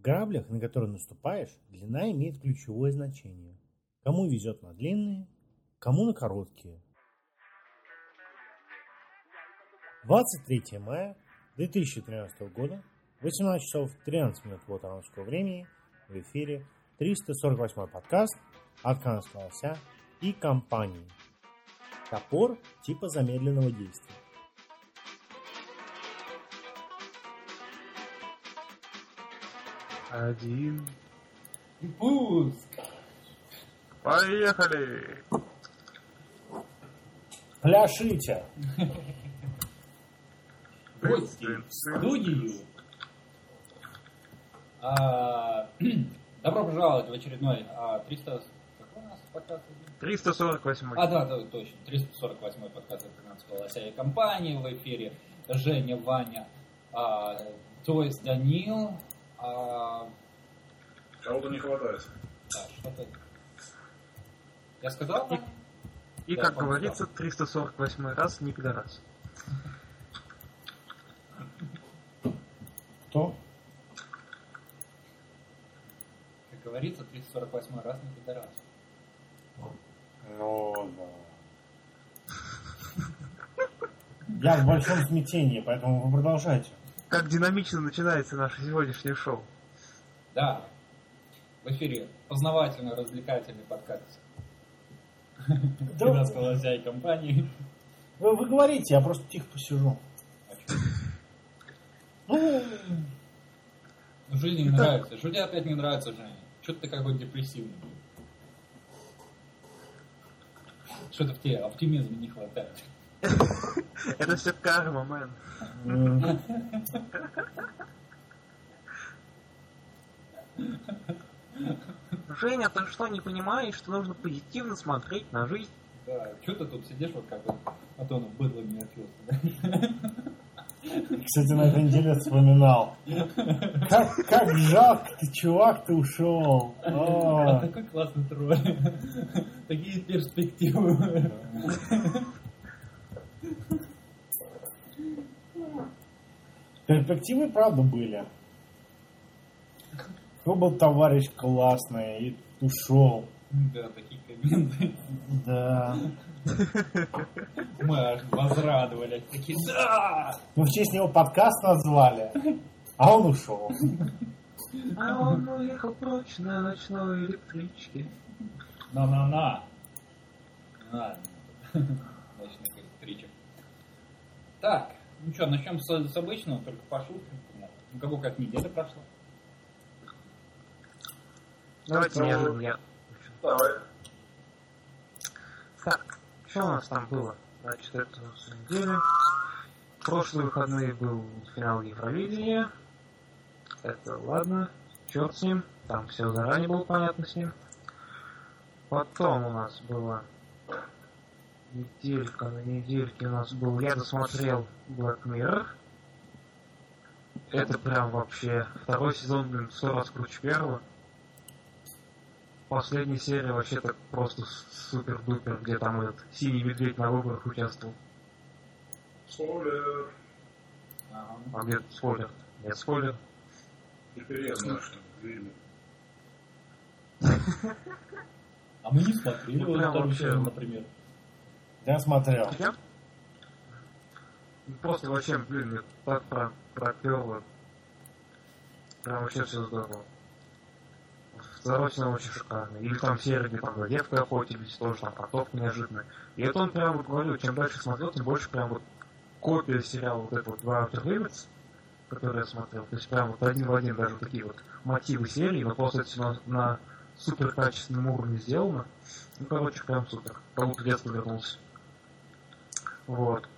граблях, на которые наступаешь, длина имеет ключевое значение. Кому везет на длинные, кому на короткие. 23 мая 2013 года, 18 часов 13 минут по таранского времени, в эфире 348 подкаст от канадского лося и компании. Топор типа замедленного действия. Один. Пуск! Поехали! Пляшите! Гости в студию. Добро пожаловать в очередной 348. Да, точно. 348 подкаст от канадского лося и компании. В эфире Женя, Ваня, то есть Данил. Кого-то не хватает. Да, что-то... Я сказал? И Да, как говорится, 348 раз не пидорас. Кто? Как говорится, 348 раз не пидорас. Ну, да. Я в большом смятении, поэтому вы продолжайте. Как динамично начинается наше сегодняшнее шоу. Да. В эфире познавательно-развлекательный подкаст. Да. Канадского лося и компании. Вы говорите, я просто тихо посижу. Жизнь не нравится. Что тебе опять не нравится, Женя? Что-то ты какой-то депрессивный. Что-то в тебе оптимизма не хватает. Это все карма, мэн. Женя, ты что, не понимаешь, что нужно позитивно смотреть на жизнь? Да, что ты тут сидишь, вот как вот, а то он быдло не напился. Кстати, на этой неделе вспоминал. Как жалко ты, чувак, ты ушел. А такой классный тролль. Такие перспективы. Перспективы, правда, были. Кто был товарищ классный и ушел. Да, такие комменты. Да. Мы аж возрадовались. Такие, да! Мы в честь него подкаст назвали, а он ушел. А он уехал прочь на ночной электричке. На. Ночных электричек. Так, ну что, начнем с обычного, только по шуткам. У кого как неделя прошла? Давайте неожиданно я. Давай. Так, что у нас там было? Значит, это у нас неделя. Прошлые выходные был финал Евровидения. Это ладно, черт с ним. Там все заранее было понятно с ним. Потом у нас была неделька, на недельке у нас был... Я досмотрел Black Mirror. Это прям вообще... Второй сезон, блин, 100 раз круче первого. Последняя серия вообще так просто супер-дупер, где там этот синий медведь на выборах участвовал. Спойлер. Ага. А где спойлер? Нет, спойлер. Теперь я знаю, что время. А мы не смотрели Ну, вот прям второй вообще. сезон, например. Я смотрел. Я? Просто вообще, блин, мне так проперло. Прям вообще все здорово. Второй сезон очень шикарный. Или там серия, где там за девкой охотились, тоже там потоп неожиданный. И это он прям вот говорю, чем дальше смотрел, тем больше прям вот копия сериала вот этого Два Outer Limits, который я смотрел. То есть прям вот один в один даже такие вот мотивы серии, но просто это все на супер качественном уровне сделано. Ну, короче, прям супер. Как будто в детство вернулся. Вот.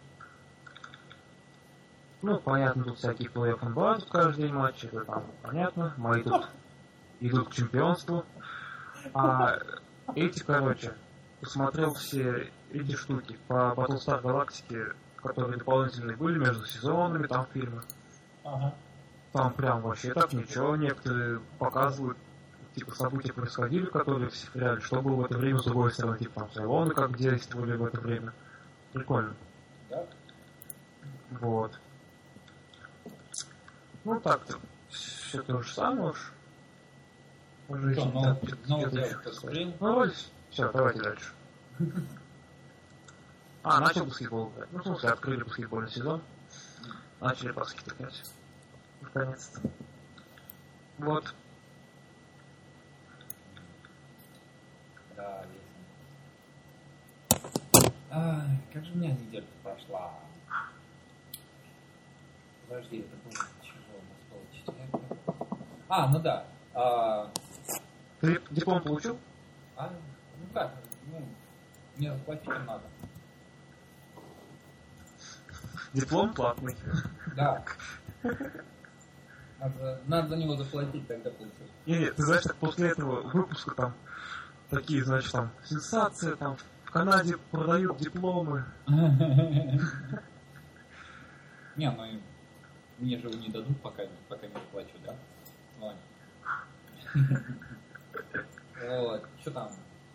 Ну, понятно, тут всякие плей-офф НБА, тут каждый день матчи, это там понятно. Мои тут идут к чемпионству. А эти, короче, посмотрел все эти штуки по Battlestar Galactica, которые дополнительные были между сезонами, там фильмы. Ага. Там прям вообще так ничего, некоторые показывают, типа, события происходили, которые все в реале, что было в это время с другой стороны, типа, там, Цейлоны как действовали в это время. Прикольно. Да? Вот. Ну так-то, все то же самое уж. Уже Что, еще новых девушек посмотрел? Ну, вроде все, давайте дальше. Начал баскетбол. Ну, в смысле, открыли баскетбольный сезон. Начали баскет играть. Наконец-то. Вот. Да, весело. Как же у меня неделя прошла? Подожди, это было чего? У нас было четверг. Ну да. Ты диплом получил? Ну как? Мне заплатить им надо. Диплом платный. Да. Надо за него заплатить, тогда получу. Нет, ты знаешь, так после этого выпуска там такие, значит, там сенсация, там в Канаде продают дипломы. Не, мне же не дадут, пока не заплачу, да? Ладно. Вот, что там?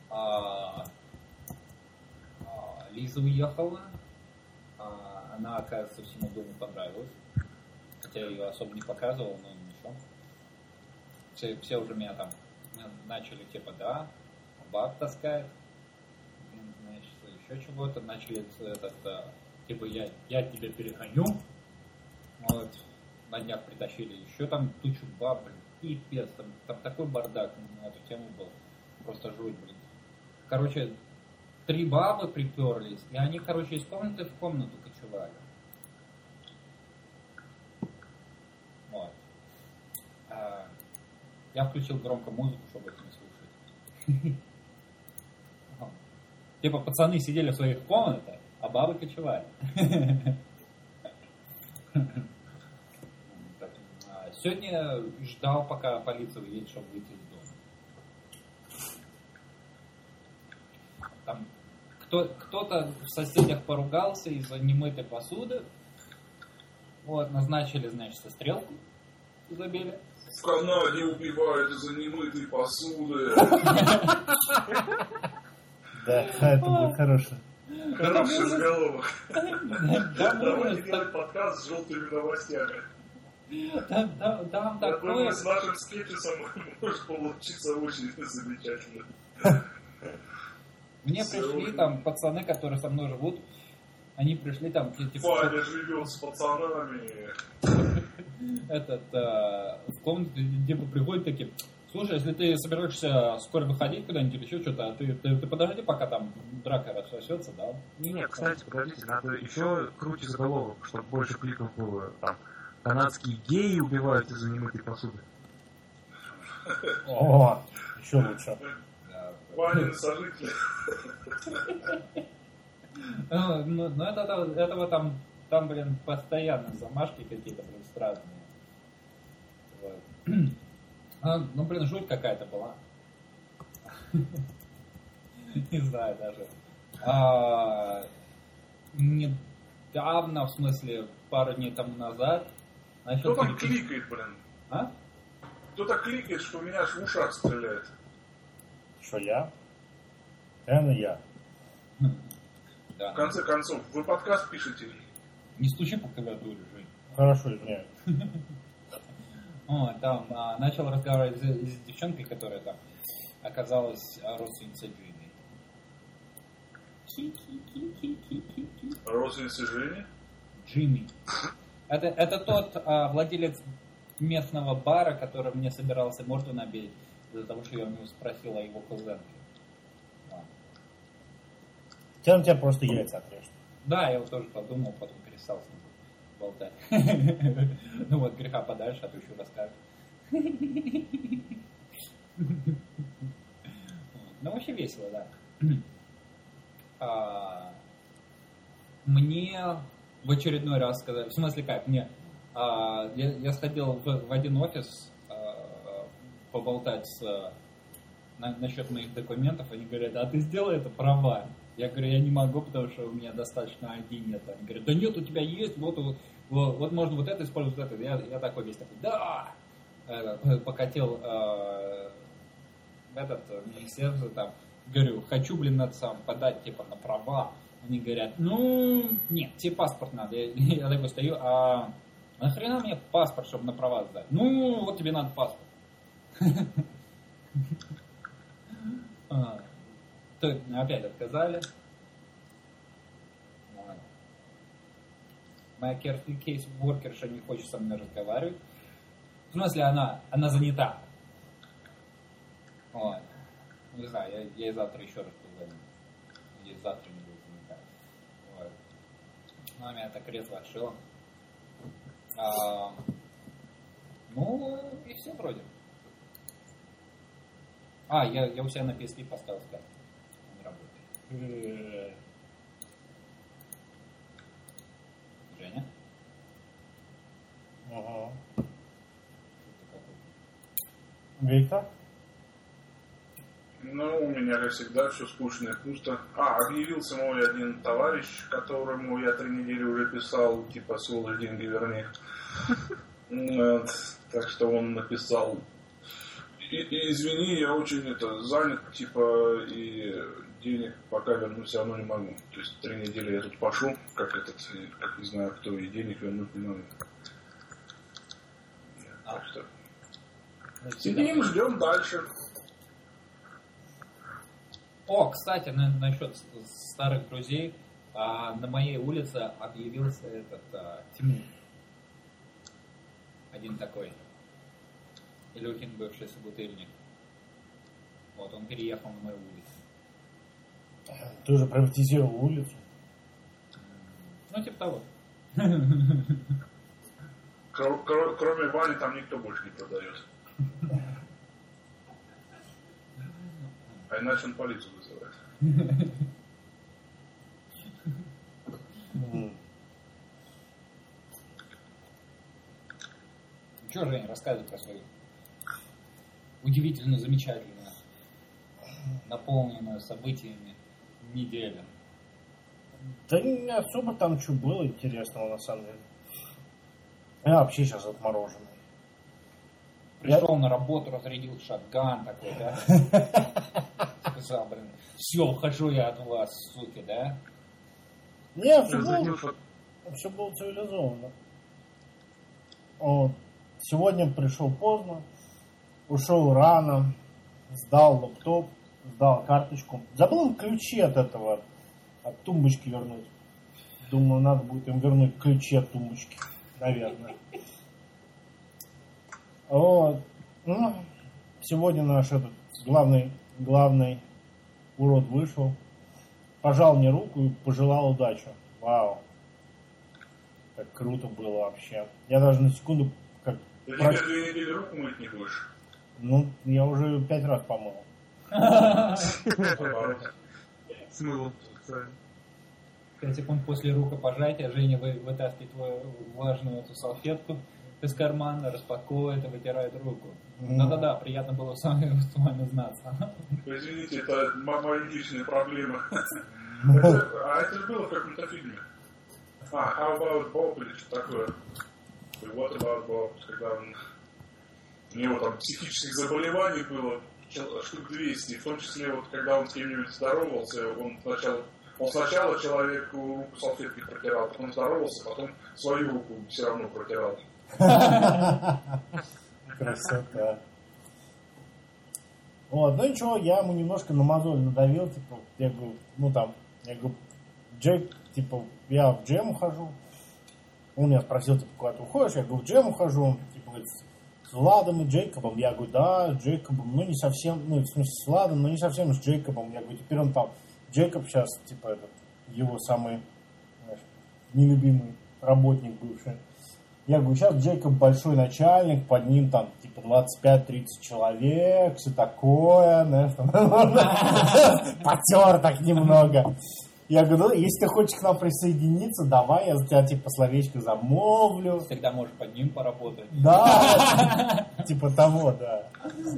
Лиза уехала. Она, оказывается, всему дому понравилась. Хотя я ее особо не показывал, но ничего. Все уже меня там начали, типа, да, баб таскает. Значит, еще чего-то. Начали типа, я тебя перегоню. Вот. На днях притащили еще там тучу баб, блин. Пипец, там такой бардак на эту тему был. Просто жуть, блин. Короче, 3 бабы приперлись, и они, короче, из комнаты в комнату кочевали. Вот. Я включил громко музыку, чтобы их не слушать. Типа пацаны сидели в своих комнатах, а бабы кочевали. Сегодня ждал, пока полиция уедет, чтобы выйти из дома. Там кто-то в соседях поругался из-за немытой посуды. Вот, назначили, значит, стрелку. Забили. В Канаде убивают из-за немытой посуды. Да, это будет хороший. Хороший заголовок. Да, Давайте делать подкаст с желтыми новостями. Там Я такое... думаю, с нашим скетчем может получиться очень замечательно. Мне пришли там пацаны, которые со мной живут. Они пришли там... Ваня живет с пацанами. В комнату типа приходят такие: слушай, если ты собираешься скоро выходить куда-нибудь или еще что-то, ты подожди, пока там драка рассосется, да? Нет, кстати, подождите, надо еще круче заголовок, чтобы больше кликов было. Там канадские геи убивают из-за немытой посуды. О, еще лучше. Ваня сожитель. Ну, этого там, блин, постоянно замашки какие-то, блин, странные. Вот. Ну, блин, жуть какая-то была. Не знаю даже. Недавно, в смысле, пару дней тому назад, начал... Кто там кликает, блин? А? Кто так кликает, что у меня аж в ушах стреляет? Что, я? Наверное, я. Да. В конце концов, вы подкаст пишете? Не стучи по клавиатуре, Жень. Хорошо, извиняюсь. Там начал разговаривать с девчонкой, которая там оказалась родственницей Джимми. Родственница Жени? Джимми. Это тот владелец местного бара, который мне собирался морду набить из-за того, что я у него спросил о его кузенке. Тебя просто яйца отрежут. Да, я вот тоже подумал, потом перестал с ним болтать. Ну вот, греха подальше, а то еще расскажешь. Ну, вообще весело, да. Мне в очередной раз сказали, в смысле как, мне, я сходил в один офис поболтать насчет моих документов, они говорят: а ты сделай это права. Я говорю: я не могу, потому что у меня достаточно ID нет. Они говорят: да нет, у тебя есть, вот можно вот это использовать, вот это. Я такой весь такой: да! Покатил министерство там. Говорю: хочу, блин, надо сам подать, типа, на права. Они говорят: ну, нет, тебе паспорт надо. Я такой стою: а нахрена мне паспорт, чтобы на права сдать? Ну, вот тебе надо паспорт. То опять отказали. Моя кейс-воркерша не хочет со мной разговаривать. В смысле, она занята. Вот. Не знаю, я ей завтра еще раз позвоню. Надеюсь, завтра не будет занята. Вот. Она меня так кресло отшила. Ну, и все вроде. Я у себя на PSP поставил скайп. Он работает. Женя? Ага. Виктор? Ну, у меня, как всегда, все скучно и пусто. Объявился мой один товарищ, которому я 3 недели уже писал, типа, сволочь, деньги верни. Вот. Так что он написал: и извини, я очень занят, типа, и денег пока вернуть все равно не могу. То есть 3 недели я тут пошу, как не знаю кто, и денег вернуть не могу. Так что сидим, ждем дальше. Кстати, насчет старых друзей, на моей улице объявился Тимур. Один такой. Илюхин, бывший собутыльник. Вот, он переехал на мою улицу. Ты уже приватизировал улицу? Ну, типа того. Кроме Вани там никто больше не продает. А иначе он полицию вызывает. Что, Женя, рассказывай про свою удивительно замечательную, наполненную событиями неделю. Да не особо там что было интересного, на самом деле. Я вообще сейчас отмороженный. Пришел на работу, разрядил шотган такой, да? Сказал, все, ухожу я от вас, суки, да? Нет, все было цивилизованно. Вот. Сегодня пришел поздно, ушел рано, сдал лаптоп, сдал карточку. Забыл ключи от тумбочки вернуть. Думаю, надо будет им вернуть ключи от тумбочки, наверное. Вот. Ну, сегодня наш главный урод вышел, пожал мне руку и пожелал удачи. Вау. Как круто было вообще. Я даже на секунду как... Ты теперь 2 недели руку мыть не будешь? Ну, я уже 5 раз помыл. Смыло. 5 секунд после рукопожатия Женя вытаскивает твою влажную эту салфетку из кармана, распаковывает и вытирает руку. Да-да-да, приятно было с вами знаться. Извините, это мои личные проблемы. Это же было в каком-то фильме. How about Bob или что такое? What about Bob? Когда у него там психических заболеваний было штук 200, в том числе вот когда он с кем-нибудь здоровался, он сначала человеку руку салфеткой протирал, потом здоровался, потом свою руку все равно протирал. Красота. Вот, ну ничего, я ему немножко на мозоль надавил, типа, я говорю, Джейк, типа, я в джем ухожу. Он меня спросил, типа, куда ты уходишь? Я говорю, в джем ухожу. Он, типа, говорит, с Владом и Джейкобом. Я говорю, да, с Джейкобом, ну не совсем, ну в смысле с Владом, но не совсем с Джейкобом. Я говорю, теперь он там, Джейкоб сейчас, типа, его самый, знаешь, нелюбимый работник бывший. Я говорю, сейчас Джейкоб большой начальник, под ним там, типа, 25-30 человек, все такое, знаешь, потер так немного. Я говорю, ну, если ты хочешь к нам присоединиться, давай, я за тебя, типа, словечко замолвлю. Всегда можешь под ним поработать. Да, типа того, да.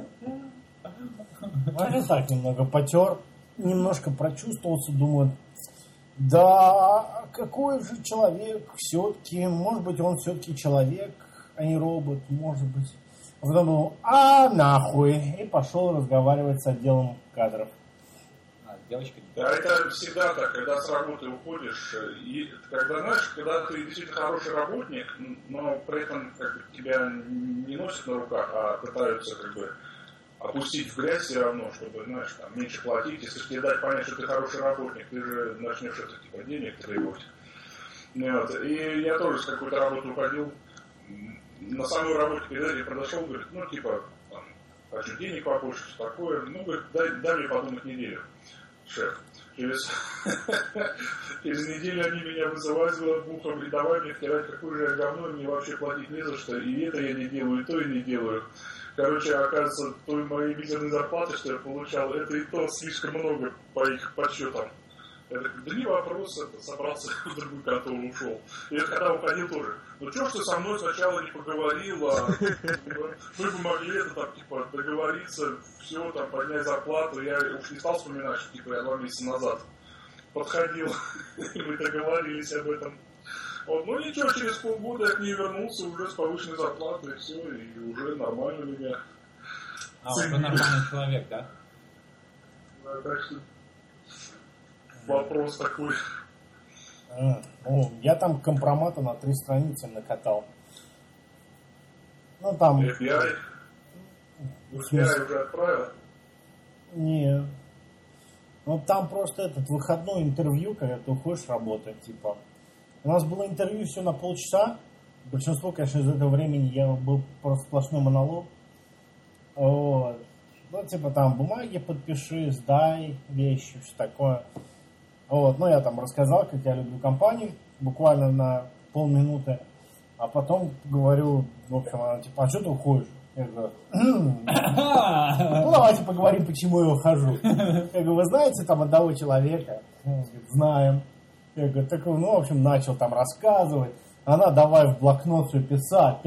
Я так немного потер, немножко прочувствовался, думаю, да, какой же человек все-таки, может быть, он все-таки человек, а не робот, может быть. А потом думал, нахуй, и пошел разговаривать с отделом кадров. Девочка. Да, это всегда так, когда с работы уходишь, и когда, знаешь, когда ты действительно хороший работник, но при этом как бы, тебя не носят на руках, а пытаются как бы опустить в грязь все равно, чтобы, знаешь, там, меньше платить. Если тебе дать понять, что ты хороший работник, ты же начнешь это, типа, денег требовать. Вот. И я тоже с какой-то работы уходил. На самую работу перед этим подошел, говорит, ну, типа, там, хочу денег побольше, что такое. Ну, говорит, дай мне подумать неделю, шеф. Через неделю они меня вызывают с бухом и давай мне втирать, какое же я говно, мне вообще платить не за что. И это я не делаю, и то я не делаю. Короче, оказывается, той моей мизерной зарплаты, что я получал, это и то слишком много по их подсчетам. Я такой, да не вопрос, это собрался в другую контору, ушел. И это когда уходил тоже. Ну что ж ты со мной сначала не поговорил, а мы бы могли это там, типа, договориться, все, там, поднять зарплату. Я уж не стал вспоминать, что типа я 2 месяца назад подходил, и мы договорились об этом. Вот, ну ничего, через полгода я к ней вернулся уже с повышенной зарплатой, и все, и уже нормально меня. Уже нормальный человек, да? Да, так что вопрос такой. Ну, я там компромата на 3 страницы накатал. Ну там... FBI? FBI уже отправил? Нет. Ну там просто этот выходной интервью, когда ты уходишь работать, типа. У нас было интервью все на полчаса. Большинство, конечно, из этого времени я был просто сплошной монолог. Вот. Ну, типа там бумаги подпиши, сдай вещи, все такое. Вот. Ну, я там рассказал, как я люблю компанию, буквально на полминуты. А потом говорю, в общем, она типа, а что ты уходишь? Я говорю, ну, давайте поговорим, почему я ухожу. Я говорю, вы знаете там одного человека? Он говорит, знаем. Я говорю, так, ну, в общем, начал там рассказывать. Она давай в блокнот все писать.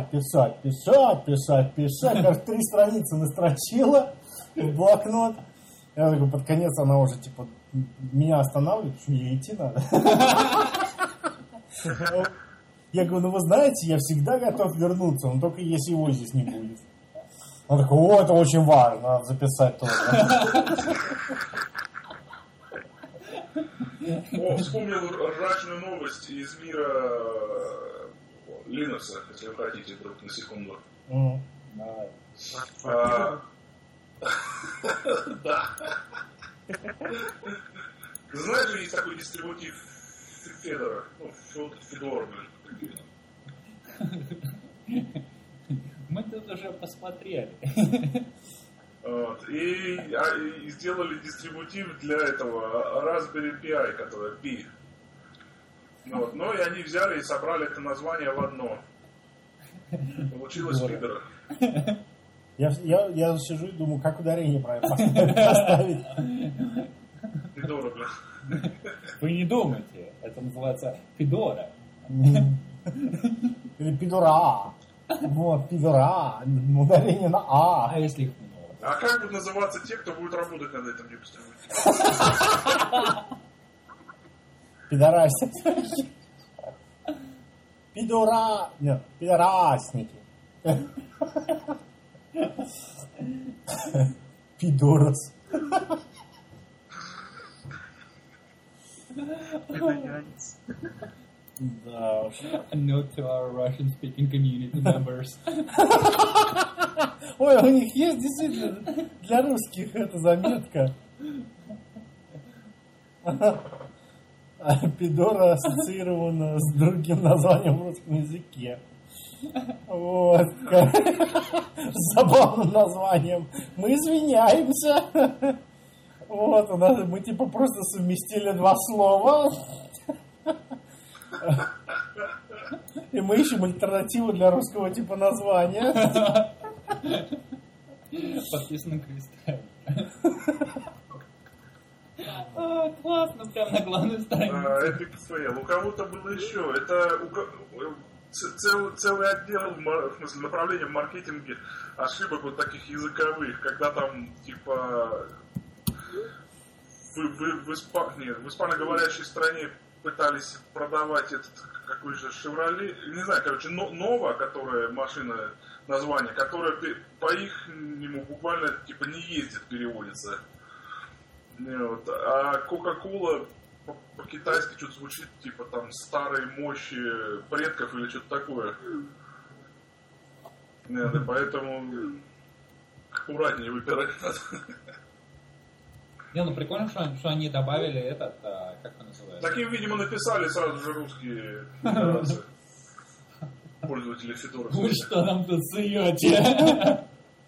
Кажется, 3 страницы настрочила в блокнот. Я говорю, под конец она уже, типа, меня останавливает, что ей идти надо. Я говорю, ну вы знаете, я всегда готов вернуться, но только если его здесь не будет. Он такой, о, это очень важно, надо записать тоже. О, вспомнил ржачную новость из мира Linux, если вы хотите, вдруг на секунду. Давай. Да. Знаешь, есть такой дистрибутив Федора, ну, Федор, Мы тут уже посмотрели. Вот. И сделали дистрибутив для этого Raspberry Pi, которая Pi. Вот. Но и они взяли и собрали это название в одно. Получилось Федора. Я сижу и думаю, как ударение правильно поставить. Федора, блин. Вы не думайте, это называется Федора. Или пидора. Вот, пидора. Ударение на А. А если их много? А как будут называться те, кто будет работать над этим дистрибутивом? Пидорасики. Пидора. Нет, пидорасники. Пидорас. Да уж. A note to our Russian-speaking community members. Ой, у них есть действительно для русских эта заметка. Пидора ассоциирована с другим названием в русском языке. Вот. С забавным названием. Мы извиняемся. Вот, мы типа просто совместили 2 слова. И мы ищем альтернативу для русского типа названия. Подписано Кристаль. Классно, прям на главной странице. Epic fail. У кого-то было еще. Это целый отдел, в смысле, направление в маркетинге ошибок вот таких языковых, когда там, типа, в испаноговорящей стране пытались продавать этот какой же Chevrolet, не знаю, короче, Nova, которая машина, название, которая по их буквально типа не ездит, переводится. Вот. А Coca-Cola по-китайски что-то звучит типа там старой мощи предков или что-то такое. Нет, поэтому аккуратнее выбирать надо. Не, ну прикольно, что они добавили этот, как это называется? Таким, видимо, написали сразу же русские федерации. Пользователи Федора. Вы что нам тут суете?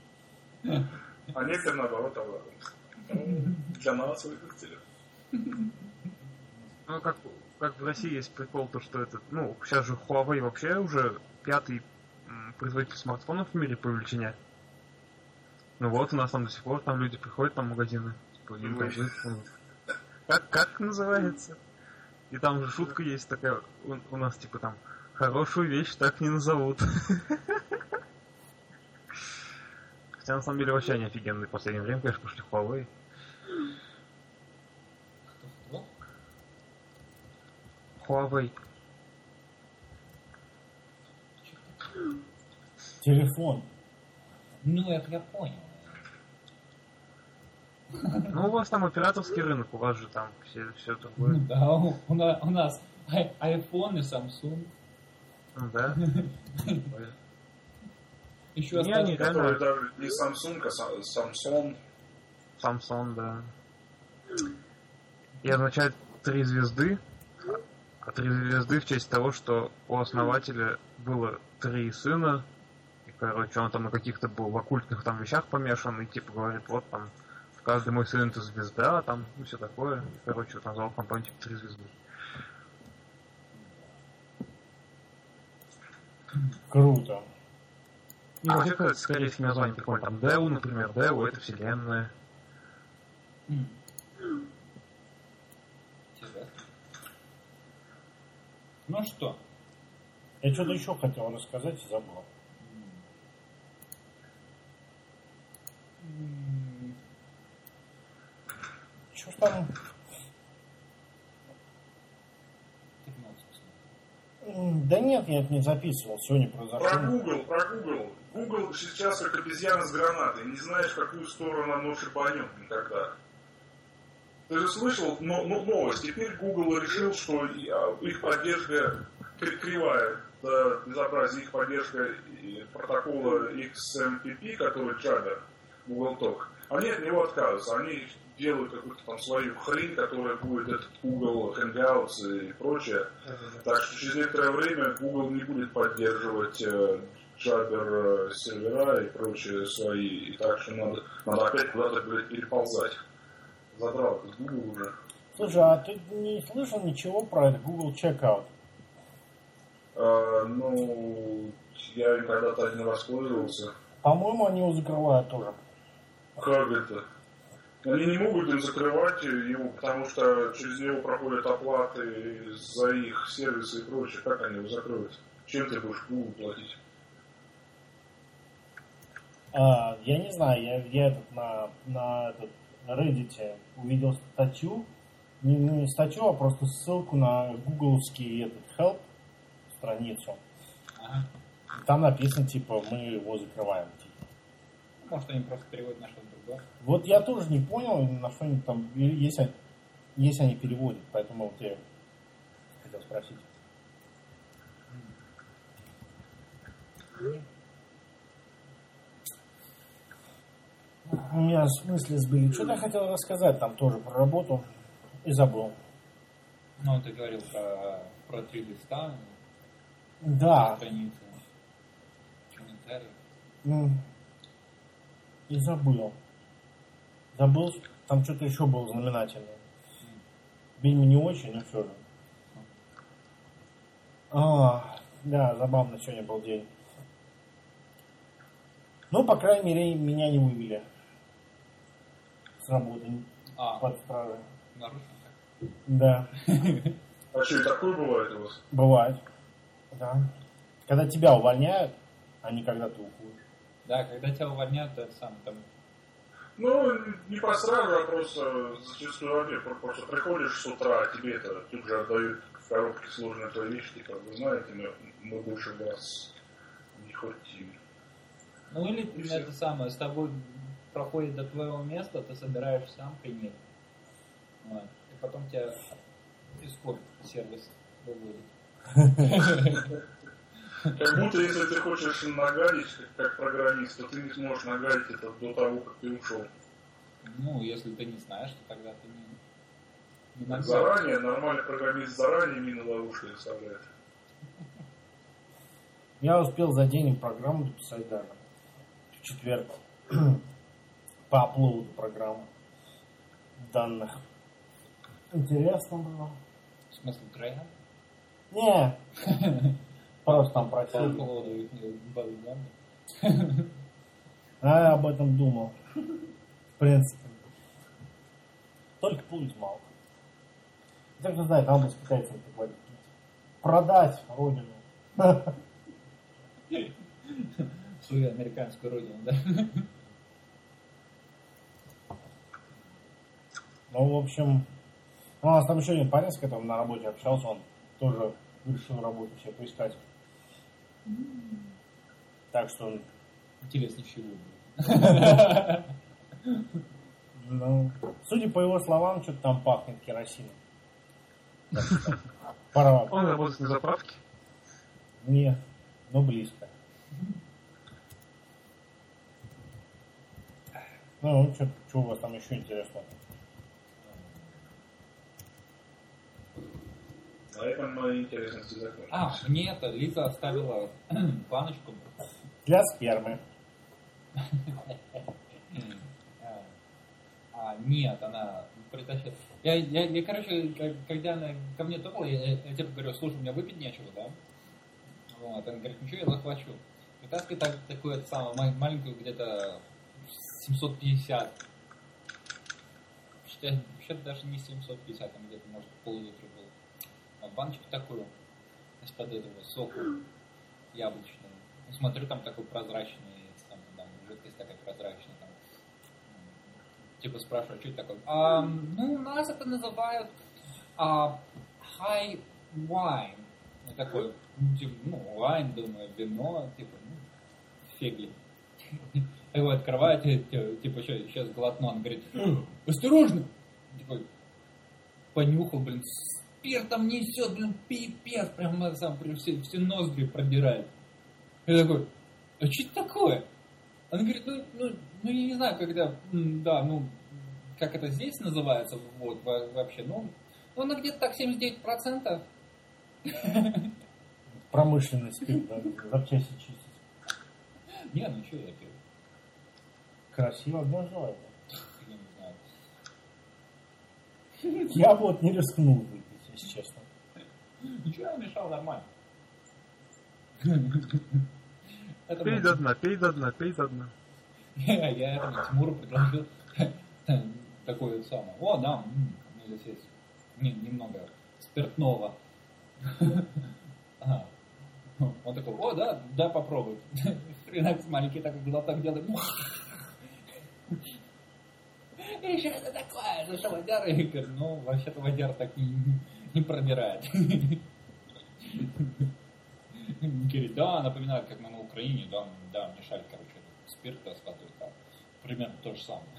А некоторые наоборот обратно. Для нас выкрутили. Ну, как в России есть прикол, то что это, ну, сейчас же Huawei вообще уже 5-й производитель смартфонов в мире по величине. Ну вот, у нас там до сих пор там люди приходят там в магазины. Типа, им там, как называется? И там же шутка есть такая, у нас типа там, хорошую вещь так не назовут. Хотя на самом деле вообще они офигенные в последнее время, конечно, пошли Huawei. Кто? Huawei. Телефон. Ну, это я понял. Ну, у вас там операторский рынок, у вас же там все такое. Ну да, у нас iPhone и Samsung. Ну да. Еще Не, осталось... они Который реально... даже не Samsung, а Samsung. Samsung, да. И означает 3 звезды. А 3 звезды в честь того, что у основателя было 3 сына. И, короче, он там на каких-то был в оккультных там вещах помешан. И типа говорит, вот там, каждый мой сын это звезда, там, ну все такое. И, короче, вот назвал компанию типа 3 звезды. Круто. Ну, вообще, это, скорее всего, название прикольное. Там Дэу, например, Дэу это вселенная. Интересно. Ну что? Я что-то еще хотел рассказать и забыл. Что ж там? Да нет, я это не записывал. Сегодня произошло. Про Google. Google сейчас как обезьяна с гранатой. Не знаешь, в какую сторону оно шибанет никогда. Ты же слышал новость? Теперь Google решил, что их поддержка кривая. Безобразие их поддержка протокола XMPP, который Jabber, Google Talk. Они от него отказываются. Они делают какую-то там свою хрень, которая будет этот Google Hangouts и прочее. Так что через некоторое время Google не будет поддерживать Jabber сервера и прочие свои. И так что надо опять куда-то, блядь, переползать. Задрал этот Google уже. Слушай, а ты не слышал ничего про это Google Checkout? Ну, я им когда-то один раз пользовался. По-моему, они его закрывают тоже. Как это? Они не могут им закрывать его, потому что через него проходят оплаты за их сервисы и прочее. Как они его закроют? Чем ты будешь Google платить? Я не знаю, я этот, на Reddit увидел статью, не статью, а просто ссылку на гугловский этот help страницу. Ага. Там написано, типа, мы его закрываем. Типа. Может, они просто переводят на что-то другое. Вот я тоже не понял, на что они там, если они переводят, поэтому вот я хотел спросить. У меня мысли сбили. Что-то я хотел рассказать там тоже про работу и забыл. Ну, ты говорил про 3 листа, Да. страницы, комментарии. И забыл. Забыл, там что-то еще было знаменательное. Видимо, не очень, но все же. Да, забавно сегодня был день. Ну, по крайней мере, меня не вывели с работы под стражей. Нарушено. Да. А что, и такое бывает у вас? Бывает. Да. Когда тебя увольняют, а не когда ты уходишь. Да, когда тебя увольняют, это сам там. Ну, не по стражу, а просто зачастую просто приходишь с утра, тебе это тут же отдают в коробке сложные твои вещи, типа, вы знаете, мы больше вас не хотим. Ну или это самое, с тобой проходит до твоего места, ты собираешь сам принят. Вот. И потом тебя из сервис выводит. Как будто если ты хочешь нагадить, как программист, то ты не сможешь нагадить это до того, как ты ушел. Ну, если ты не знаешь, то тогда ты не нагадишь. Заранее, нормальный программист заранее мину ловушки оставляет. Я успел за день программу написать даже. В четверг. По аплоуду программы данных. Интересно было. В смысле, трейна? Не. Просто там По просили. поводу их базы данных. А я об этом думал. В принципе. Только плыть мало. Так же знает, надо с китайцами поговорить. Продать родину. Свою американскую родину, да? Ну, в общем, у нас там еще один парень, с которым на работе общался, он тоже решил работу себе поискать. Так что он... Интересно, чего будет. Ну, судя по его словам, что-то там пахнет керосином. Так что пора. Он работает на заправке. Не, но близко. Ну, что у вас там еще интересного? На этом мои интересности закончились. А, мне это Лиза оставила баночку. Для спермы. Нет, она притащила. Я, короче, когда она ко мне топала, я типа говорю, слушай, у меня выпить нечего, да? Вот, она говорит, ничего, я захвачу. Вытаскивает такую самую маленькую, где-то 750. Вообще даже не 750, там где-то, может, пол-литра было. А баночку такую, из-под этого соку яблочного. Ну, смотрю, там такой прозрачный, там жидкость такая прозрачная. Там. Типа спрашиваю, что это такое? Ну, у нас это называют high wine. Ну, такой, wine, думаю, вино, типа, фигли. Его открывает, типа, сейчас глотну, он говорит, осторожно! Типа, понюхал, блин, спиртом несет, блин, пипец, прям сам все ноздри продирает. Я такой, а что это такое? Он говорит, ну, я не знаю, когда, да, как это здесь называется, вот, вообще, ну, где-то так 79%. Промышленный спирт, да, запчасти чистить. Не, ну что я пил? Красиво, да, желательно. Я не знаю. Я вот не рискнул выпить, если честно. Ничего, я мешал нормально. Пей до дна, пей до дна, пей до дна. Я этому Тимуру предложил такое самое. О, да, здесь есть немного спиртного. Ага. Он такой, о, да, попробуй. Хренак маленький такой глоток делает. И что это такое? За что водяра? Я говорю, ну, вообще-то водяра так не пробирает. Говорит, да, напоминает, как мы на Украине, да, мешали, короче, спирт с водой, да. Примерно то же самое.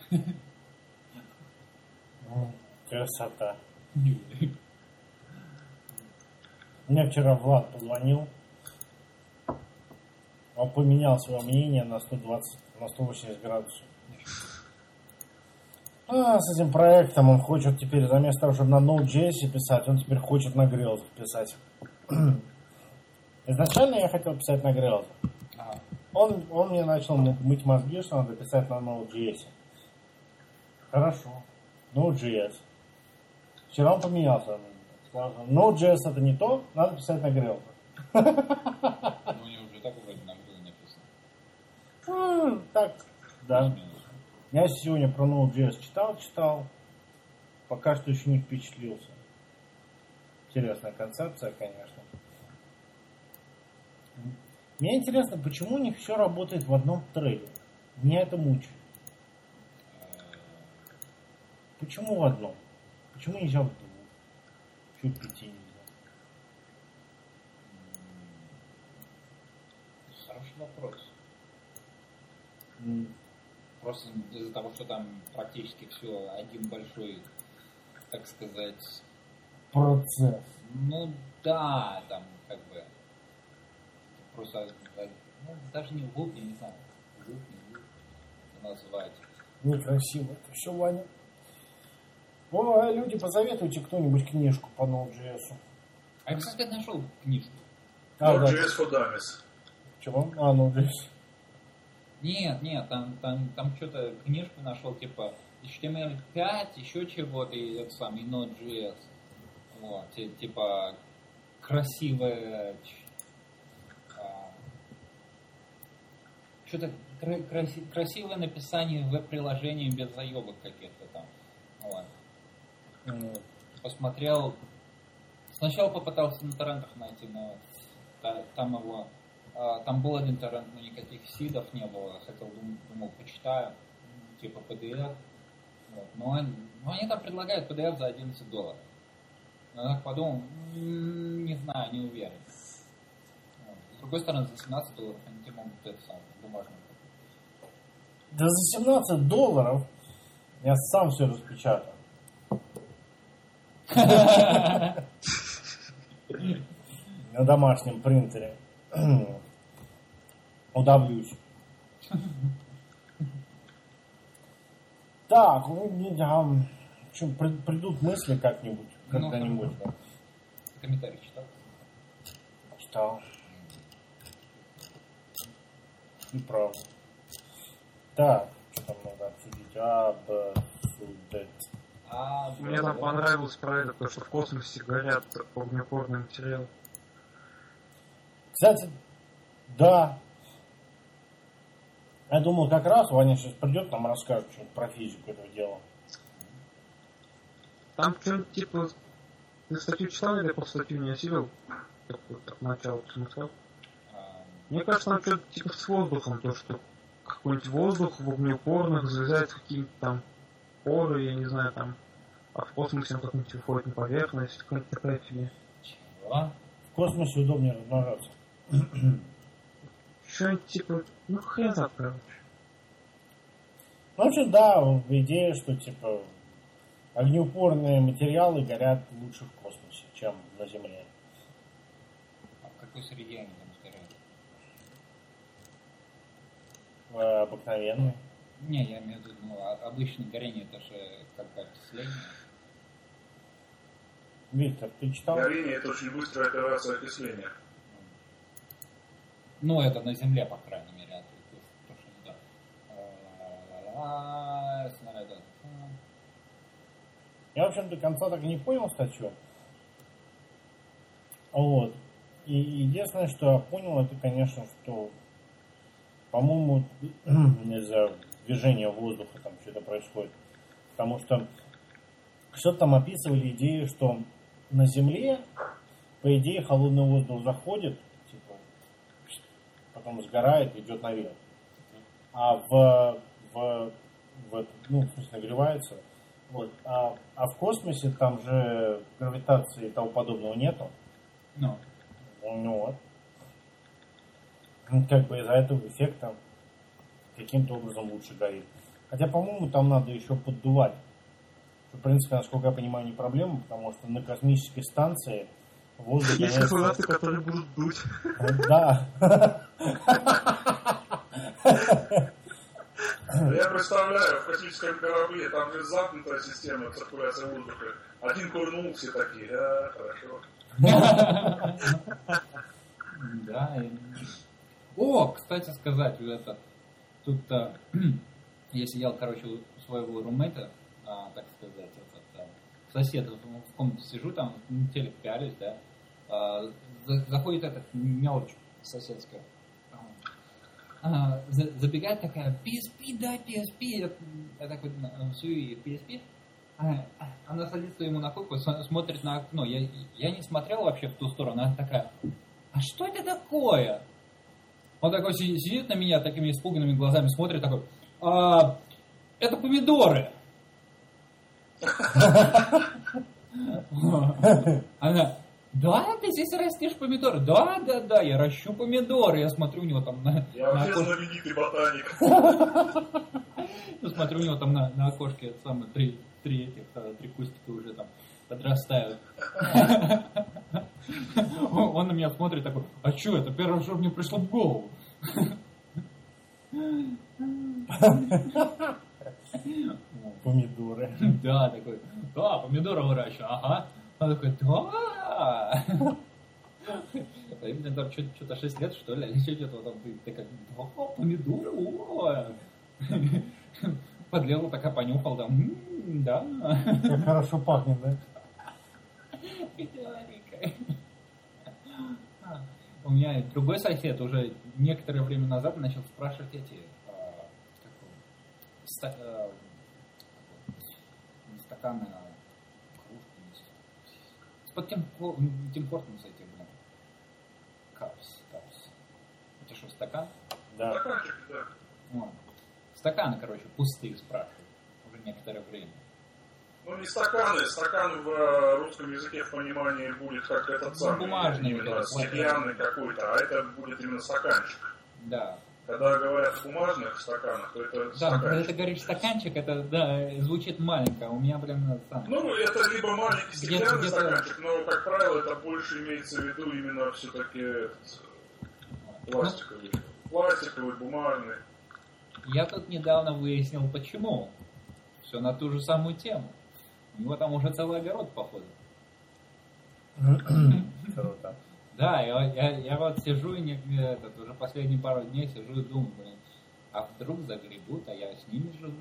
Красота. Мне вчера Влад позвонил. Он поменял свое мнение на 180 градусов. С этим проектом он хочет теперь, вместо того, чтобы на Node.js писать, он теперь хочет на Grails писать. Изначально я хотел писать на Grails. Он мне начал мыть мозги, что надо писать на Node.js. Хорошо. Node.js. Вчера он поменялся. Сказал, Node.js это не то, надо писать на Grails. Ну, у него уже так вроде на Grails написано. Так, да. Я сегодня про Node.js читал. Пока что еще не впечатлился. Интересная концепция, конечно. Мне интересно, почему не все работает в одном трейде. Меня это мучает. Почему в одном? Почему нельзя в двух? Почему в 5 нельзя? Хороший вопрос. Просто из-за того, что там практически все один большой, так сказать... Процесс. Ну да, там как бы... просто, ну, даже не лук, я не знаю, лук, не лук, называть. Некрасиво это все, Ваня. О, люди, посоветуйте кто-нибудь книжку по Node.js. А я, кстати, нашел книжку. Node.js for Dummies. Чего? Node.js. Нет, там что-то книжку нашел, типа HTML5, еще чего-то, и это самый Node.js. Вот, типа красивое... Что-то красивое написание веб-приложений без заебок каких-то там. Вот. Посмотрел. Сначала попытался на торрентах найти, но там был один торрент, но никаких сидов не было. Хотел, думал, почитаю, типа PDF. Вот. Но они там предлагают PDF за $11. Я так подумал, не знаю, не уверен. Вот. С другой стороны, за $17 они тебе могут это самое бумажное. Да за $17 я сам все распечатал. На домашнем принтере. Удавлюсь. Так, придут мысли как-нибудь, когда-нибудь. Да. Комментарий читал? Читал. И правда. Так, что там надо обсудить? Обсудить. Мне там понравилось про это, то, что в космосе горят огнеупорные материалы. Кстати, да. Я думал, как раз Ваня сейчас придет, нам расскажет что-нибудь про физику этого дела. Там что-нибудь типа... Ты статью читал или по статью не осилил? Как начало посмотрел? Мне кажется, там что-то типа с воздухом, то, что какой-нибудь воздух в огнеупорных залезает в какие-то там поры, я не знаю, там, а в космосе он как-нибудь выходит на поверхность, какая-то такая фигня. Чего? В космосе удобнее размножаться. Что-нибудь типа, ну хрен знает, короче. Ну, вообще, да, идея, что, типа, огнеупорные материалы горят лучше в космосе, чем на Земле. А в какой среде они там сгорают? Обыкновенные. Не, я имею в виду, обычное горение, это же как бы окисление. Виктор, ты читал? Горение — это очень быстрая операция окисления. Ну, это на Земле, по крайней мере. А то, что да. Я, в общем, до конца так и не понял статью. Вот. И единственное, что я понял, это, конечно, что, по-моему, из-за движения воздуха там что-то происходит. Потому что что-то там описывали идею, что на Земле, по идее, холодный воздух заходит, типа, потом сгорает, идет наверх. А в смысле, нагревается. Вот. А в космосе там же гравитации и того подобного нету. Ну. Ну вот. Как бы из-за этого эффекта каким-то образом лучше горит. Хотя, по-моему, там надо еще поддувать. Что, в принципе, насколько я понимаю, не проблема, потому что на космической станции воздух... Есть космонавты, которые будут дуть. Да. Я представляю, в космическом корабле там же замкнутая система циркуляции воздуха. Один курнул, все такие, хорошо. Да. О, кстати сказать, тут я сидел, короче, у своего румейта, так сказать, сосед, в комнате сижу, там телек пялюсь, да, заходит этот мелочь соседская. Забегает такая, PSP, да, PSP. Я такой сую ей PSP. Она садится ему на койку, смотрит на окно. Я не смотрел вообще в ту сторону. Она такая, а что это такое? Он такой сидит на меня такими испуганными глазами, смотрит такой, это помидоры. Она, Да, ты здесь растишь помидоры? Да, я ращу помидоры. Я смотрю, у него там Я вообще знаменитый ботаник. Я смотрю, у него там на окошке самые три кустика уже там подрастают. Он на меня смотрит такой, а что это? Первое, что мне пришло в голову. Помидоры. Да, такой, да, помидоры выращиваю, ага. Он такой, да. Мне там что-то 6 лет, что ли, или что-то там, ты как, да, помидоры, о. Подлезла, такая понюхал, там, да. Как хорошо пахнет, да? У меня другой сосед уже некоторое время назад начал спрашивать эти стаканы, кружки, под Тим Хортонс эти, блин, капс. Это что, стакан? Да. Стаканчик, да. Вот. Стаканы, короче, пустые спрашивают уже некоторое время. Ну, не стаканы. Стакан в русском языке в понимании будет как этот самый, бумажный, именно да, стеклянный какой-то, а это будет именно стаканчик. Да. Когда говорят в бумажных стаканах, то это Да, стаканчик. когда ты говоришь стаканчик, это, да, звучит маленько, а у меня, блин, сам. Ну, это либо маленький стеклянный Где-то- стаканчик, но, как правило, это больше имеется в виду именно все-таки пластиковый. Пластиковый, бумажный. Я тут недавно выяснил, почему. Все на ту же самую тему. У него там уже целый огород, походу. Круто. Да, я вот сижу и уже последние пару дней сижу и думаю, блин, а вдруг загребут, а я с ними живу.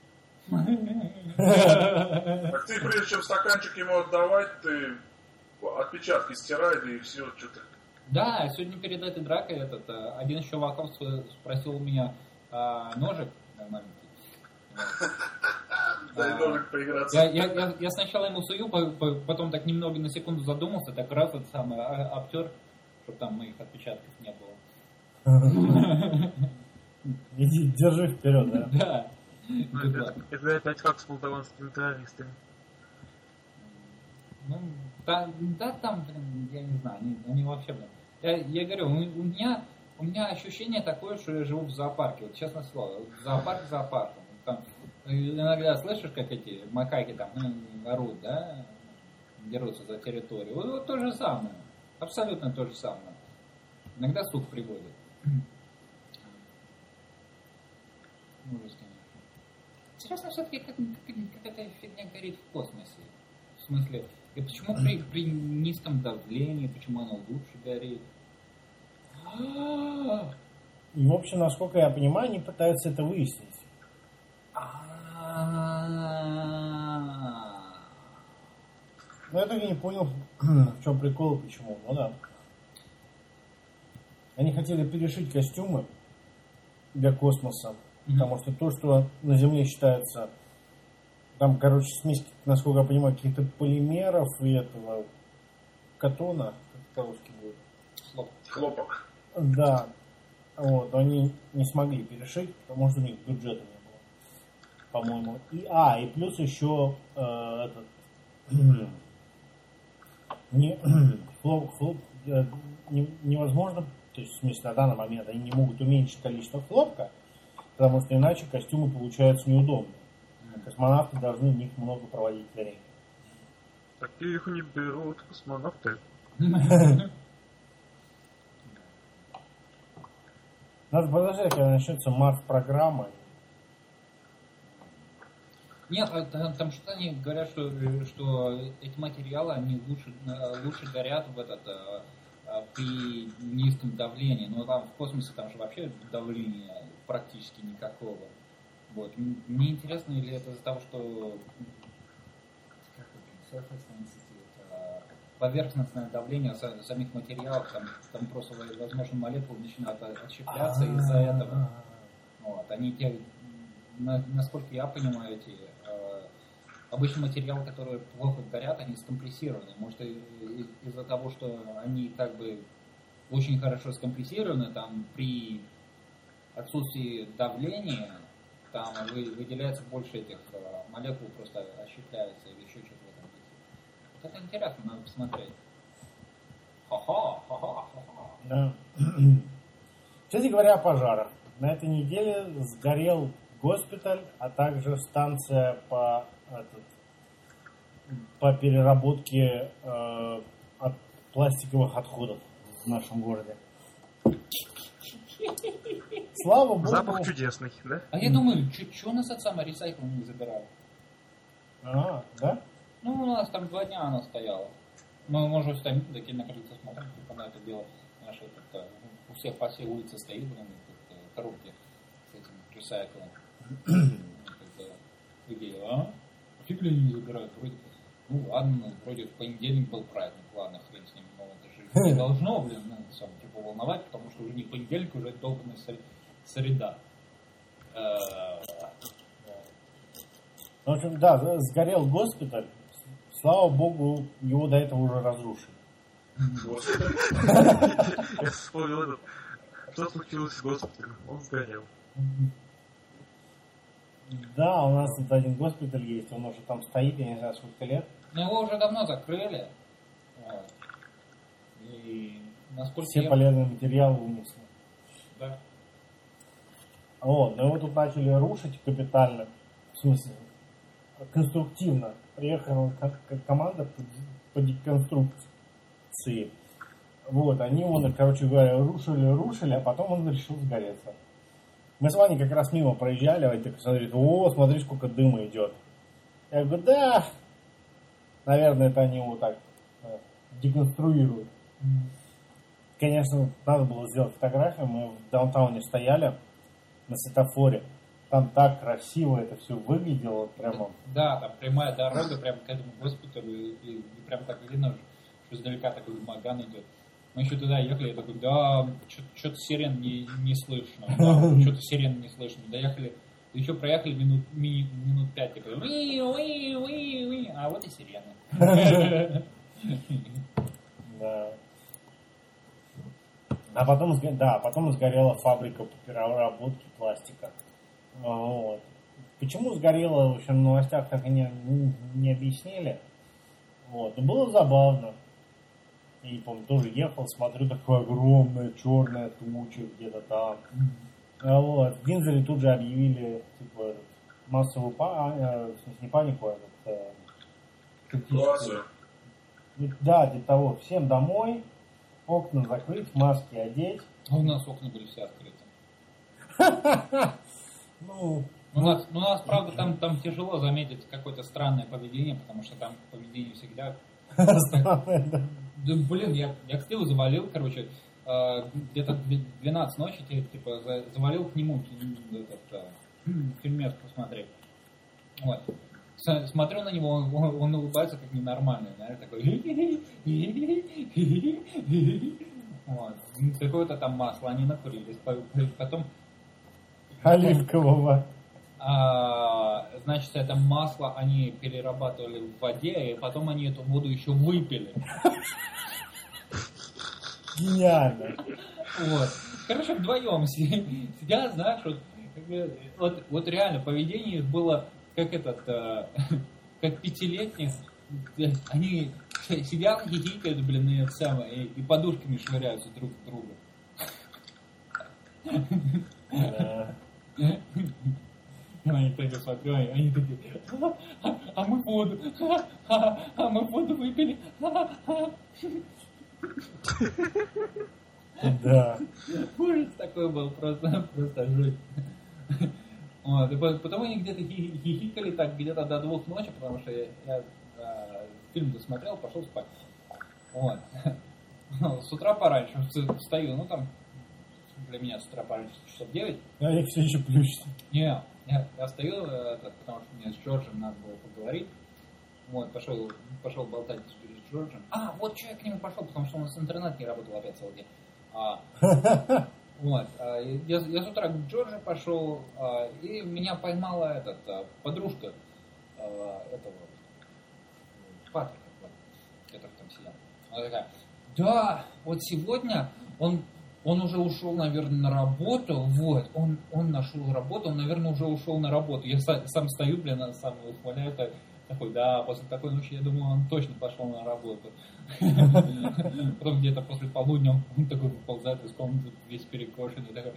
Так ты, прежде чем стаканчик ему отдавать, ты отпечатки стирай, да и все, что-то. Да, сегодня перед этой дракой один из чуваков спросил у меня ножик маленький. Дай ножик поиграться. Я сначала ему сую, потом так немного на секунду задумался, так раз этот самый обтер, чтобы там моих отпечатков не было. Иди, держи вперед, да? Да. Это опять как с молдаванскими террористами. Ну, да, там, блин, я не знаю, они вообще, блин. Я говорю, у меня ощущение такое, что я живу в зоопарке, вот честное слово, зоопарком. Там, иногда слышишь, как эти макаки там орут, да, дерутся за территорию. Вот то же самое, абсолютно то же самое. Иногда суд приводит. Ужас, конечно. Интересно, все-таки как эта фигня горит в космосе. В смысле, и почему при низком давлении, почему она лучше горит? И, в общем, насколько я понимаю, они пытаются это выяснить. Но я так и не понял, в чем прикол и почему. Ну да. Они хотели перешить костюмы для космоса. Потому что то, что на Земле считается, там, короче, смесь, насколько я понимаю, каких-то полимеров и этого катона, как по-русски будет. Хлопок. Да. Вот, они не смогли перешить, потому что у них бюджета не было. По-моему. И плюс еще невозможно, то есть в смысле на данный момент они не могут уменьшить количество хлопка, потому что иначе костюмы получаются неудобными. Космонавты должны в них много проводить времени. Таких не берут космонавты. Надо подождать, когда начнется Марс-программа. Нет, там что они говорят, что эти материалы они лучше горят при низком давлении. Но там в космосе там же вообще давления практически никакого. Вот. Мне интересно, или это из-за того, что поверхностное давление самих материалов, там просто, возможно, молекулы начинают отщепляться из-за этого. Вот. Они насколько я понимаю, эти обычные материалы, которые плохо горят, они скомпрессированы. Может, из-за того, что они как бы очень хорошо скомпрессированы, там при отсутствии давления там выделяется больше этих молекул, просто ощущается или еще что-то в этом духе. Вот это интересно, надо посмотреть. Да. Кстати говоря, о пожарах. На этой неделе сгорел госпиталь, а также станция по переработке от пластиковых отходов в нашем городе. Слава богу. Запах чудесный, да? А я думаю, что у нас от самого ресайкла не забирают? Да? Ну, у нас там 2 дня она стояла. Мы, может, стоим такие на крыльце смотрим, типа на это дело. Наше, у всех по всей улице стоит, блин, коробки с этим ресайклом. Идея, фиг ли не забирают? Вроде, ну ладно, вроде в понедельник был праздник, ладно, хрен с ним, но это же не должно, блин, сам типа волновать, потому что уже не понедельник, уже долбанная среда. В общем, да, сгорел госпиталь. Слава богу, его до этого уже разрушили. Я вспомнил этот. Что случилось с госпиталем? Он сгорел. Да, у нас тут один госпиталь есть, он уже там стоит, я не знаю, сколько лет. Но его уже давно закрыли. Вот. И насколько все полезные материалы вынесли. Да. Вот, но его тут начали рушить капитально. В смысле, конструктивно. Приехала команда по деконструкции. Вот, они его, короче говоря, рушили, а потом он решил сгореться. Мы с Ваней как раз мимо проезжали, Ваня так смотрит, смотри, сколько дыма идет. Я говорю, да, наверное, это они его так деконструируют. Конечно, надо было сделать фотографию, мы в даунтауне стояли на светофоре. Там так красиво это все выглядело, прямо. Да, там прямая дорога прямо к этому госпиталю, и прям так видно, что издалека такой Маган идет. Мы еще туда ехали, я такой, да, что-то сирен не слышно, да, что-то сирен не слышно. Доехали, еще проехали минут 5, такой, а вот и сирены. Да. А потом сгорела фабрика по переработке пластика. Вот. Почему сгорело, в общем, в новостях так и не объяснили. Вот. Но было забавно. И, помню, тоже ехал, смотрю, такая огромная черная туча где-то там. Вот. В Винзоре тут же объявили типа массовую не панику, Ситуацию. Да, для того, всем домой, окна закрыть, маски одеть. А у нас окна были все открыты. Ну, у нас, правда, там тяжело заметить какое-то странное поведение, потому что там поведение всегда... Да, блин, я к Стиву завалил, короче, где-то 12 ночи, типа, завалил к нему фильмец посмотреть. Вот. Смотрю на него, он улыбается как ненормальный, знаешь, такой... Вот. Какое-то там масло, они накурились. Потом... Оливкового. Значит, это масло они перерабатывали в воде, и потом они эту воду еще выпили. Гениально. Вот. Короче, вдвоем сидят, знаешь, вот реально поведение их было как как 5-летних. Они сидят, хихикают, блин, и подушками швыряются друг в друга. Да. Они такие смотрю, они такие, а мы воду выпили. Да. Ужас такой был, просто жуть. Вот, и потом они где-то хихикали так где-то до 2 ночи, потому что я фильм досмотрел, пошел спать. Вот. С утра пораньше встаю, там для меня с утра пораньше часов 9. А их все еще плющится. Не, я стою, потому что мне с Джорджем надо было поговорить. Вот, пошел болтать с Джорджем. Вот что я к нему пошел, потому что у нас интернет не работал опять целый день. Вот, я с утра к Джорджу пошел, и меня поймала подружка этого Патрика, который там сидел. Она такая, да, вот сегодня он уже ушел, наверное, на работу, вот, он нашел работу, он, наверное, уже ушел на работу. Я сам стою, блин, сам ухваляю, Такой, да, после такой ночи, я думаю, он точно пошел на работу. Потом где-то после полудня он такой выползает из комнаты, весь перекошенный, такой,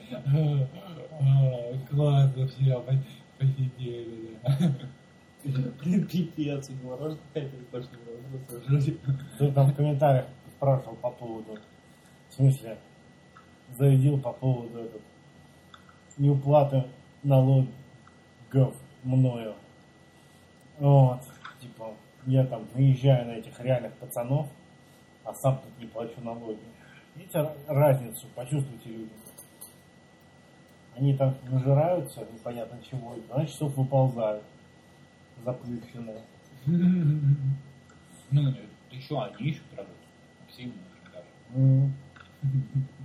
классно, все, посидели, Блин, пипец, у него рожа такая перекошенная. Ты там в комментариях спрашивал по поводу, в смысле, зарядил по поводу неуплаты налогов мною. Вот, типа, я там наезжаю на этих реальных пацанов, а сам тут не плачу налоги. Видите разницу, почувствуйте люди. Они там нажираются, непонятно чего, и 12 часов выползают, заплывшенные. Ну, еще они ищут работу. Активно очень даже.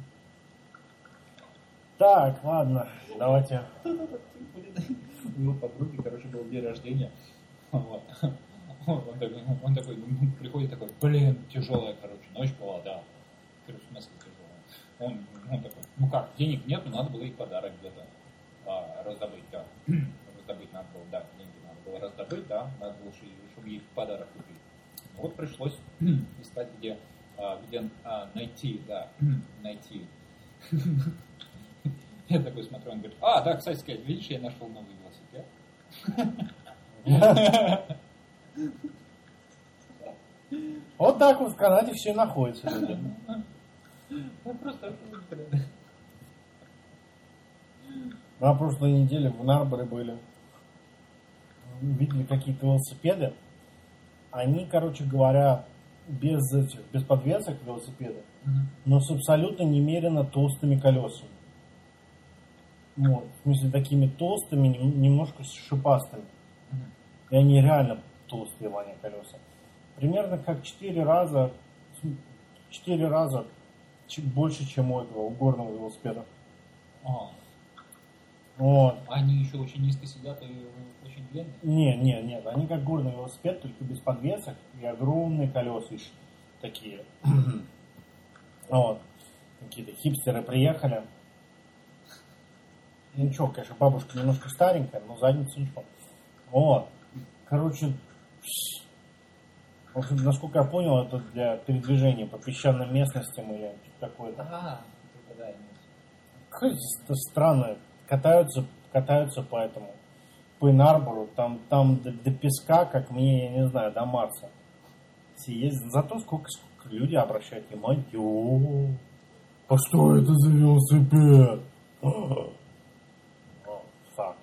Так, ладно, давайте. У его подруги, короче, был день рождения. Вот. Он такой приходит такой, блин, тяжелая, короче, ночь была, да. Короче, в смысле тяжелая. Он такой, ну как, денег нет, но надо было и подарок где-то раздобыть, да. Раздобыть надо было, да, деньги надо было раздобыть, да, надо было, чтобы их подарок купить. Вот пришлось искать, где найти, да, найти. Я такой смотрю, он говорит, да, кстати, видишь, я нашел новый велосипед. Вот так вот в Канаде все и находится. Просто На прошлой неделе в Нарборе были. Видели какие-то велосипеды. Они, короче говоря, без подвесок велосипеда, но с абсолютно немерено толстыми колесами. Вот. В смысле, такими толстыми, немножко шипастыми. И они реально толстые, Ваня, колеса. Примерно как 4 раза больше, чем у этого, у горного велосипеда. Вот. Они еще очень низко сидят и очень длинные? Нет. Они как горный велосипед, только без подвесок и огромные колеса такие. Вот. Какие-то хипстеры приехали. Ну ничего, конечно, бабушка немножко старенькая, но задница ничего. Вот. Короче, в общем, насколько я понял, это для передвижения по песчаным местностям или что-то такое-то. Какое-то странное. Катаются по этому, по Нарбору, там до песка, как мне, я не знаю, до Марса. Все ездят. Зато сколько люди обращают внимание. А что это за велосипед? Фак.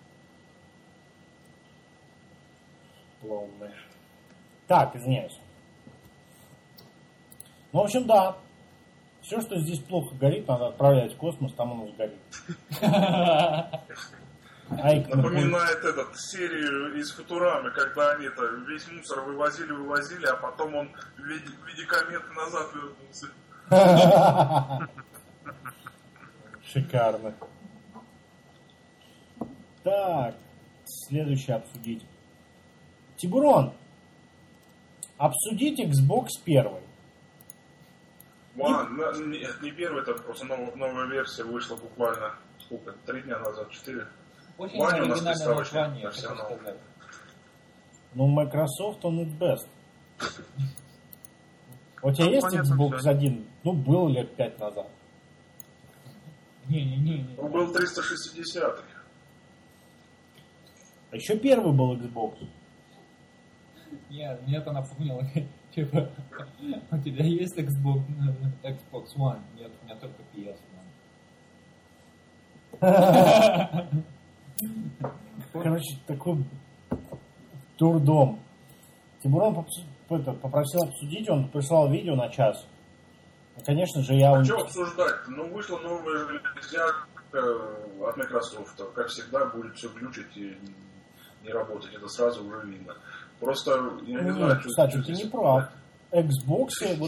Ломный. Так, извиняюсь. Ну, в общем, да. Все, что здесь плохо горит, надо отправлять в космос, там оно сгорит. Напоминает серию из Футурамы, когда они весь мусор вывозили, а потом он в виде кометы назад вернулся. Шикарно. Так, следующее обсудить. Тибурон, обсудить Xbox 1. Нет, не первый, это просто новая версия вышла буквально, 3 дня назад, 4. Очень One у нас оригинальное приставочный название, хочу профессионал. сказать. Ну, Microsoft, он it best. У тебя есть понятно, Xbox всё. 1? Ну, был лет 5 назад. Не. Он был 360-й. А еще первый был Xbox. Нет, мне это напомнило, типа, у тебя есть Xbox One? Нет, у меня только PS One. Короче, такой дурдом. Тибурон попросил обсудить, он прислал видео на час. И, конечно же, я... А что обсуждать? Ну, вышла новая железяка от Microsoft. Как всегда, будет все глючить и не работать. Это сразу уже видно. Просто, я не знаю, что... Кстати, ты не прав. Xbox...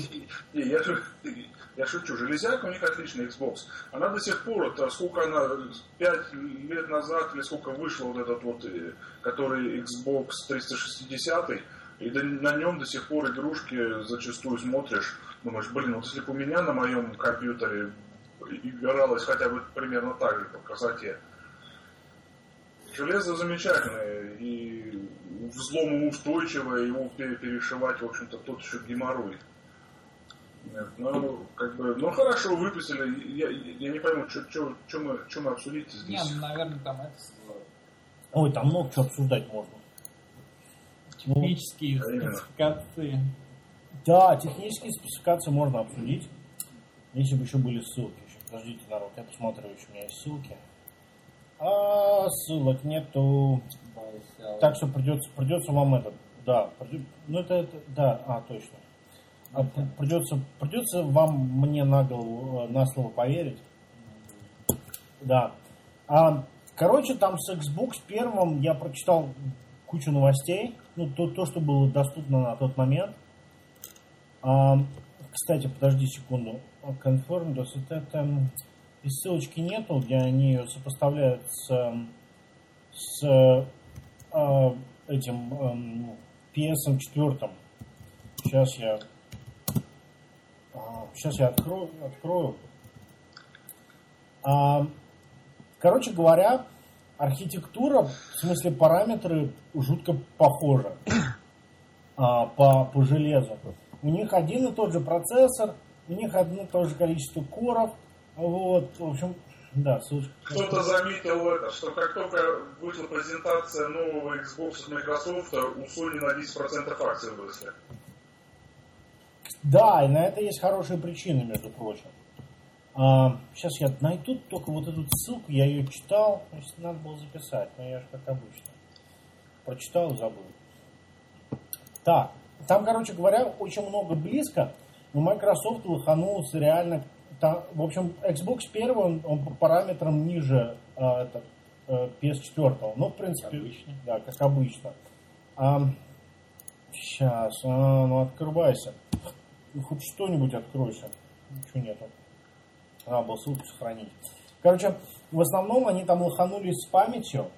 Я шучу. Железяка у них отличный Xbox. Она до сих пор, сколько она, 5 лет назад, или сколько вышел вот этот вот, который Xbox 360, и на нем до сих пор игрушки зачастую смотришь, думаешь, вот если бы у меня на моем компьютере игралось хотя бы примерно так же по красоте. Железо замечательное, и взлому устойчивое, его перешивать, в общем-то, тот еще геморрой. Ну, как бы, ну хорошо, выпустили. Я не пойму, что мы обсудить здесь. Не, ну, наверное, там это... Ой, там много чего обсуждать можно. Технические спецификации. Да, технические спецификации можно обсудить. Если бы еще были ссылки. Еще, подождите, народ, я посмотрю, еще у меня есть ссылки. А ссылок нету. Так что придется вам это. Да, ну это да, точно. Придется вам мне на слово поверить. Да. Короче, там с Xbox первым я прочитал кучу новостей. Ну, то, что было доступно на тот момент. Кстати, подожди секунду. Confirm, это и ссылочки нету, где они ее сопоставляют с этим PS4. Сейчас я открою. Короче говоря, архитектура, в смысле параметры, жутко похожи по железу. У них один и тот же процессор, у них одно и то же количество коров. Вот, в общем, да, ссылочка. Кто-то заметил это, что как только вышла презентация нового Xbox от Microsoft, у Sony на 10% акций выросли. Да, и на это есть хорошие причины, между прочим. Сейчас я найду только вот эту ссылку, я ее читал, значит, надо было записать, но я же как обычно прочитал и забыл. Так, там, короче говоря, очень много близко, но Microsoft лоханулся реально. Там, в общем, Xbox 1, он по параметрам ниже PS4, ну, в принципе, да, как обычно. Сейчас, ну, открывайся. Хоть что-нибудь откройся. Ничего нету. Было ссылку сохранить. Короче, в основном они там лоханулись с памятью.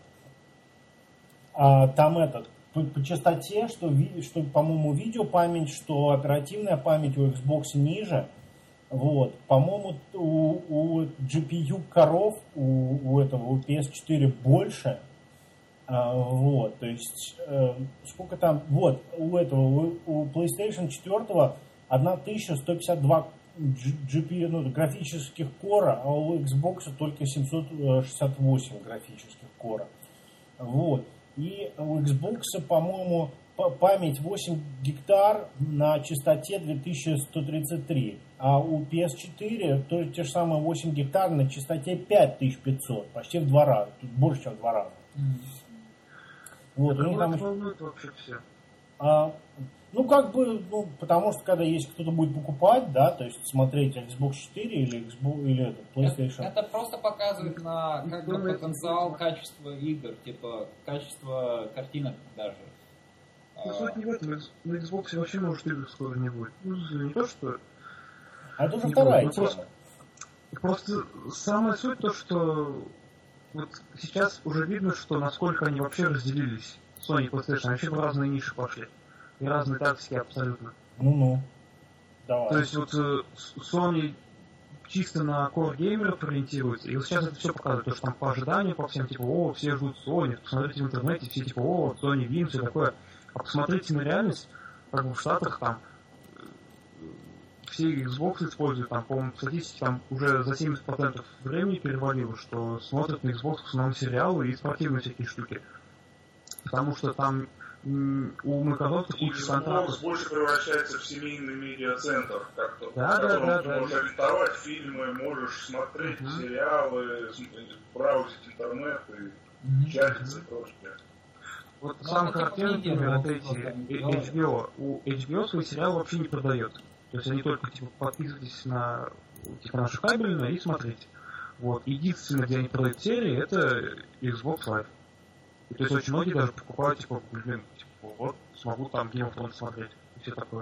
Там по частоте, что, по-моему, видеопамять, что оперативная память у Xbox ниже. Вот. По-моему, у GPU коров, у PS4 больше. Вот. То есть, сколько там... Вот, у PlayStation 4 1152 GPU, ну, графических кора, а у Xbox только 768 графических кора. Вот. И у Xbox, по-моему, память 8 гектар на частоте 2133. А у PS4 тоже те же самые 8 гектар на частоте 5500. Почти в 2 раза. Тут больше, чем в 2 раза. Вот, у них там... вообще все. Ну, как бы, ну, потому что, когда есть кто-то будет покупать, да, то есть смотреть Xbox 4 или PlayStation. Это просто показывает на как бы потенциал качества игр, типа качество картинок даже. Ну, суть не в этом. На Xbox вообще, может, игр скоро не будет. Ну, не то, что... А это уже вторая тема. Просто самая суть то, что вот сейчас уже видно, что насколько они вообще разделились. Sony и PlayStation вообще в разные ниши пошли. И разные тактики абсолютно. Ну-ну. Давай. То есть вот Sony чисто на core геймеров ориентируется. И вот сейчас это все показывает, то, что там по ожиданию, по всем, типа, все ждут Sony, посмотрите в интернете, все типа, Sony Win, все такое. А посмотрите на реальность, как бы в Штатах там все Xbox используют, там, по-моему, в статистике там уже за 70% времени перевалило, что смотрят на Xbox в основном сериалы и спортивные всякие штуки. Потому что там у Microsoft куча контрактов. Xbox больше превращается в семейный медиацентр, как-то, да, в котором да, ты можешь арендовать фильмы, можешь смотреть сериалы, браузить интернет и чатиться и прочее. Вот самый характерный, например, это эти HBO. У HBO свой сериал вообще не продает. То есть они только типа подписывайтесь на типа нашу кабельную и смотрите. Вот. Единственное, где они продают серии, это Xbox Live. И, то есть очень многие даже покупают, типа, вот, смогу там Game of Thrones смотреть. И все такое.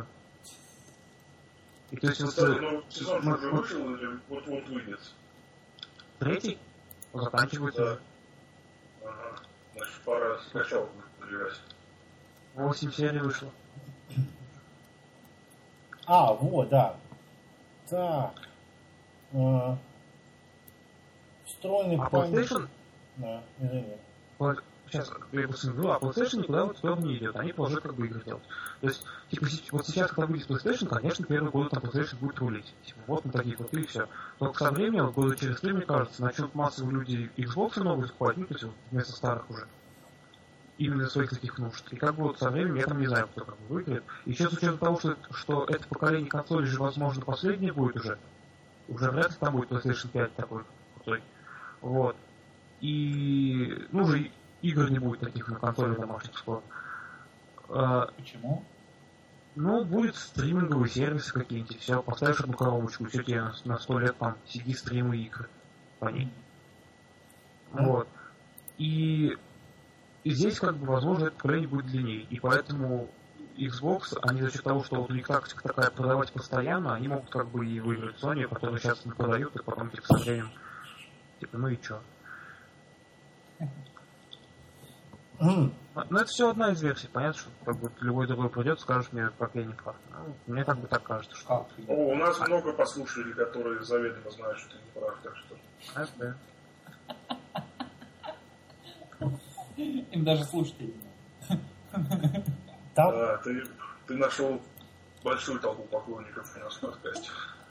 И то есть вот... сезон же уже вышел или вот-вот выйдет? 3? Заканчивается. Да. Ага. Значит, пора скачалку набирать. 8 серий вышло. Вот, да. Так. Встроенный PlayStation? Да, извини. сейчас я просто говорю, а PlayStation никуда в эту сторону не идет, они продолжают как бы игры делать. То есть, типа, вот сейчас, когда выйдет PlayStation, конечно, первый год там PlayStation будет рулить. Типа, вот мы такие крутые, и все. Только со временем, вот года через 3, мне кажется, начнут массово люди Xbox новые покупать, ну, то есть, вместо старых уже. Именно своих таких нужд. И как бы вот со временем, я там не знаю, кто как бы выиграет. И сейчас с учетом того, что это поколение консолей же, возможно, последнее будет уже. Уже вряд ли там будет PlayStation 5 такой крутой. Вот. И, ну, уже игр не будет таких на консоли домашних скоро. Почему? Ну, будет стриминговые сервисы какие-нибудь, все, поставишь одну коробочку, все тебе на 100 лет там сиди, стримы игры по ней. Вот. И здесь, как бы, возможно, это поколение будет длиннее. И поэтому Xbox, они за счет того, что вот у них тактика такая продавать постоянно, они могут как бы и выиграть Sony, которые сейчас не продают, и потом типа со временем, типа, ну и чё. Ну, это все одна из версий. Понятно, что как бы любой другой придет, скажет мне, как я не прав. Ну, мне как бы так кажется, что... У нас много послушателей, которые заведомо знают, что ты не прав, так что... Да. Им даже слушать не надо. Да, ты нашел большую толпу поклонников у нас в подкасте.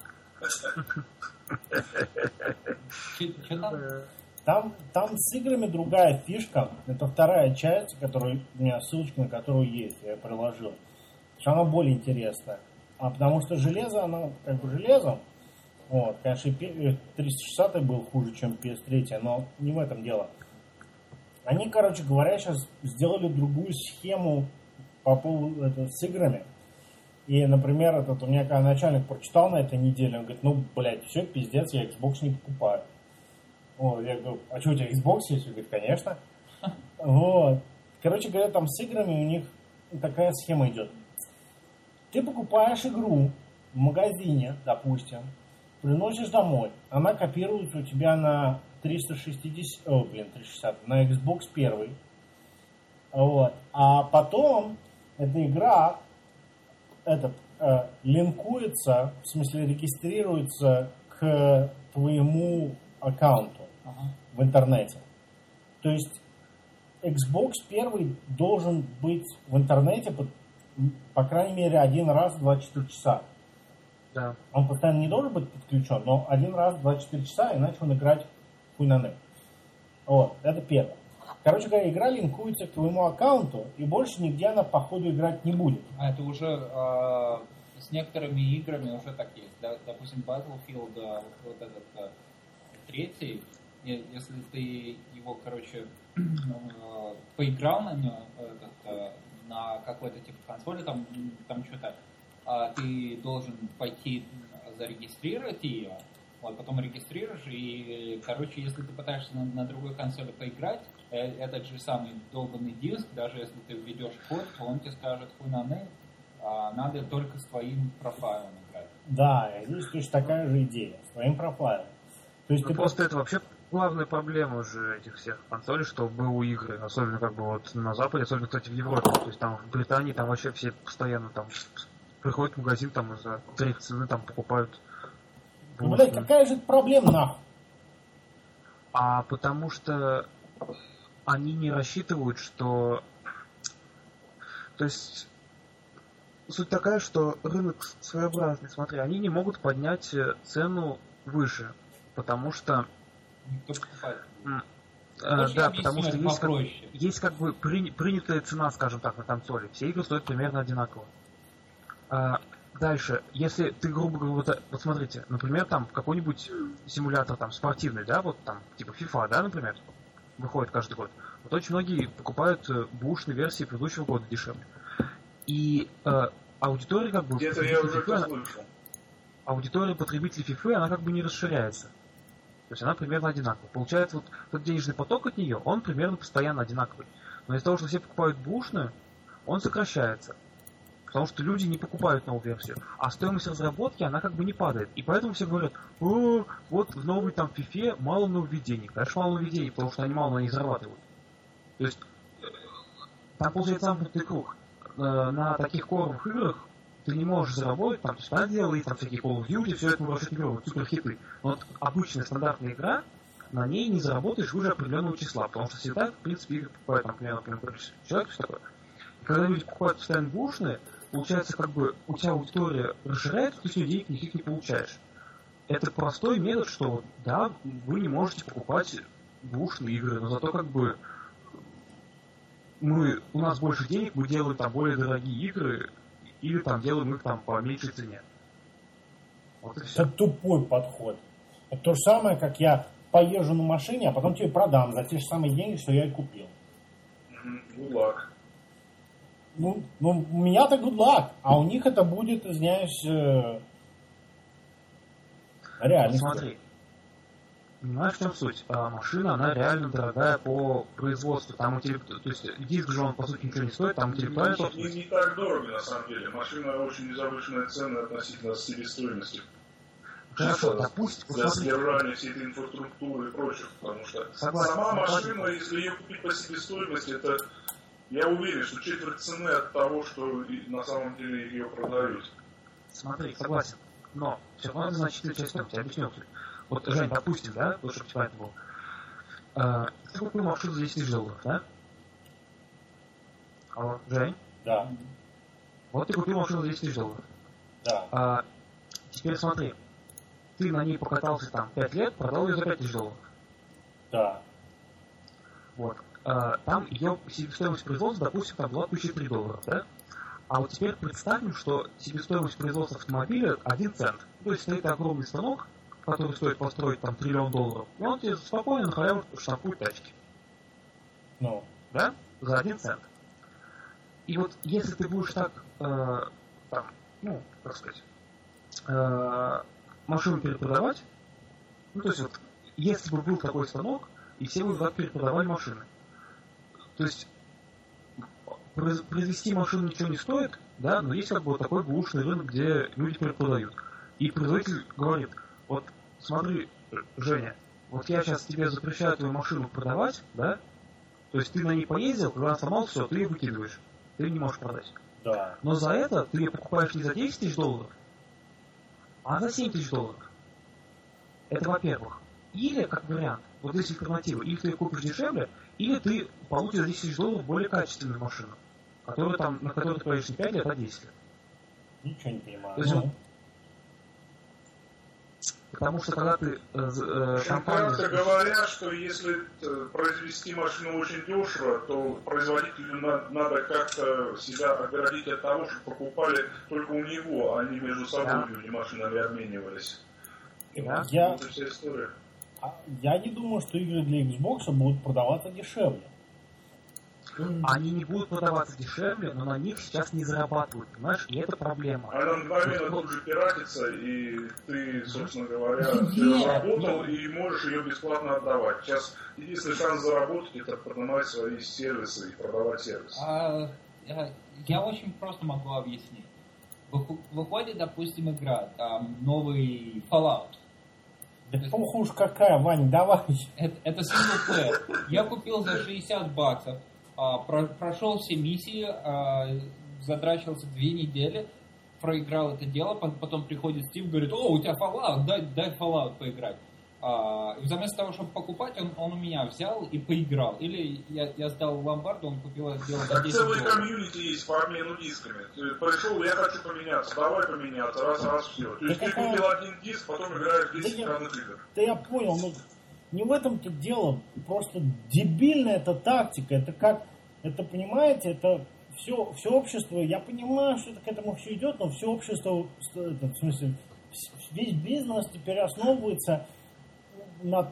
Что там? Там с играми другая фишка. Это вторая часть, у меня ссылочка на которую есть, я ее приложил. Что она более интересная. А потому что железо, оно как бы железом. Вот, конечно, 360 был хуже, чем PS3, но не в этом дело. Они, короче говоря, сейчас сделали другую схему по поводу с играми. И, например, у меня когда начальник прочитал на этой неделе, он говорит, ну, блядь, все, пиздец, я Xbox не покупаю. Вот, я говорю, а что, у тебя Xbox есть? Он говорит, конечно. Вот. Короче говоря, там с играми у них такая схема идет. Ты покупаешь игру в магазине, допустим, приносишь домой, она копируется у тебя на 360, на Xbox 1. Вот. А потом эта игра линкуется, в смысле регистрируется к твоему аккаунту в интернете. То есть Xbox 1 должен быть в интернете по крайней мере один раз в 24 часа. Да. Он постоянно не должен быть подключен, но один раз в 24 часа, иначе он играть хуй на ней. Вот, это первое. Короче говоря, игра линкуется к твоему аккаунту, и больше нигде она, походу, играть не будет. А это уже с некоторыми играми уже так есть. Да? Допустим, Battlefield, вот этот третий, если ты его, короче, поиграл на нем, на какой-то типа консоли, там что-то, ты должен пойти зарегистрировать ее, вот, потом регистрируешь, и, короче, если ты пытаешься на другой консоли поиграть, этот же самый долбанный диск, даже если ты введешь код, то он тебе скажет, хуй на ней, надо только с твоим профайлом играть. Да, здесь точно такая же идея, с твоим профайлом. То есть ты просто это вообще главная проблема уже этих всех консолей, что БУ игры, особенно как бы вот на Западе, особенно, кстати, в Европе, то есть там в Британии там вообще все постоянно там приходят в магазин, там за треть цены там покупают. Ну, блядь, какая же это проблема, нахуй? А потому что они не рассчитывают, что... То есть суть такая, что рынок своеобразный. Смотри, они не могут поднять цену выше, потому что... Никто покупает. Да, потому что есть как бы принятая цена, скажем так, на консоли. Все игры стоят примерно одинаково. Дальше, если ты, грубо говоря, вот смотрите, например, там какой-нибудь симулятор там спортивный, да, вот там, типа FIFA, да, например, выходит каждый год. Вот очень многие покупают бэушные версии предыдущего года дешевле. И аудитория как бы... Это я уже слышал. Аудитория потребителей FIFA, она как бы не расширяется. То есть она примерно одинаковая. Получается, вот тот денежный поток от нее, он примерно постоянно одинаковый. Но из-за того, что все покупают бэушную, он сокращается. Потому что люди не покупают новую версию. А стоимость разработки, она как бы не падает. И поэтому все говорят, вот в новой там FIFA мало нововведений. Конечно, мало нововведений, потому что они мало на них зарабатывают. То есть, там получается замкнутый круг. На таких коровых играх ты не можешь заработать, там, то есть, понятное дело, есть там всякие Call of Duty, все это мы вообще не берем, вот суперхиты. Но вот обычная стандартная игра, на ней не заработаешь выше определенного числа, потому что всегда, в принципе, игры покупают там примерно количество человек, все такое. И когда люди покупают постоянно бэушные, получается, как бы у тебя аудитория расширяется, ты все денег никаких не получаешь. Это простой метод, что да, вы не можете покупать бэушные игры, но зато как бы у нас больше денег, мы делаем там более дорогие игры, или там делаем их там по меньшей цене. Вот и все. Это тупой подход. Это то же самое, как я поезжу на машине, а потом тебе продам за те же самые деньги, что я и купил. Good luck. Ну, у меня-то good luck, а у них это будет, извиняюсь, реальность. Смотри, понимаешь, в чем суть? Машина, она реально дорогая по производству. Там то есть диск же он, по сути, ничего не стоит, там интеллектуальная собственность. Не так дорого, на самом деле. Машина очень незавышенная цена относительно себестоимости. Хорошо, допустим, для содержания всей этой инфраструктуры и прочих, потому что сама машина, если ее купить по себестоимости, это, я уверен, что четверть цены от того, что на самом деле ее продают. Смотри, согласен, но все равно это значительная часть стоимости, объясню. Вот, Жень, допустим, да, вот чтобы понятно было. Ты купил машину за 10 тысяч долларов, да? Алло, Жень? Да. Вот ты купил машину за 10 тысяч долларов. Да. Теперь смотри. Ты на ней покатался там 5 лет, продал ее за 5 тысяч долларов. Да. Вот. Там ее себестоимость производства, допустим, там была $1003, да? А вот теперь представим, что себестоимость производства автомобиля 1 цент. То есть стоит огромный станок, который стоит построить там $1 триллион, и он тебе спокойно на халяву штампует тачки. Ну. Да? За 1 цент. И вот если ты будешь так, там, ну, как сказать, машину перепродавать, ну, то есть вот, если бы был такой станок, и все бы так перепродавали машины. То есть, произвести машину ничего не стоит, да, но есть как бы вот такой бэушный рынок, где люди перепродают. И производитель говорит, вот, смотри, Женя, вот я сейчас тебе запрещаю твою машину продавать, да, то есть ты на ней поездил, когда она сломалась, все, ты ее выкидываешь, ты не можешь продать. Да. Но за это ты ее покупаешь не за 10 тысяч долларов, а за 7 тысяч долларов. Это во-первых. Или, как вариант, вот здесь альтернатива, или ты ее купишь дешевле, или ты получишь за 10 тысяч долларов более качественную машину, которая там, на которой ты поедешь не 5 лет, а 10 лет. Ничего не понимаю. То есть, потому что когда ты Кратко говоря, что если произвести машину очень дешево, то производителю надо как-то себя оградить от того, что покупали только у него, а не между собой люди машинами обменивались. Да? Это вся история. Я не думаю, что игры для Xbox будут продаваться дешевле. Они не будут продаваться дешевле, но на них сейчас не зарабатывают, понимаешь? И это проблема. Она мгновенно тут же пиратится, и ты, собственно говоря, заработал и можешь ее бесплатно отдавать. Сейчас единственный шанс заработать — это продавать свои сервисы и продавать сервисы. Я очень просто могу объяснить. Выходит, допустим, игра, там, новый Fallout. Да похуй уж какая, Вань, давай. Это синглплеер. Я купил за $60, прошел все миссии, задрачивался 2 недели, проиграл это дело, потом приходит Стив, говорит: о, у тебя Fallout, дай Fallout поиграть. И вместо того, чтобы покупать, он у меня взял и поиграл. Или я сдал в ломбард, он купил это дело за $10. Целый комьюнити есть по обмену дисками. Ты пришел, я хочу поменяться, давай поменяться, раз, все. То есть ты купил один диск, потом играешь 10 разных игр. Да я понял, но не в этом-то дело. Просто дебильная эта тактика. Это как, это, понимаете, это все общество, я понимаю, что это к этому все идет, но все общество, это, в смысле, весь бизнес теперь основывается на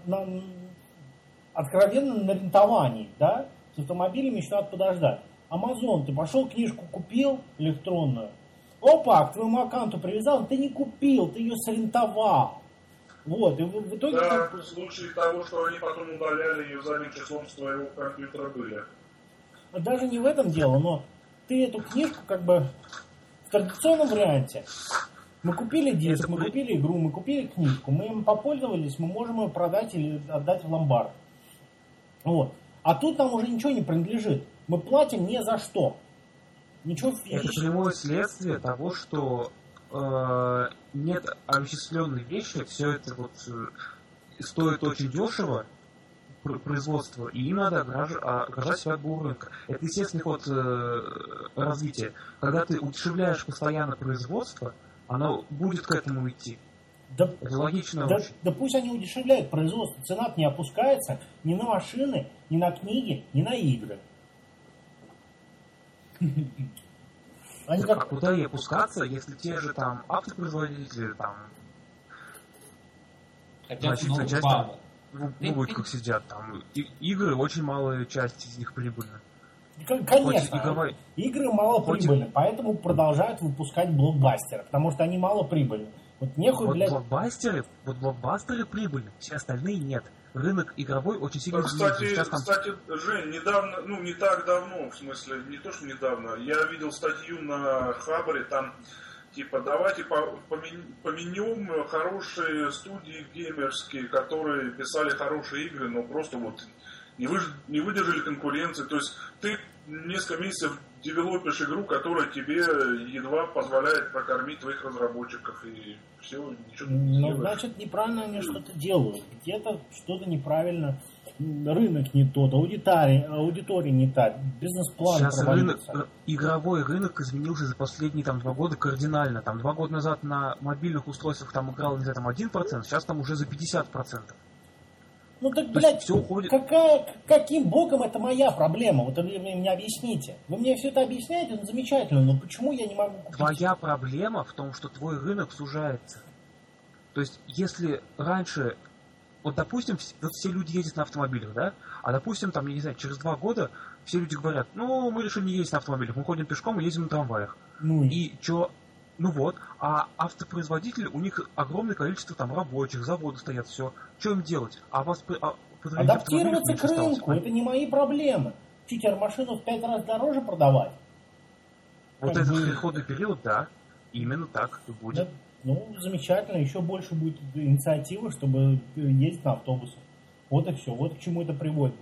откровенном на рентовании, да? С автомобилями еще надо подождать. Amazon, ты пошел, книжку купил электронную, опа, к твоему аккаунту привязал, ты не купил, ты ее срентовал. Вот, и в итоге... Да, в случае того, что они потом удаляли ее задним числом с твоего компьютера, были. Даже не в этом дело, но ты эту книжку как бы в традиционном варианте. Мы купили диск, мы купили игру, мы купили книжку, мы им попользовались, мы можем ее продать или отдать в ломбард. Вот. А тут нам уже ничего не принадлежит. Мы платим ни за что. Ничего Это прямое следствие того, что нет овеществленной вещи, все это вот стоят очень дешево, производство, и им надо ограждать себя от белого рынка. Это естественный ход развития. Когда ты удешевляешь постоянно производство, оно будет к этому идти. Да, это логично да, очень. Да пусть они удешевляют производство, цена не опускается ни на машины, ни на книги, ни на игры. А куда ей опускаться, если те же там автопроизводители там значительная часть там в убытках сидят там. Игры, очень малая часть из них прибыльна. Конечно, игры малоприбыльны, поэтому продолжают выпускать блокбастеры, потому что они малоприбыльны. Вот нехуй, вот блядь... блокбастеры прибыльны, все остальные нет. Рынок игровой очень сильно изменился. Кстати, Жень, недавно, не так давно, в смысле, не то, что недавно, я видел статью на Хабре, там, типа, давайте поменем хорошие студии геймерские, которые писали хорошие игры, но просто вот не выдержали конкуренции. То есть ты несколько месяцев девелопишь игру, которая тебе едва позволяет прокормить твоих разработчиков, и все, ничего не делаешь. Значит, неправильно они что-то делают. Где-то что-то неправильно, рынок не тот, аудитория не та, бизнес-план провалился. Игровой рынок изменился за последние 2 года кардинально. 2 года назад на мобильных устройствах там играл, не знаю, 1%, сейчас там уже за 50%. Ну так, блядь, каким боком это моя проблема? Вот вы мне объясните. Вы мне все это объясняете, замечательно, но почему я не могу купить? Твоя проблема в том, что твой рынок сужается. То есть, если раньше, вот допустим, все люди ездят на автомобилях, да? А допустим, там, я не знаю, через 2 года все люди говорят, мы решили не ездить на автомобилях, мы ходим пешком и ездим на трамваях. И что? А автопроизводители, у них огромное количество там рабочих, заводы стоят, все. Что им делать? Адаптироваться к рынку, это не мои проблемы. Теперь машину в 5 раз дороже продавать. Вот этот переходный период, да, именно так и будет. Да, замечательно, еще больше будет инициативы, чтобы ездить на автобусах. Вот и все, вот к чему это приводит.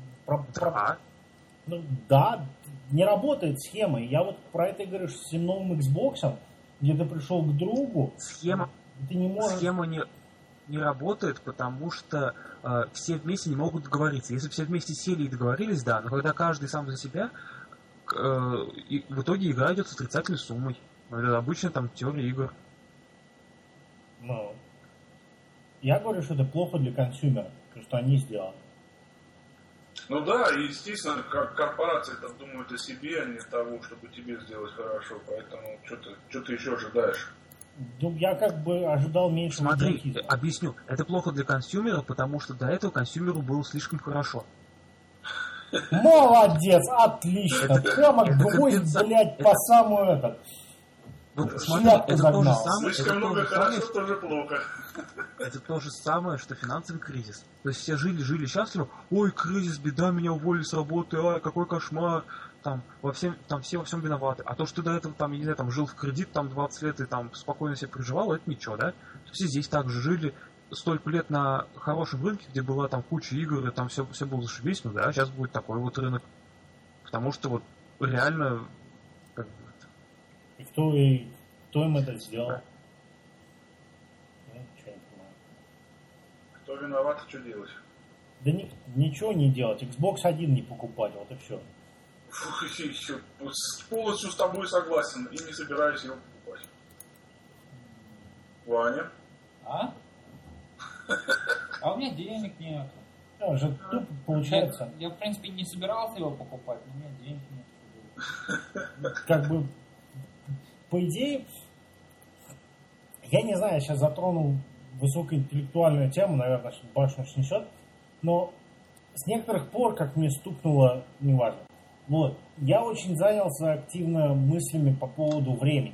Да, не работает схема. Я вот про это и говорю, что с новым Xbox, где ты пришел к другу, ты не можешь... Схема не работает, потому что все вместе не могут договориться. Если бы все вместе сели и договорились, да, но когда каждый сам за себя, и в итоге игра идет с отрицательной суммой. Это обычно там теория игр. Я говорю, что это плохо для консюмера, то, что они сделали. Ну да, и естественно, как корпорации там думают о себе, а не того, чтобы тебе сделать хорошо, поэтому что ты еще ожидаешь? Я как бы ожидал меньше. Смотри, объясню. Это плохо для консюмера, потому что до этого консюмеру было слишком хорошо. Молодец, отлично. Прямо гвоздь, блядь, по самому этот. Смотри, это то же самое. Слишком много хорошо, тоже плохо. Это то же самое, что финансовый кризис. То есть все жили счастливо. Ой, кризис, беда, меня уволили с работы, какой кошмар. Все во всем виноваты. А то, что ты до этого, я не знаю, жил в кредит 20 лет и спокойно себе проживал, это ничего, да? Все здесь также жили столько лет на хорошем рынке, где была куча игр, и все было зашибись, да, сейчас будет такой вот рынок. Потому что реально И кто им это сделал? Кто виноват, что делать? Да ничего не делать. Xbox 1 не покупать, вот и все. Полностью с тобой согласен и не собираюсь его покупать. Ваня? А у меня денег нет. Же тупо получается. Я, в принципе, не собирался его покупать, но у меня денег нет. Как бы, по идее, я не знаю, я сейчас затронул высокоинтеллектуальную тему, наверное, башню снесет, но с некоторых пор, как мне стукнуло, неважно, я очень занялся активно мыслями по поводу времени.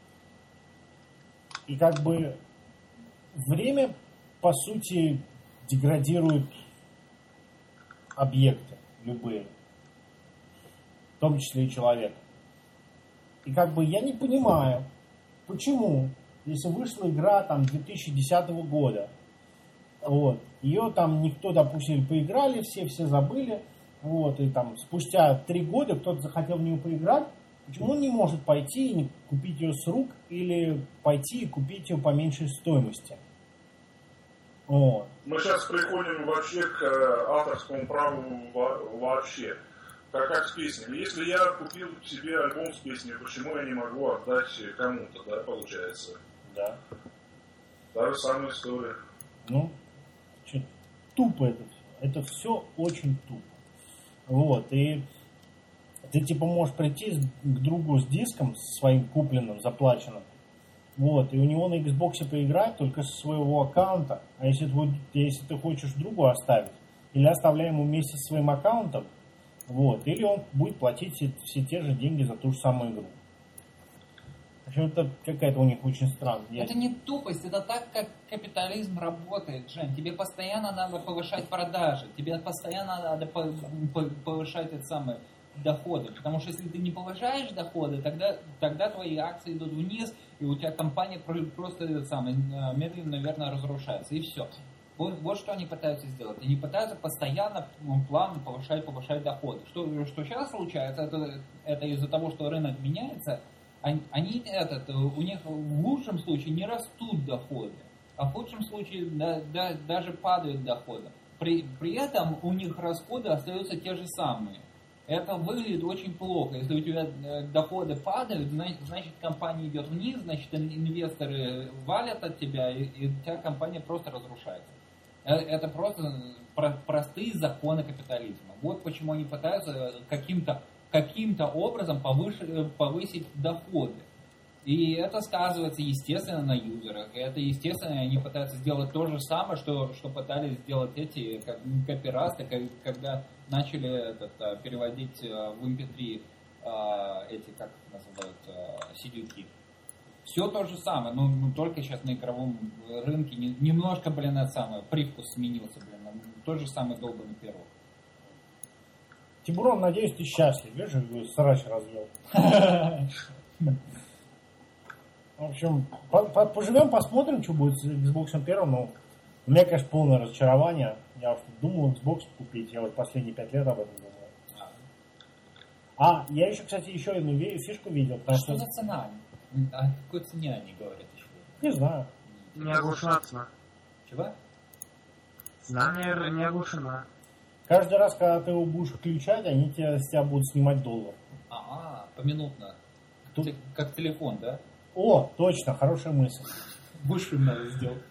И как бы время, по сути, деградирует объекты любые, в том числе и человек. И как бы я не понимаю, почему, если вышла игра 2010 года, ее никто, допустим, поиграли, все забыли, и спустя 3 года кто-то захотел в нее поиграть, почему он не может пойти и купить ее с рук или пойти и купить ее по меньшей стоимости? Вот. Мы сейчас приходим вообще к авторскому праву вообще. Как с песнями. Если я купил себе альбом с песней, почему я не могу отдать кому-то, да, получается? Да. Та же самая история. Ну, тупо это все. Это все очень тупо. Вот, и ты типа можешь прийти к другу с диском своим купленным, заплаченным, вот, и у него на Xbox поиграть только со своего аккаунта, а если ты хочешь другу оставить, или оставляй ему вместе со своим аккаунтом, вот, или он будет платить все те же деньги за ту же самую игру. В общем, это какая-то у них очень странная. Это не тупость, это так, как капитализм работает, Жень. Тебе постоянно надо повышать продажи, тебе постоянно надо повышать эти самые доходы. Потому что если ты не повышаешь доходы, тогда твои акции идут вниз, и у тебя компания просто медленно, наверное, разрушается. И все. Вот что они пытаются сделать. Они пытаются постоянно, плавно повышать доходы. Что сейчас случается, это из-за того, что рынок меняется. У них в лучшем случае не растут доходы, а в худшем случае даже падают доходы. При этом у них расходы остаются те же самые. Это выглядит очень плохо. Если у тебя доходы падают, значит компания идет вниз, значит инвесторы валят от тебя, и у тебя компания просто разрушается. Это просто простые законы капитализма. Вот почему они пытаются каким-то образом повысить доходы. И это сказывается, естественно, на юзерах. И это, естественно, они пытаются сделать то же самое, что пытались сделать эти копирасты, когда начали переводить в MP3 эти, как называют, сидюки. Все то же самое, но только сейчас на игровом рынке немножко, привкус сменился, тот же самый долбанный пирог. Тибурон, надеюсь, ты счастлив. Вижу, срач развел. В общем, поживем, посмотрим, что будет с Xbox 1. Но у меня, конечно, полное разочарование. Я уж думал Xbox купить. Я вот последние 5 лет об этом думал. Я еще, кстати, одну фишку видел. Что за цена? О какой цене они говорят еще? Не знаю. Не оглашена цена. Чего? Цена не оглашена. Каждый раз, когда ты его будешь включать, они с тебя будут снимать $1. Поминутно. Как телефон, да? О, точно, хорошая мысль. Высшим надо сделать.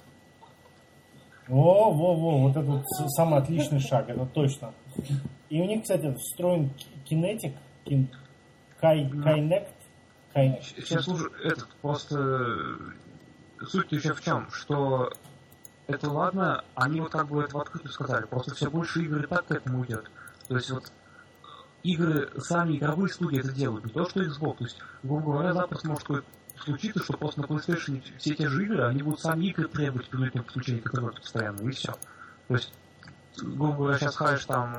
Вот это вот самый отличный шаг, это точно. И у них, кстати, встроен Kinetic, Kinect. Сейчас просто суть еще в чем, что это ладно, они вот как бы это в открытую сказали, просто все больше игр и так к этому идет. То есть вот игры, сами игровые студии это делают, не то что Xbox. То есть, грубо говоря, запросто может случиться, что просто на PlayStation все те же игры, они будут сами игры требовать предварительного подключения к интернету постоянно, и все. То есть, грубо говоря, сейчас хаешь там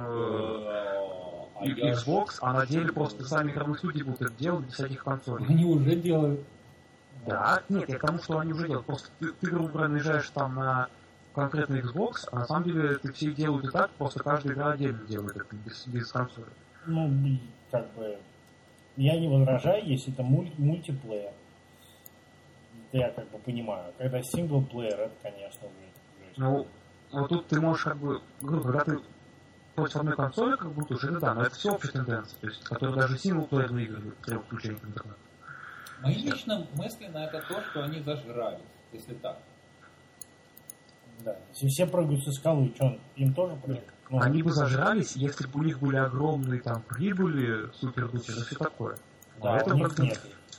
Xbox, а на деле просто сами игровые студии будут это делать без всяких консолей. Они уже делают. Да, нет, я к тому, что они уже делают. Просто ты грубо говоря, наезжаешь там на конкретный Xbox, а на самом деле это все делают и так, просто каждая игра отдельно делает это, без консоли. Ну, как бы, я не возражаю, если это мультиплеер. Это я как бы понимаю. Когда синглплеер, это, конечно, уже... Ну, вот тут ты можешь как бы, когда ты против одной консоли, как будто уже, да, но это все общая тенденция, то есть, которые даже синглплеерные игры требуют включения к интернету. Мои лично мысли на это то, что они зажрались, если так. Да, если все прыгают со скалы, что, им тоже прыгают? Ну, они бы зажрались, если бы у них были огромные там прибыли, супер-дупер, и все такое. Да, это у них нет.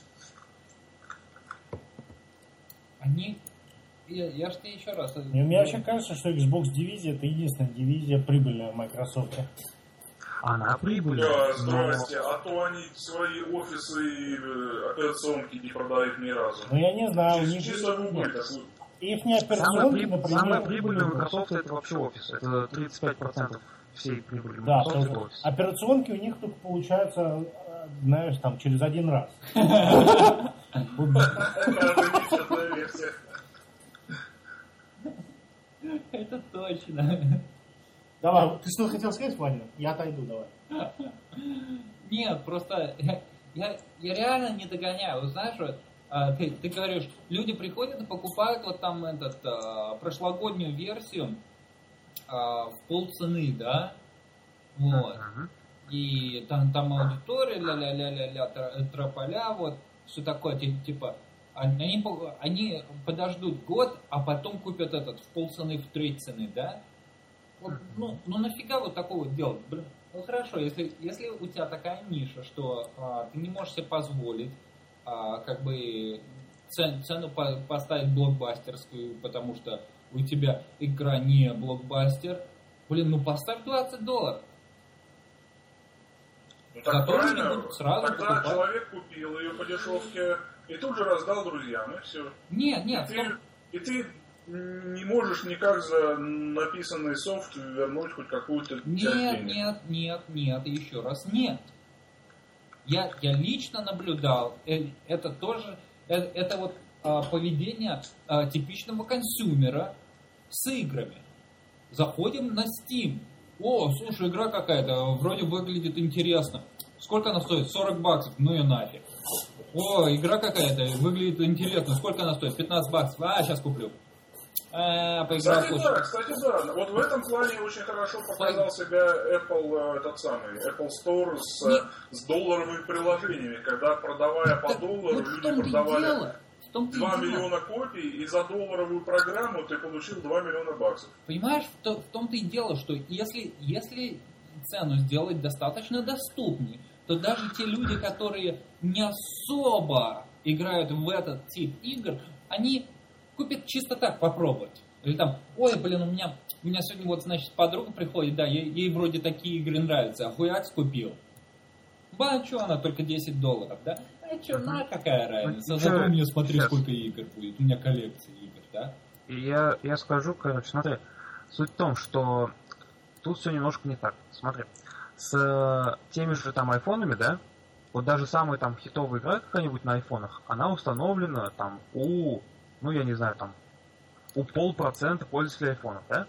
Я же тебе еще раз... И мне вообще кажется, что Xbox дивизия это единственная дивизия прибыльная в Microsoft. Она прибыльная. Да, здрасте. А то они свои офисы и операционки не продают ни разу. Ну я не знаю, у них... Чисто убыток. Их не операционки, например... Самая прибыльная у Microsoft это вообще офис. Это 35% всей прибыли. Да, Microsoft операционки у них только получаются, знаешь, там, через один раз. Это точно. Давай, ты что хотел сказать, Владимир? Я отойду, давай. Нет, просто я реально не догоняю. Вы знаешь, вот ты говоришь, люди приходят и покупают вот там прошлогоднюю версию в полцены, да? Вот. И там аудитория, ля-ля-ля-ля-ля, трополя, вот, все такое, типа, они подождут год, а потом купят в полцены, в треть цены, да? Вот, ну нафига вот такого делать? Блин, ну хорошо, если у тебя такая ниша, что ты не можешь себе позволить как бы цену поставить блокбастерскую, потому что у тебя игра не блокбастер, блин, ну поставь $20. Ну так правильно, сразу тогда покупать. Человек купил ее по дешевке и тут же раздал друзьям, и все. Нет. И ты не можешь никак за написанный софт вернуть хоть какую-то часть денег. Нет, еще раз нет. Я лично наблюдал, это тоже, это вот поведение типичного консюмера с играми. Заходим на Steam. О, слушай, игра какая-то, вроде выглядит интересно. Сколько она стоит? $40, ну и нафиг. О, игра какая-то, выглядит интересно. Сколько она стоит? $15. Сейчас куплю. Кстати, да. Вот в этом плане очень хорошо показал себя Apple, Apple Store с долларовыми приложениями, когда, продавая по доллару, люди продавали 2 миллиона копий, и за долларовую программу ты получил $2 миллиона. Понимаешь, в том-то и дело, что если цену сделать достаточно доступней, то даже те люди, которые не особо играют в этот тип игр, они купят чисто так попробовать. Или там, ой, блин, у меня сегодня вот, значит, подруга приходит, да, ей вроде такие игры нравятся, а хуяк купил. Что она, только $10, да? Какая разница? Зато мне смотри, сколько игр будет. У меня коллекция игр, да? И я скажу, короче, смотри, суть в том, что тут все немножко не так. Смотри, с теми же там айфонами, да, вот даже самая там хитовая игра какая-нибудь на айфонах, она установлена там у 0,5% пользователей айфонов, да?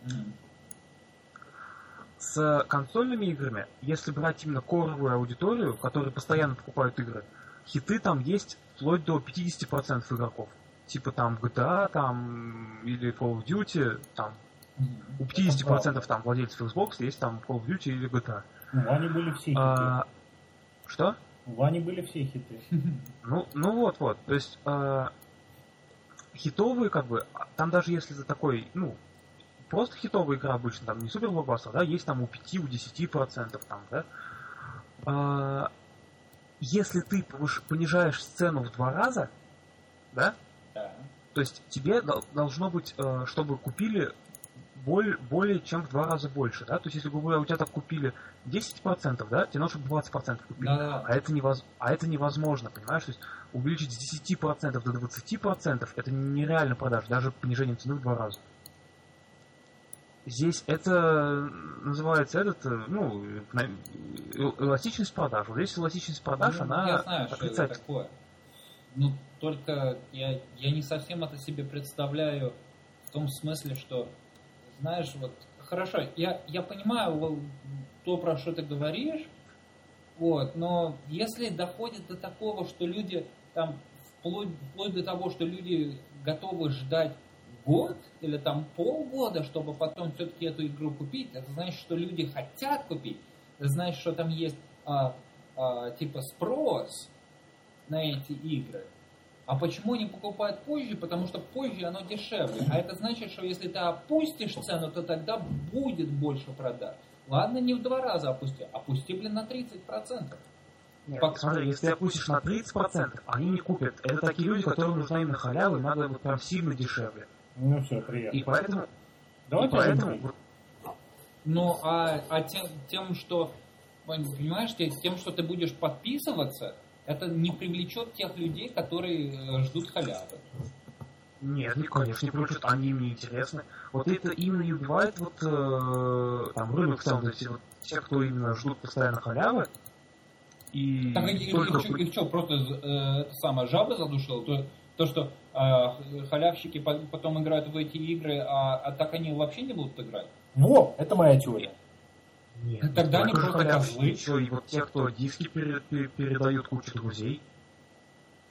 С консольными играми, если брать именно коровую аудиторию, которые постоянно покупают игры, хиты там есть вплоть до 50% игроков. Типа там GTA там, или Call of Duty, там у 50% там владельцев Xbox есть там Call of Duty или GTA. У Вани были все хиты. Что? У Вани были все хиты. Ну вот. То есть хитовые, как бы, там даже если за такой, просто хитовая игра обычно, там не супер блокбастер, да, есть там у 5-10% там, да. Если ты понижаешь цену в 2 раза, да, то есть тебе должно быть, чтобы купили более чем в 2 раза больше, да, то есть если, грубо говоря, у тебя так купили 10%, да, тебе нужно 20% купить, а это невозможно, понимаешь, то есть увеличить с 10% до 20% это нереально продаж, даже понижением цены в 2 раза. Здесь это называется эластичность продаж. Вот здесь эластичность продаж, она я знаю, что это такое. Только я не совсем это себе представляю в том смысле, что, знаешь, вот, хорошо, я понимаю то, про что ты говоришь, вот, но если доходит до такого, что люди там, вплоть до того, что люди готовы ждать год или там полгода, чтобы потом все-таки эту игру купить, это значит, что люди хотят купить, это значит, что там есть типа спрос на эти игры. А почему они покупают позже? Потому что позже оно дешевле. А это значит, что если ты опустишь цену, то тогда будет больше продаж. Ладно, не в 2 раза опусти, блин, на 30%. Нет, смотри, если ты опустишь на 30%, они не купят. Это такие люди, которым нужна именно халява, и надо вот прям сильно дешевле. Ну все, приятно. И поэтому... Ну, тем, что... Понимаешь, тем, что ты будешь подписываться, это не привлечет тех людей, которые ждут халявы. Нет, конечно, не привлечет, они им не интересны. Вот это именно и убивает там рынок в целом, вот, те, кто именно ждут постоянно халявы. И так их что, просто это самое жаба задушила? То, что халявщики потом играют в эти игры, а так они вообще не будут играть? Ну, это моя теория. Нет, тогда они просто козлы. И вот те, кто диски передают куче друзей.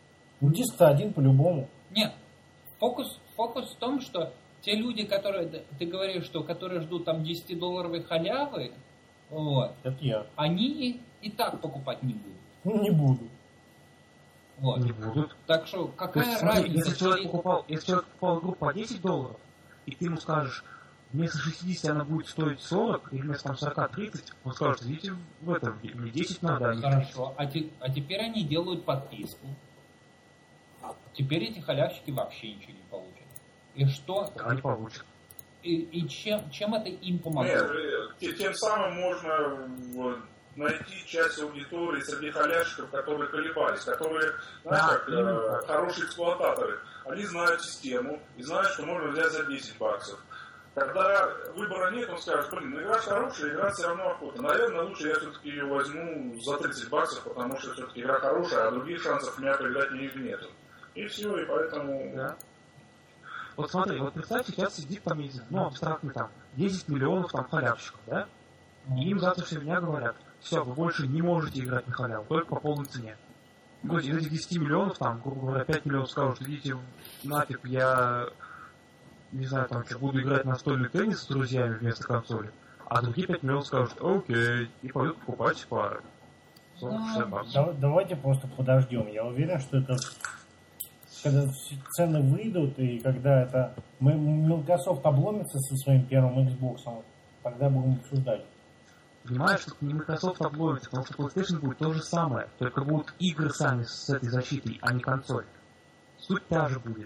Ну, диск-то один по-любому. Нет, фокус в том, что те люди, которые, ты говоришь, что которые ждут там $10 халявы, вот, Это я. они и так покупать не будут. Ну, не буду. Вот. Не будут. Так что То какая есть, смотри, разница? если человек покупал игру по $10, и ты ему скажешь, вместо 60 она будет стоить 40, или вместо там 40-30, он скажет, видите, в этом, мне 10 надо, а не 30. Хорошо, а теперь они делают подписку. Теперь эти халявщики вообще ничего не получат. И что? Они получат. И чем это им помогло? Нет, тем самым можно найти часть аудитории среди халявщиков, которые колебались, которые, знаешь, как хорошие эксплуататоры. Они знают систему и знают, что можно взять за $10. Когда выбора нет, он скажет, блин, игра хорошая, игра все равно охота. Наверное, лучше я все-таки ее возьму за $30, потому что все-таки игра хорошая, а других шансов у меня поиграть в нее нету. И все, и поэтому... Да. Вот смотри, вот представь, сейчас сидит там, ну, абстрактно там, 10 миллионов там халявщиков, да? И им завтрашнего дня говорят, все, вы больше не можете играть на халяву, только по полной цене. То есть из этих 10 миллионов, там, грубо говоря, 5 миллионов скажут, идите нафиг, я, не знаю, там, что, буду играть на настольный теннис с друзьями вместо консоли. А другие 5 миллионов скажут, окей, и пойдут покупать по 40-60 баксов. Давайте просто подождем. Я уверен, что это... Когда цены выйдут, и когда это... Microsoft обломится со своим первым Xbox, тогда будем обсуждать. Понимаешь, что не Microsoft обломится, потому что PlayStation будет то же самое, только будут игры сами с этой защитой, а не консоль. Суть та же будет.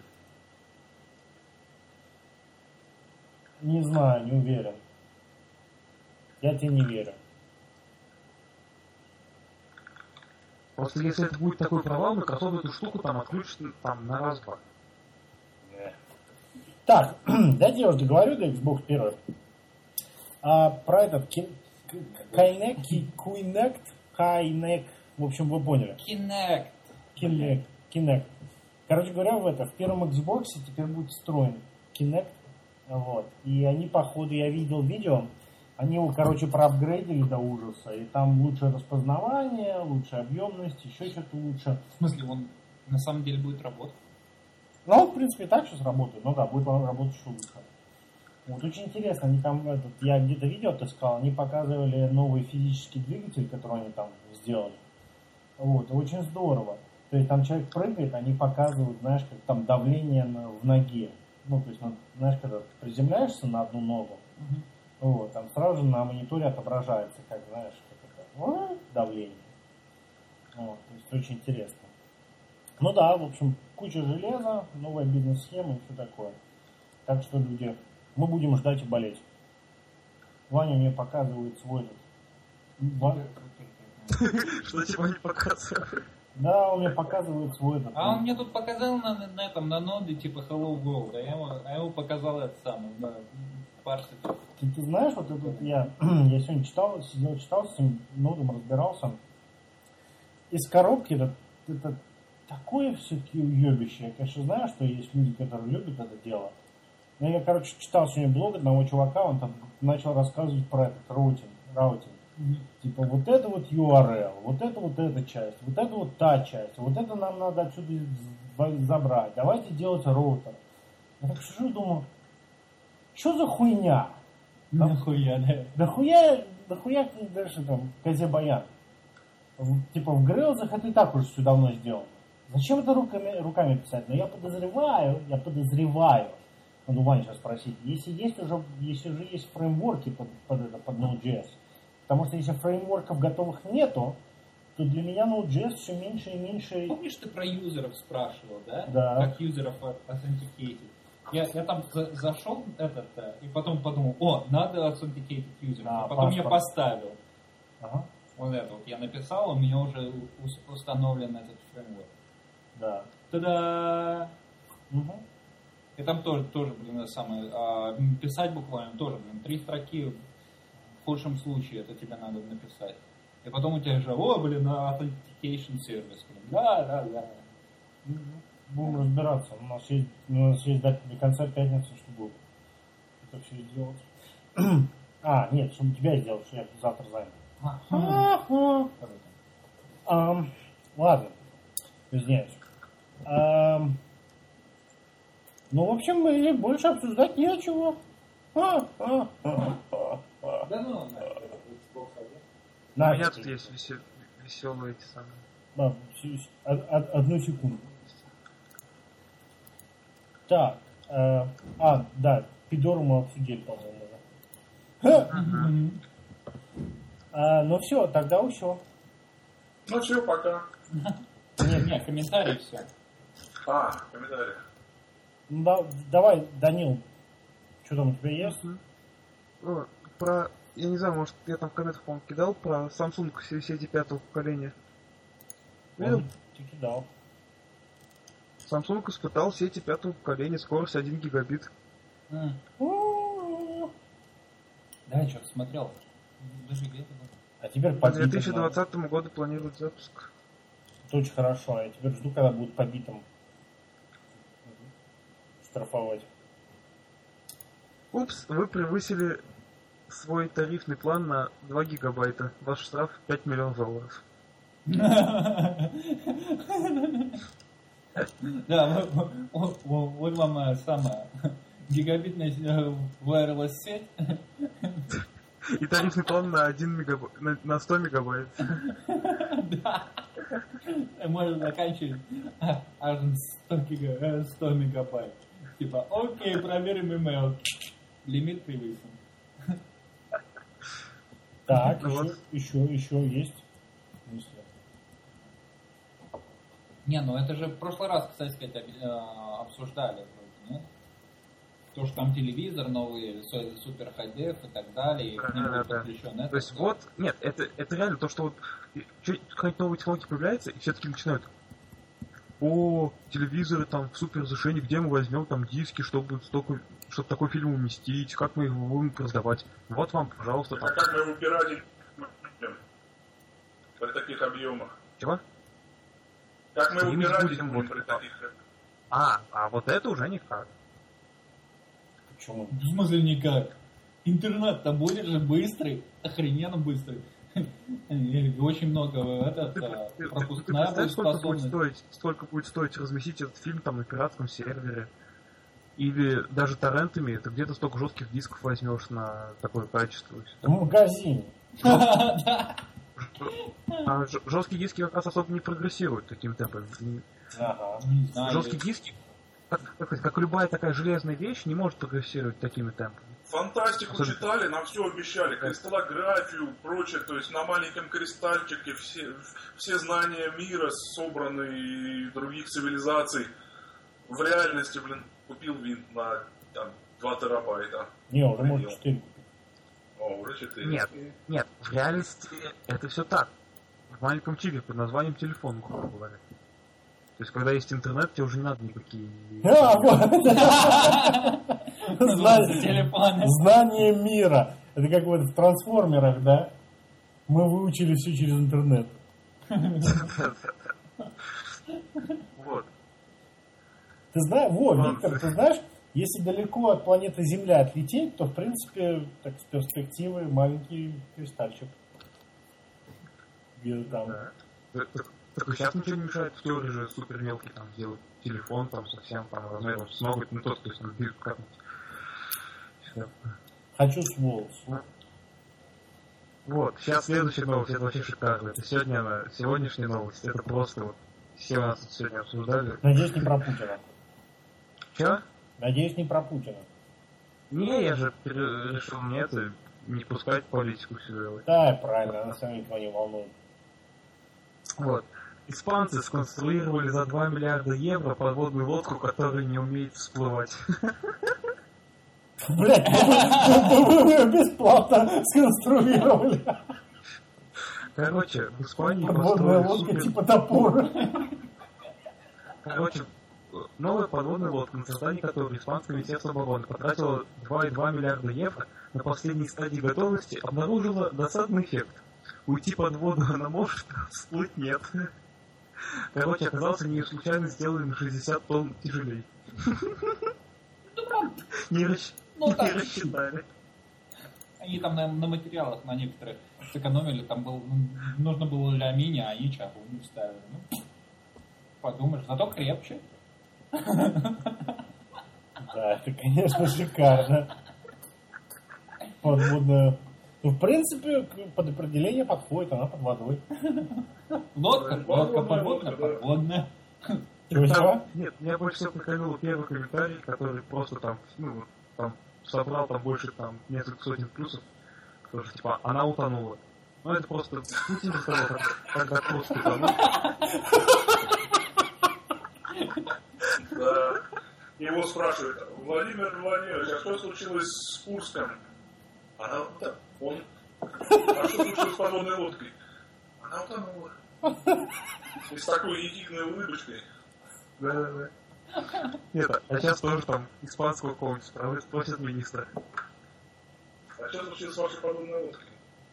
Не знаю, не уверен. Я тебе не верю. Просто если это будет такой провал, Microsoft эту штуку там отключит там, на раз-два. Так, дайте я уже договорю до Xbox первый. Про этот Kinect, в общем, вы поняли. Kinect. Короче говоря, в первом Xbox теперь будет встроен Kinect. Вот. И они, походу, я видел видео, они его, короче, проапгрейдили до ужаса. И там лучшее распознавание, лучшая объемность, еще что-то лучше. В смысле, он на самом деле будет работать? Ну, он, в принципе, и так сейчас работает. Ну да, будет работать еще лучше. Вот очень интересно, они там, я где-то видео отыскал, они показывали новый физический двигатель, который они там сделали. Вот, очень здорово. То есть там человек прыгает, они показывают, знаешь, как там давление в ноге. Ну, то есть, знаешь, когда ты приземляешься на одну ногу, вот, там сразу же на мониторе отображается, как, знаешь, как это, давление. Вот, то есть очень интересно. Ну да, в общем, куча железа, новая бизнес-схема и все такое. Так что, люди, мы будем ждать и болеть. Ваня мне показывает свой... Что типа не показывает? Да, он мне показывает свой... А он мне тут показал на ноде типа Hello World, а я ему показал это самое, парсит. Ты знаешь, вот это я сегодня читал с этим нодом, разбирался. Из коробки это такое все-таки уебище. Я, конечно, знаю, что есть люди, которые любят это дело. Но я, короче, читал сегодня блог одного чувака, он там начал рассказывать про этот раутинг. Типа вот это вот URL, вот эта часть, вот это вот та часть, вот это нам надо отсюда забрать. Давайте делать роутер. Я так сижу и думаю, что за хуйня? Нахуя, да? Нахуя дальше там Казе-Баян? Типа в Грэлзах это и так уже все давно сделано. Зачем это руками писать? Но я подозреваю, надо у Вани сейчас спросить, если уже есть фреймворки под Node.js. Потому что если фреймворков готовых нету, то для меня Node.js все меньше и меньше... Помнишь, ты про юзеров спрашивал, да? Да. Как юзеров authenticated. Я там зашел и потом подумал, надо authenticated юзеров. А, потом паспорт. я поставил. Ага. Вот это вот я написал, у меня уже установлен этот фреймворк. Да. Та-да! Угу. И там тоже блин, писать буквально тоже, 3 строки в худшем случае это тебе надо написать. И потом у тебя же, authentication сервис. Да. Будем разбираться. У нас есть до конца пятницы, чтобы это все сделать. Нет, чтобы тебя сделать, что я завтра занят. Ладно. Извиняюсь. Ну, в общем, мы больше обсуждать не о чего. Да ну, Xbox один. У меня тут есть веселые эти самые. Одну секунду. Так. Да, Пидору мы обсудили, по-моему. Ну все, тогда все. Ну все, пока. Нет, комментарий все. Комментарий. Давай, Данил, что там у тебя есть? Про, я не знаю, может, я там в комментах, по-моему, кидал про Samsung сети 5-го поколения. Видел? Ты кидал. Samsung испытал сети 5-го поколения, скорость 1 гигабит. Да, я что-то смотрел. Даже где-то был. А теперь К по 2020 году планируют запуск. Это очень хорошо. Я теперь жду, когда будут побитым штрафовать. Упс, вы превысили свой тарифный план на 2 гигабайта. Ваш штраф $5 миллионов. Да, вот вам самая гигабитная wireless сеть. И тарифный план на 1 мегабайт, на 100 мегабайт. Да. Можно заканчивать аж 100 мегабайт. Типа, окей, проверим email. Лимит превысен. Так, Вот. еще есть мысли. Не, ну это же в прошлый раз, кстати сказать, обсуждали, нет? То, что там телевизор новый, супер HDF и так далее, и к нему будет подключен это. То есть вот, нет, это реально то, что вот какая-то новая технология появляется, и все таки начинают: о, телевизоры там в супер разрешении, где мы возьмем там диски, чтобы такой фильм уместить, как мы его будем продавать. Вот вам, пожалуйста, там. А как мы его пиратим при таких объемах? Чего? Как мы его Стримить пиратим будем, будем вот. при таких... А вот это уже никак. Почему? В смысле никак? Интернет-то будет же быстрый, охрененно быстрый. И очень много Ты пропускная будет представь, способность. сколько будет стоить разместить этот фильм там на пиратском сервере? Или даже торрентами, ты где-то столько жестких дисков возьмешь на такое качество. В магазине. А жесткие диски как раз особо не прогрессируют таким темпом. Ага. Не знаю. Жесткие диски, как любая такая железная вещь, не может прогрессировать такими темпами. Фантастику читали, нам все обещали, кристаллографию, прочее, то есть на маленьком кристальчике все знания мира собраны и других цивилизаций. В реальности, купил винт на там, 2 терабайта. Не, уже можно 4 купить. Уже 4. Нет, в реальности это все так. В маленьком чипе под названием телефон, грубо говоря. То есть, когда есть интернет, тебе уже не надо никакие... Знание мира. Это как вот в трансформерах, да? Мы выучили все через интернет. Вот. Ты знаешь, Виктор, ты знаешь, если далеко от планеты Земля отлететь, то, в принципе, так с перспективы маленький кристальчик. Где-то там. Так сейчас ничего не мешает в теории же супер мелкий там сделать телефон там совсем там размером с ноготь, ну тот, то есть там бирку как-нибудь. Хочу с волос. Вот, сейчас следующая новость, это вообще шикарно. Это сегодняшняя новость, это просто вот все у нас тут сегодня обсуждали. Надеюсь, не про Путина. Чё? Надеюсь, не про Путина. Не, я же решил мне это не пускать политику всю делать. Да, правильно, она сама никого не волнует. Вот. Испанцы сконструировали за 2 миллиарда евро подводную лодку, которая не умеет всплывать. Блять, мы ее бесплатно сконструировали. Короче, в Испании подводная построили лодка типа топора. Короче, новая подводная лодка, на создание которой испанское министерство обороны потратило 2,2 миллиарда евро, на последней стадии готовности обнаружила досадный эффект. Уйти под воду она может, а всплыть нет. Короче, оказалось, они ее случайно сделали на 60 тонн тяжелее. Не рассчитали. Они там на материалах на некоторых сэкономили, там нужно было алюминий, а они чахлу не вставили. Подумаешь, зато крепче. Да, это, конечно, шикарно. Подводная. Ну, в принципе, под определение подходит, она под водой. Лодка подводная. Чего? Нет, меня больше всего приколил первый комментарий, который просто там, там собрал там больше там несколько сотен плюсов, потому что типа она утонула. Ну это просто Путин из того, когда просто утонул. Да. Его спрашивают: Владимир Владимирович, а что случилось с Курском? Она утонула. А что случилось с подводной лодкой? Она утонула. И с такой ехидной улыбочкой. Да. Нет, а сейчас тоже там испанского какого-нибудь спросят министра. А что случилось с вашей подводной лодкой?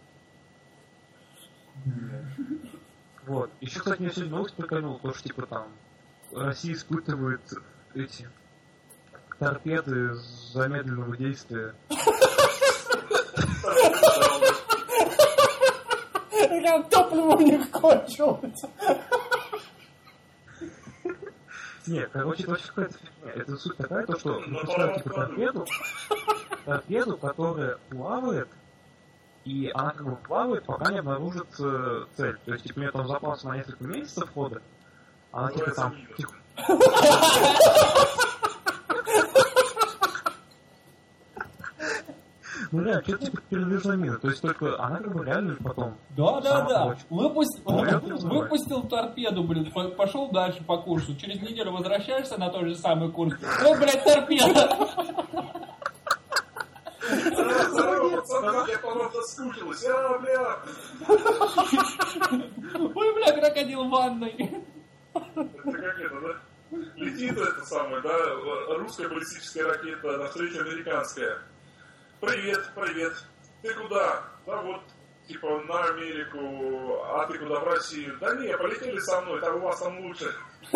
Вот. Еще, кстати, меня сегодня новость прикольнула, потому что типа там Россия испытывает эти торпеды замедленного действия. Топливо у них кончилось. Нет, короче, это вообще какая-то фигня. Это суть такая, то, что выпускают типа торпеду, которая плавает, и она как бы плавает, пока не обнаружит цель. То есть, типа, у нее там запас на несколько месяцев хода, она типа там... Ну реально, что-то типа передвижная мина, то есть только она как бы реально потом... Да. Выпустил торпеду, блин, пошел дальше по курсу. Через неделю возвращаешься на тот же самый курс. О, блядь, торпеда! Пацаны, я по вам соскучилась. Бля. Ой, бля, крокодил в ванной. Это как это, да? Летит это самое, да, русская баллистическая ракета, навстречу американская. Привет. Ты куда? Да вот, типа, на Америку, а ты куда, в Россию? Да не, полетели со мной, там у вас там лучше.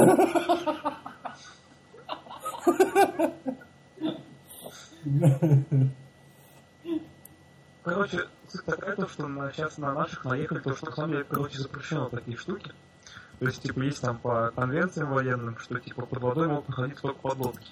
Короче, суть такая, то, что сейчас на наших наехали, то, что на самом деле, короче, запрещено такие штуки. То есть, типа, есть там по конвенциям военным, что, типа, под водой могут находиться только подлодки.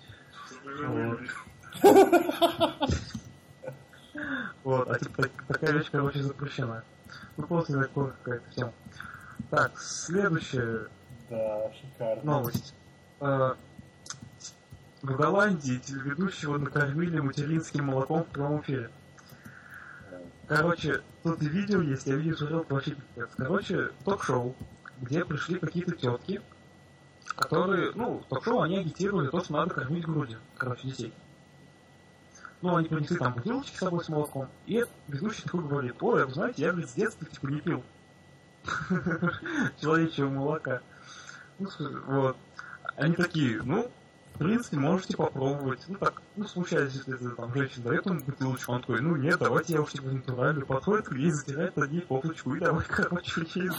Вот, а типа такая вещь, короче, запрещена. Ну, просто такое какая-то тема. Так, следующая новость. В Голландии телеведущего накормили материнским молоком в прямом эфире. Короче, тут и видео есть, я видео смотрел, это вообще пипец. Короче, ток-шоу, где пришли какие-то тетки, которые, ток-шоу, они агитировали то, что надо кормить грудью, детей. Они принесли там бутылочки с собой с молоком, и ведущий такой говорит: ой, вы знаете, я, с детства, типа, не пил человечьего молока. Вот. Они такие: в принципе, можете попробовать. Смущаясь, если там женщина дает ему бутылочку, он такой: нет, давайте я уж типа натуральную. Подходит к ней, затирает над ней попочку, и давай, через...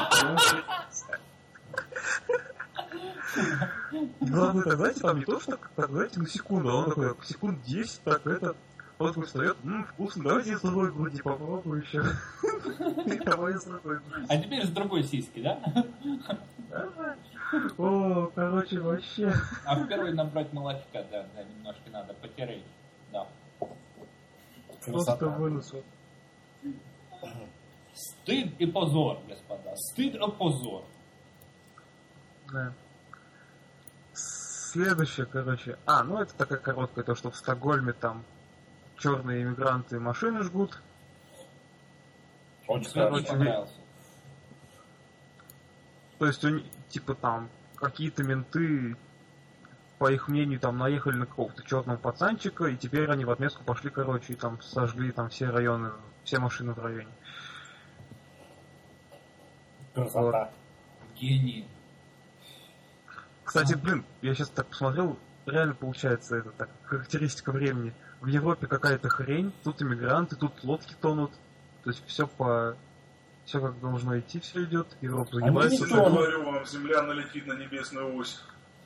Главное, так, знаете, там не то, что так, знаете, на секунду, а он такой, секунд 10, так, он такой встает: вкусно, давайте я с другой груди попробую еще. Давай с другой груди. А теперь с другой сиськи, да? О, короче, вообще. А в первый набрать молочка, да, немножко надо потереть, да. Просто вынос. Стыд и позор, господа, стыд и позор. Да. Следующее, короче. Это такая короткая, то, что в Стокгольме там черные иммигранты машины жгут. Очень понравился. То есть, типа там, какие-то менты, по их мнению, там наехали на какого-то черного пацанчика, и теперь они в отместку пошли, короче, и там сожгли там все районы, все машины в районе. Красота. Вот. Гений. Кстати, я сейчас так посмотрел, реально получается это так, характеристика времени. В Европе какая-то хрень, тут иммигранты, тут лодки тонут. То есть все как должно идти, все идет. Европа занимается. Я говорю вам, Земля налетит на небесную ось.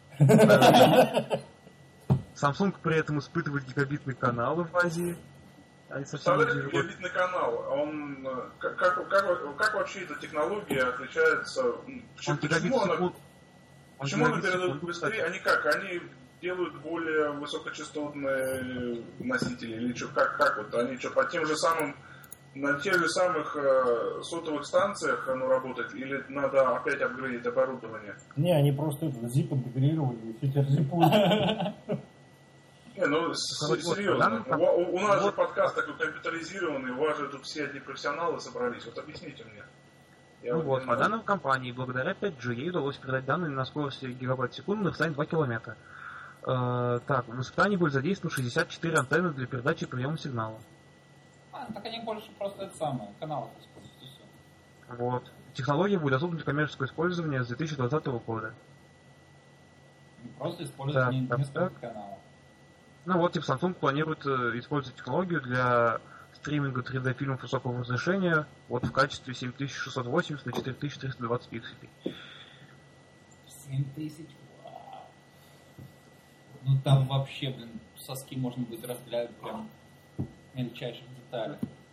Samsung при этом испытывает гигабитные каналы в Азии. Представляете, гигабитный канал, он как вообще эта технология отличается? Почему она... Почему они передают быстрее? Они как? Они делают более высокочастотные носители? Или что? Как вот? Они что, по тем же самым, на тех же самых сотовых станциях оно работает? Или надо опять апгрейдить оборудование? Не, они просто это zip интегрировали, и все теперь зипуют. Не, ну серьезно. У нас же подкаст такой компьютеризированный, у вас же тут все одни профессионалы собрались. Вот объясните мне. По данным компании, благодаря 5G ей удалось передать данные на скорости гигабайт в секунду на расстоянии 2 километра. Так, в испытании были задействованы 64 антенны для передачи и приема сигнала. Так они больше просто это самое, каналов используют, и все. Вот. Технология будет доступна для коммерческого использования с 2020 года. Просто используют несколько каналов. Ну вот, типа Samsung планирует использовать технологию для стриминга 3D фильмов высокого разрешения вот в качестве 7680 на 4320 пикселей. 7000? Вау. Ну там вообще, соски можно будет разглядывать прям в мельчайших деталях.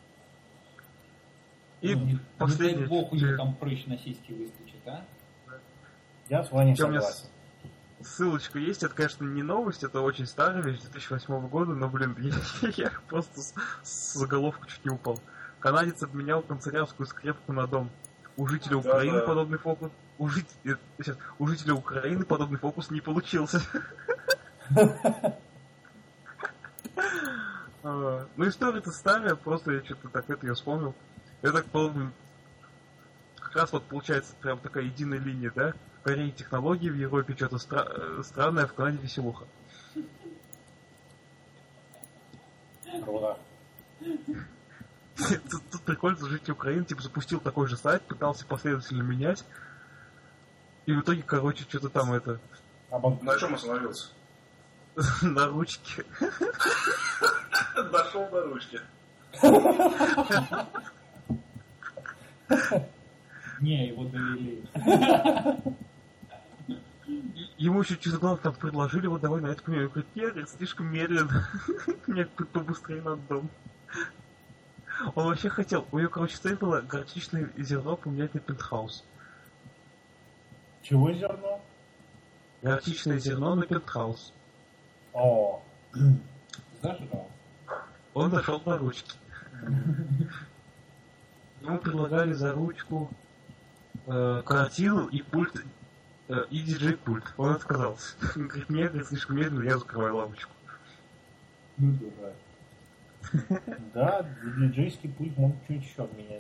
И последний... Не дай бог у них там прыщ на сиськи выскочит, а? Я с вами согласен. Ссылочка есть, это, конечно, не новость, это очень старая вещь, 2008 года, но, я просто с заголовка чуть не упал. Канадец обменял канцелярскую скрепку на дом. У жителя Украины подобный фокус... У жителя Украины подобный фокус не получился. Ну, история-то старая, просто я что-то так это я вспомнил. Я так подумал, как раз вот получается прям такая единая линия, да? В Корее технологии, в Европе что-то странное, а в Канаде веселуха. Круто. Тут прикольно, житель Украины, типа, запустил такой же сайт, пытался последовательно менять, и в итоге, короче, что-то там это... На чем остановился? На ручке. Дошел до ручки. Не, его довели. Ему еще через глаз там предложили, вот давай на это поменяю. Говорит, нет, слишком медленно. Мне побыстрее надо дом. Он вообще хотел, у него, короче, цель была горчичное зерно поменять на пентхаус. Чего зерно? Горчичное зерно на пентхаус. О. Зажрал. Он дошел до ручки. Ему предлагали за ручку картину и пульт, и диджей-пульт. Он отказался. Он говорит, нет, это слишком медленно, я закрываю лампочку. Ну, дурак. Да, диджейский пульт мог чуть еще обменять.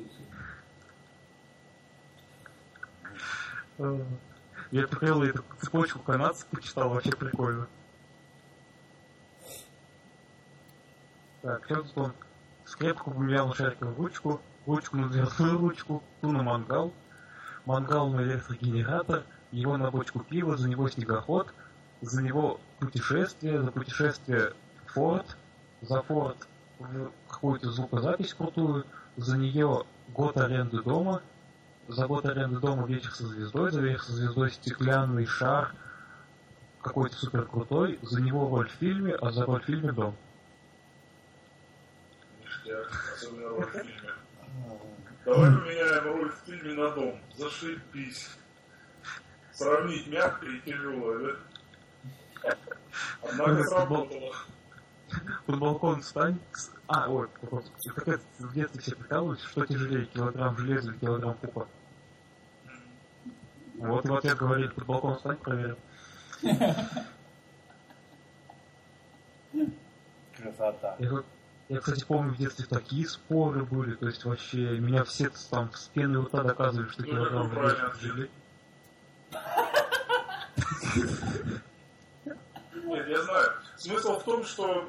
Я прикрыл эту цепочку канадцев, почитал, вообще прикольно. Так, что тут он? Скрепку поменял на шариковую ручку на дверную ручку, ту на мангал на электрогенератор, его на бочку пива, за него снегоход, за него путешествие, за путешествие Форд, за Форд какую-то звукозапись крутую, за нее год аренды дома, за год аренды дома вечер со звездой, за вечер со звездой стеклянный шар какой-то супер крутой, за него роль в фильме, а за роль в фильме дом. Особенно роль в фильме. Давай поменяем роль в фильме на дом. Зашибись. Сравнить мягкое и тяжелое, да? Однако сработало. Под балкон встань. Ой, какая в детстве все прикалывались, что тяжелее, килограмм железа или килограмм пупа. Вот я говорит, под балкон встань, проверим. Красота. Я, кстати, помню, в детстве такие споры были, то есть вообще меня все там с пеной у рта доказывали, что килограмм железа. Нет, я знаю. Смысл в том, что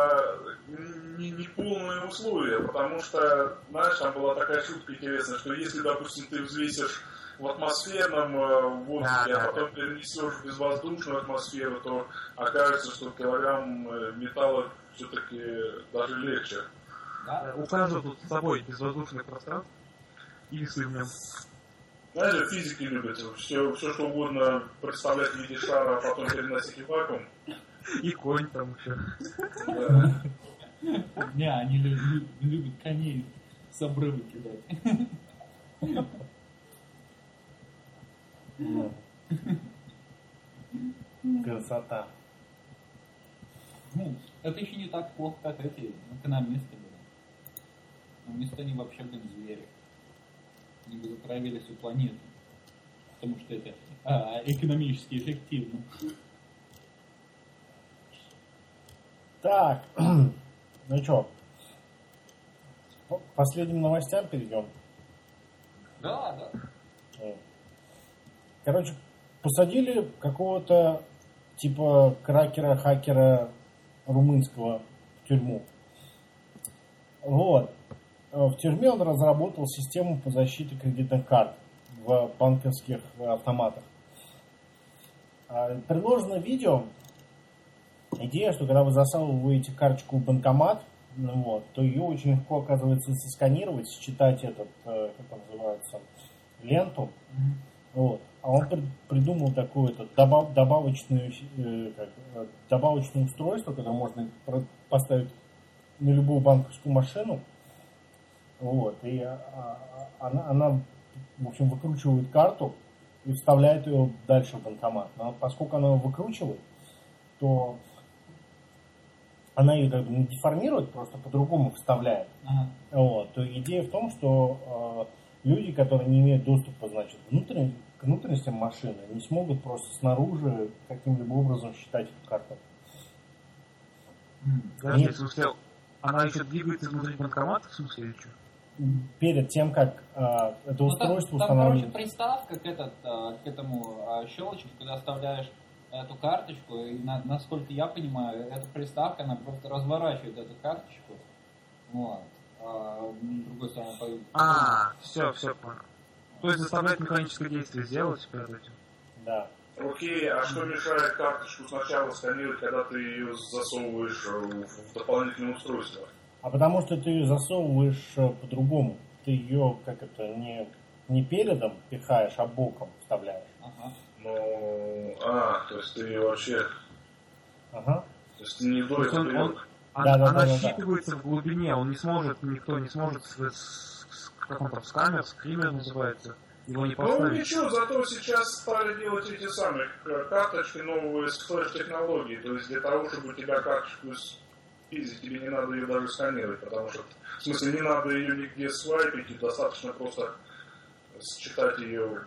не полные условия, потому что, знаешь, там была такая шутка интересная, что если, допустим, ты взвесишь в атмосферном воздухе, а потом перенесешь в безвоздушную атмосферу, то окажется, что килограмм металла все-таки даже легче. Да? У каждого тут с собой безвоздушное пространство и весы в нем. Знаете, физики любят все, что угодно представлять в виде шара, а потом переносить в вакуум. И конь там еще. Да. Не, они любят коней с обрыва кидать. Красота. Ну, это еще не так плохо, как эти экономисты были. Экономисты, они вообще, звери. Они бы затравили всю планету. Потому что это экономически эффективно. Так, ну что, к последним новостям перейдем. Да. Короче, посадили какого-то типа кракера-хакера румынского в тюрьму. Вот. В тюрьме он разработал систему по защите кредитных карт в банковских автоматах. Предложено видео. Идея, что когда вы засовываете карточку в банкомат, то ее очень легко, оказывается, сосканировать, считать как это называется, ленту. Вот. А он придумал такое добавочное устройство, которое можно поставить на любую банковскую машину. Вот. И она, в общем, выкручивает карту и вставляет ее дальше в банкомат. Но поскольку она ее выкручивает, то она ее как бы не деформирует, просто по-другому вставляет. Вот. То идея в том, что люди, которые не имеют доступа, значит, к внутренностям машины, не смогут просто снаружи каким-либо образом считать эту карту. Подожди, в смысле, она еще двигается внутри банкомата, в смысле, или что? Перед тем, как это устройство там, устанавливается. короче, приставка к этому щелочку, когда вставляешь эту карточку, и насколько я понимаю, эта приставка, она просто разворачивает эту карточку. Вот. С другой стороны, все понял. То есть заставляет механическое действие сделать перед этим? Да. Окей, а что мешает карточку сначала сканировать, когда ты ее засовываешь в дополнительное устройство? А потому что ты ее засовываешь по-другому. Ты ее, не передом пихаешь, а боком вставляешь. Ага. То есть ты ее вообще... Ага. То есть не вдоль вперед. Она считывается в глубине, никто не сможет как он там, скример называется, его не поставить. Ничего, зато сейчас стали делать эти самые карточки новые с флеш-технологией, то есть для того, чтобы у тебя карточку спиздить, тебе не надо ее даже сканировать, потому что, в смысле, не надо ее нигде свайпить, и достаточно просто считать ее...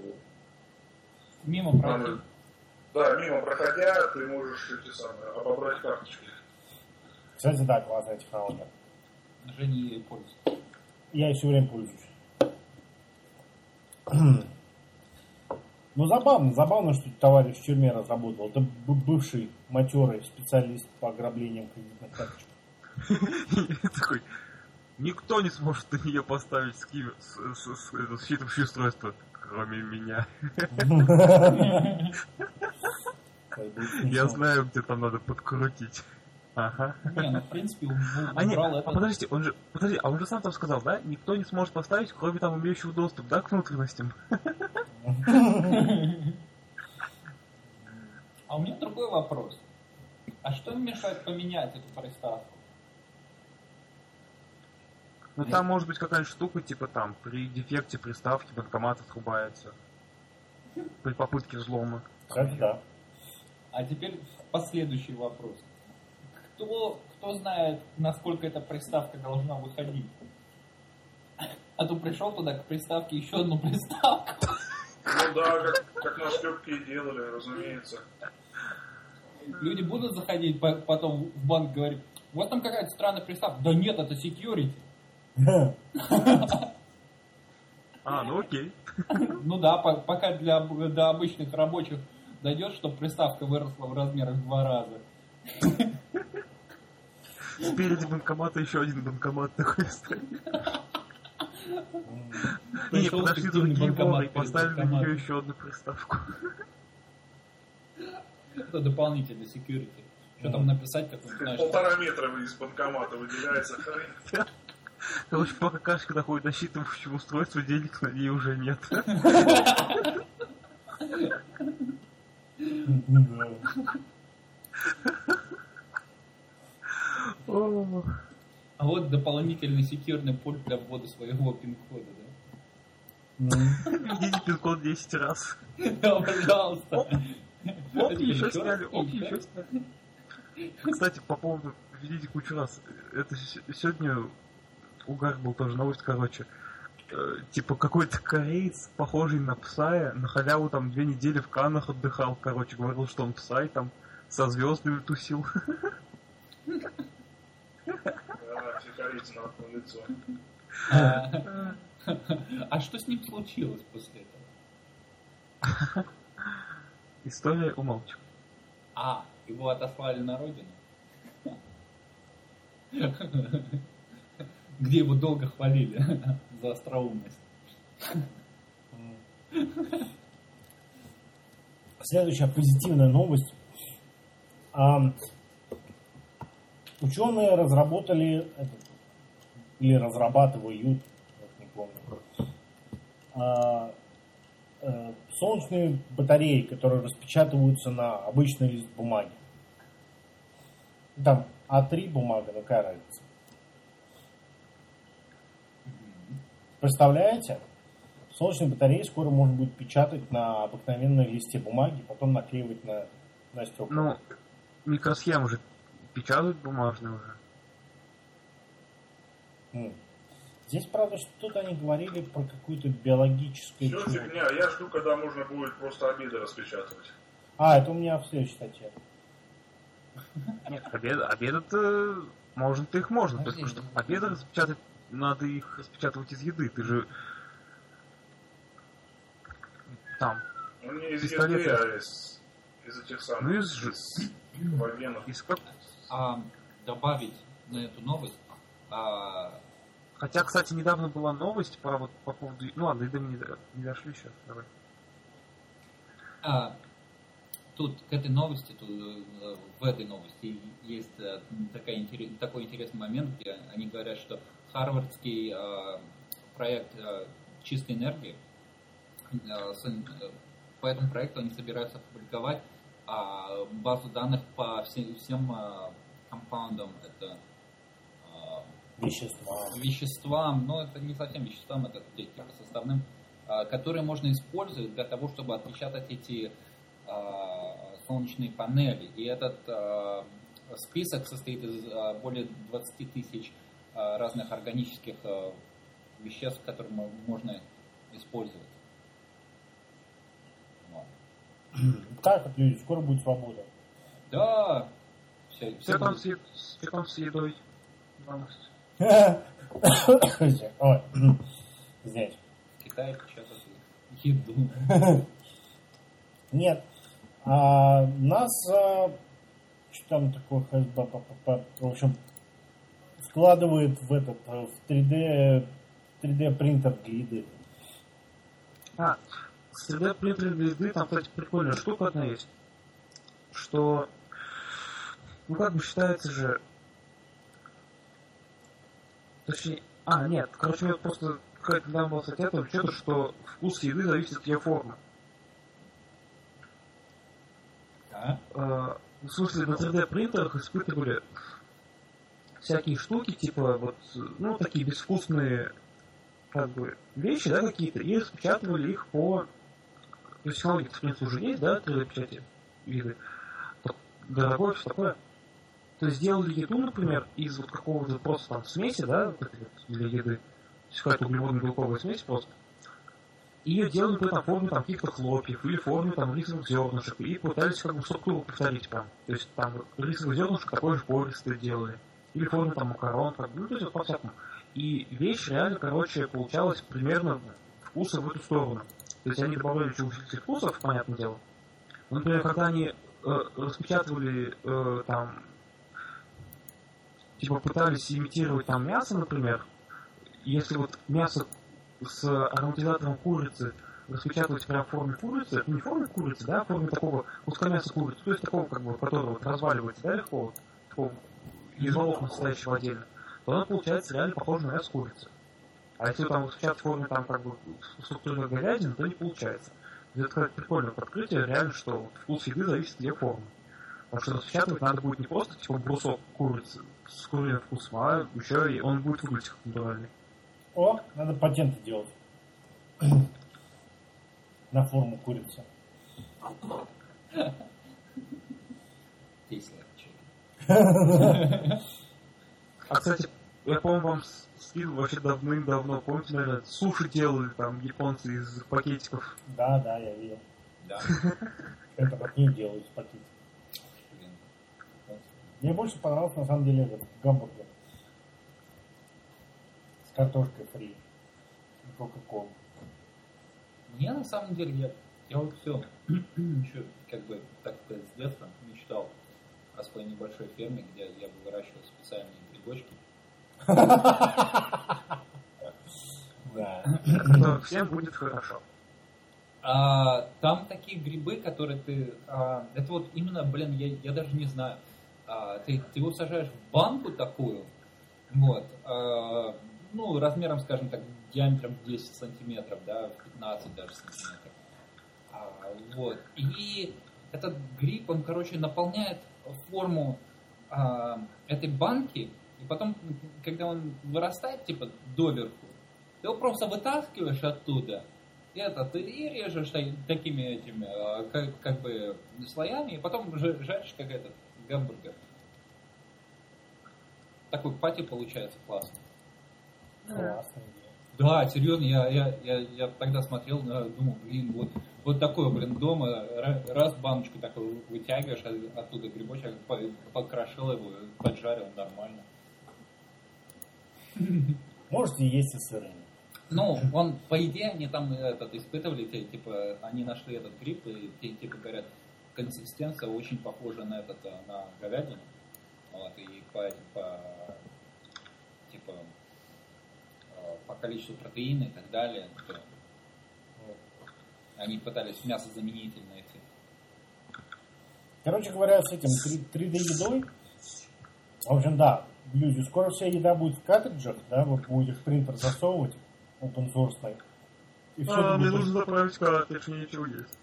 Мимо пройти. Да, мимо проходя, ты можешь обобрать карточки. Кстати, да, классная технология. Женя ей пользуется. Я все время пользуюсь. Ну, забавно, что товарищ в тюрьме разработал. Это бывший матерый специалист по ограблениям кредитных карточек. Такой, никто не сможет на нее поставить считывающее устройство, кроме меня. Я знаю, где там надо подкрутить. Ага. Не, в принципе, убрал это. Подожди, он же сам там сказал, да? Никто не сможет поставить, кроме там имеющего доступ, да, к внутренностям? А у меня другой вопрос. А что мешает поменять эту приставку? Ну там может быть какая-нибудь штука, типа там, при дефекте приставки банкомат отрубается. При попытке взлома. Кстати, да. А теперь последующий вопрос. Кто знает, насколько эта приставка должна выходить? А то пришел туда к приставке еще одну приставку. Ну да, как на шлепке и делали, разумеется. Люди будут заходить потом в банк и говорить, вот там какая-то странная приставка. Да нет, это security. Ну окей. Ну да, пока до обычных рабочих дойдет, чтобы приставка выросла в размерах в 2 раза. Спереди банкомата еще один банкомат такой стоит. И подошли другие воры и поставили на нее еще одну приставку. Это дополнительный security. Что там написать, как он, знаешь... 1,5 метра из банкомата выделяется хрень. Короче, пока кашка доходит до считывающего устройства, денег на ней уже нет. А вот дополнительный секьюрный пульт для ввода своего пин-кода, да? Введите пин-код 10 раз. Да, пожалуйста. Опи еще сняли. Кстати, по поводу «Видите кучу раз», это сегодня угар был тоже, новость, короче. Типа какой-то кореец, похожий на Псая, на халяву там 2 недели в Каннах отдыхал, короче, говорил, что он Псай, там со звездами тусил. Да, все корейцы на одно лицо. А что с ним случилось после этого? История умолчу. Его отослали на родину? Где его долго хвалили за остроумность. Следующая позитивная новость. Ученые разработали или разрабатывают, не помню, солнечные батареи, которые распечатываются на обычный лист бумаги. Там А3 бумага, какая разница? Представляете? Солнечные батареи скоро можно будет печатать на обыкновенном листе бумаги, потом наклеивать на стекла. Ну, микросхемы же печатают бумажные уже. Здесь, правда, что-то они говорили про какую-то биологическую... Все фигня, я жду, когда можно будет просто обеды распечатывать. Это у меня в следующей статье. Нет, обеды-то может их можно. То есть, потому что обеды распечатать, надо их распечатывать из еды. Ты же там. Ну, не из еды, а из этих самых. Ну, из вагенов. Добавить на эту новость. Хотя, кстати, недавно была новость по поводу... Ну ладно, еды мы не дошли еще. Давай. Тут к этой новости, в этой новости есть такой интересный момент, где они говорят, что харвардский проект чистой энергии, по этому проекту они собираются опубликовать базу данных по всем компаундам, это веществам, но это не совсем веществам, это типа составным, которые можно использовать для того, чтобы отпечатать эти солнечные панели. И этот список состоит из более 20 тысяч разных органических веществ, которые можно использовать. Вот. Как это, люди? Скоро будет свобода. Да. Все там с едой. Ой, здесь. Китай печатает еду. Нет. Нас, что там такое, в общем, складывает в 3D принтер для еды. С 3D принтером для еды там, кстати, прикольная штука одна есть, что, ну как бы считается же, точнее, нет, короче, у меня просто какая-то недавно была статья, там что-то, что вкус еды зависит от ее формы. В смысле, на 3D принтерах испытывали всякие штуки, типа вот, ну, такие безвкусные, как бы, вещи, да, какие-то, и распечатывали их по... То есть технологии, в принципе, уже есть, да, 3D-печати виды. Дорогое, все такое. То есть сделали еду, например, из вот какого-то просто там смеси, да, для еды. То есть какая-то углеводно-белковая смесь просто. И ее делали при этом в форме там каких-то хлопьев или в форме там рисовых зернышек. И пытались как бы структуру повторить прям. То есть там рисовых зернышек такое же пористое делали. Или в форме там макарон, как бы, ну то есть вот по-всякому. И вещь реально, короче, получалась примерно вкуса в эту сторону. То есть они добавляли еще усилитель вкусов, понятное дело. Но, например, когда они распечатывали там, типа пытались имитировать там мясо, например, если вот мясо с ароматизатором курицы распечатывать прямо в форме курицы, не в форме курицы, да, а в форме такого куска мяса курицы, то есть такого, как бы, который вот разваливается, да, легко, вот, такого из волокна состоящего отдельно, то оно получается реально похоже на мясо курицы. А если там распечатать в форме там как бы структурной говядины, то не получается. Это как прикольное открытие, реально, что вот вкус еды зависит от ее формы. Потому что распечатывать надо будет не просто типа брусок курицы с куриным вкусом, а еще и он будет выглядеть как натуральный. Надо патенты делать на форму курицы. Тесла чек. А, кстати, я, по-моему, вам скидывал вообще давным-давно, помните, наверное, суши делали там японцы из пакетиков. Да, я видел. Да. Это как не делают из пакетиков. Блин. Мне больше понравился, на самом деле, этот гамбургер. С картошкой фри. И кока-колой. Мне на самом деле, я вот все, еще как бы, так сказать, с детства мечтал о своей небольшой ферме, где я бы выращивал специальные грибочки. Да. Всем будет хорошо. Там такие грибы, которые ты... это вот именно, блин, я даже не знаю. Ты его сажаешь в банку такую, вот, ну, размером, скажем так, диаметром 10 сантиметров, да, 15 даже сантиметров. Вот. И этот гриб, он, короче, наполняет форму этой банки, и потом, когда он вырастает, типа, доверху, ты его просто вытаскиваешь оттуда, и режешь такими этими, как бы, слоями, и потом жаришь, как этот гамбургер. Такой пати получается классный. Классно. Да, серьезно, я тогда смотрел, думал, блин, вот такое, блин, дома, раз баночку такую вытягиваешь, оттуда грибочек, покрошил его, поджарил, нормально. Можете есть и сырыми. Ну, по идее, они там испытывали, типа, они нашли этот гриб, и типа говорят, консистенция очень похожа на на говядину, вот, и по количеству протеина и так далее, то они пытались мясозаменитель найти. Короче говоря, с этим 3D-едой, в общем, да, люди, скоро вся еда будет в картриджах, да, вы будете в принтер засовывать, open source, и все это Мне будет... нужно заправить картридж, мне ничего есть.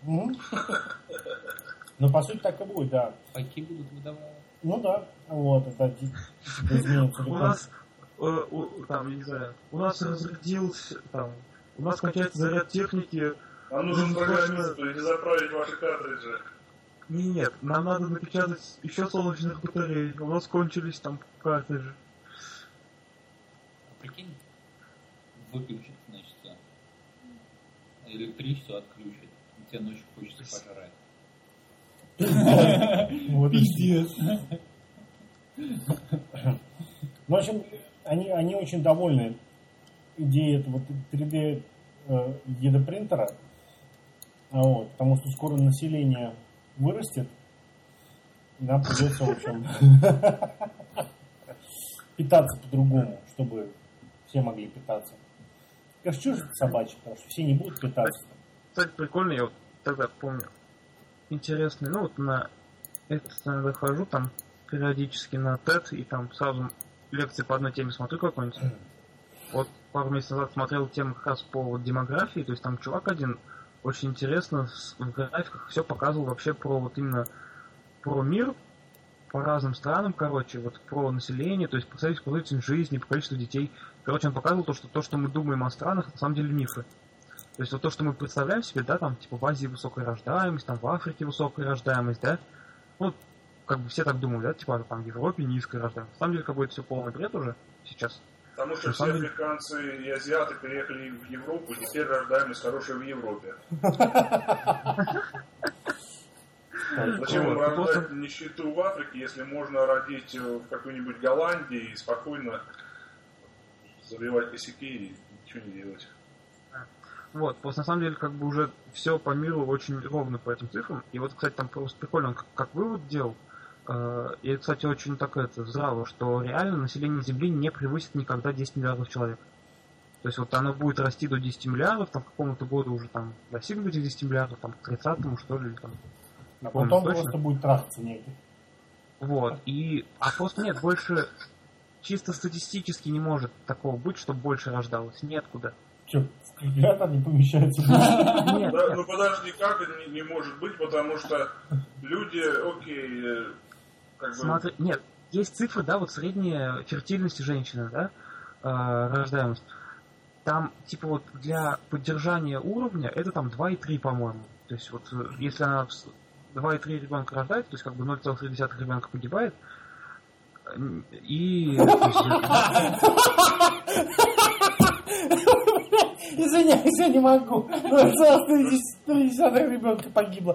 Ну, по сути, так и будет, да. Пайки будут выдавать. Ну да, вот, это изменится. У нас, там, я не знаю, у нас разрядился, там, у нас кончается заряд техники. Нам нужен программист, и не заправить ваши картриджи. Нет, нам надо напечатать еще солнечных батарей. У нас кончились там картриджи. Прикинь, выключить, значит, электричество отключить. И тебе ночью хочется пожрать. Пиздец. В общем, они очень довольны идеей этого 3D едопринтера, вот, потому что скоро население вырастет, и нам придется, в общем, питаться по-другому, чтобы все могли питаться. Конечно, чушь собачья, потому что все не будут питаться. Кстати, прикольно, я вот тогда помню. Интересно, ну вот на это иногда хожу, там периодически на TED, и там сразу лекции по одной теме смотрю какой-нибудь. Вот пару месяцев назад смотрел тему как раз по демографии, то есть там чувак один очень интересно в графиках все показывал вообще про вот именно про мир, по разным странам, короче, вот про население, то есть по продолжительность жизни, по количеству детей. Короче, он показывал то, что мы думаем о странах, на самом деле мифы. То есть вот то, что мы представляем себе, да, там, типа в Азии высокая рождаемость, там в Африке высокая рождаемость, да, ну, как бы все так думают, да, типа там в Европе низкая рождаемость. На самом деле, как бы это все полный бред уже сейчас. Потому что все африканцы и азиаты переехали в Европу, и теперь рождаемость хорошая в Европе. Зачем им рождать нищету в Африке, если можно родить в какой-нибудь Голландии и спокойно забивать косяки и ничего не делать? Вот, просто на самом деле как бы уже все по миру очень ровно по этим цифрам. И вот, кстати, там просто прикольно он как вывод делал. И, кстати, очень так здраво, что реально население Земли не превысит никогда 10 миллиардов человек. То есть вот оно будет расти до 10 миллиардов, там к какому-то году уже там достигнут этих 10 миллиардов, там к 30-му, что ли, там. А потом просто будет трахаться негде. Вот, а просто нет, больше чисто статистически не может такого быть, чтобы больше рождалось. Неоткуда. Че, в калькулятор не помещается? Нет. Да, ну подожди, как это не может быть, потому что люди, окей, как бы... Смотри, нет, есть цифры, да, вот средняя фертильность женщины, да, рождаемость. Там, типа вот для поддержания уровня, это там 2,3, по-моему. То есть вот если она 2,3 ребенка рождается, то есть как бы 0,3 ребенка погибает. И... Извиняюсь, я не могу. 0,3 ребенка погибло.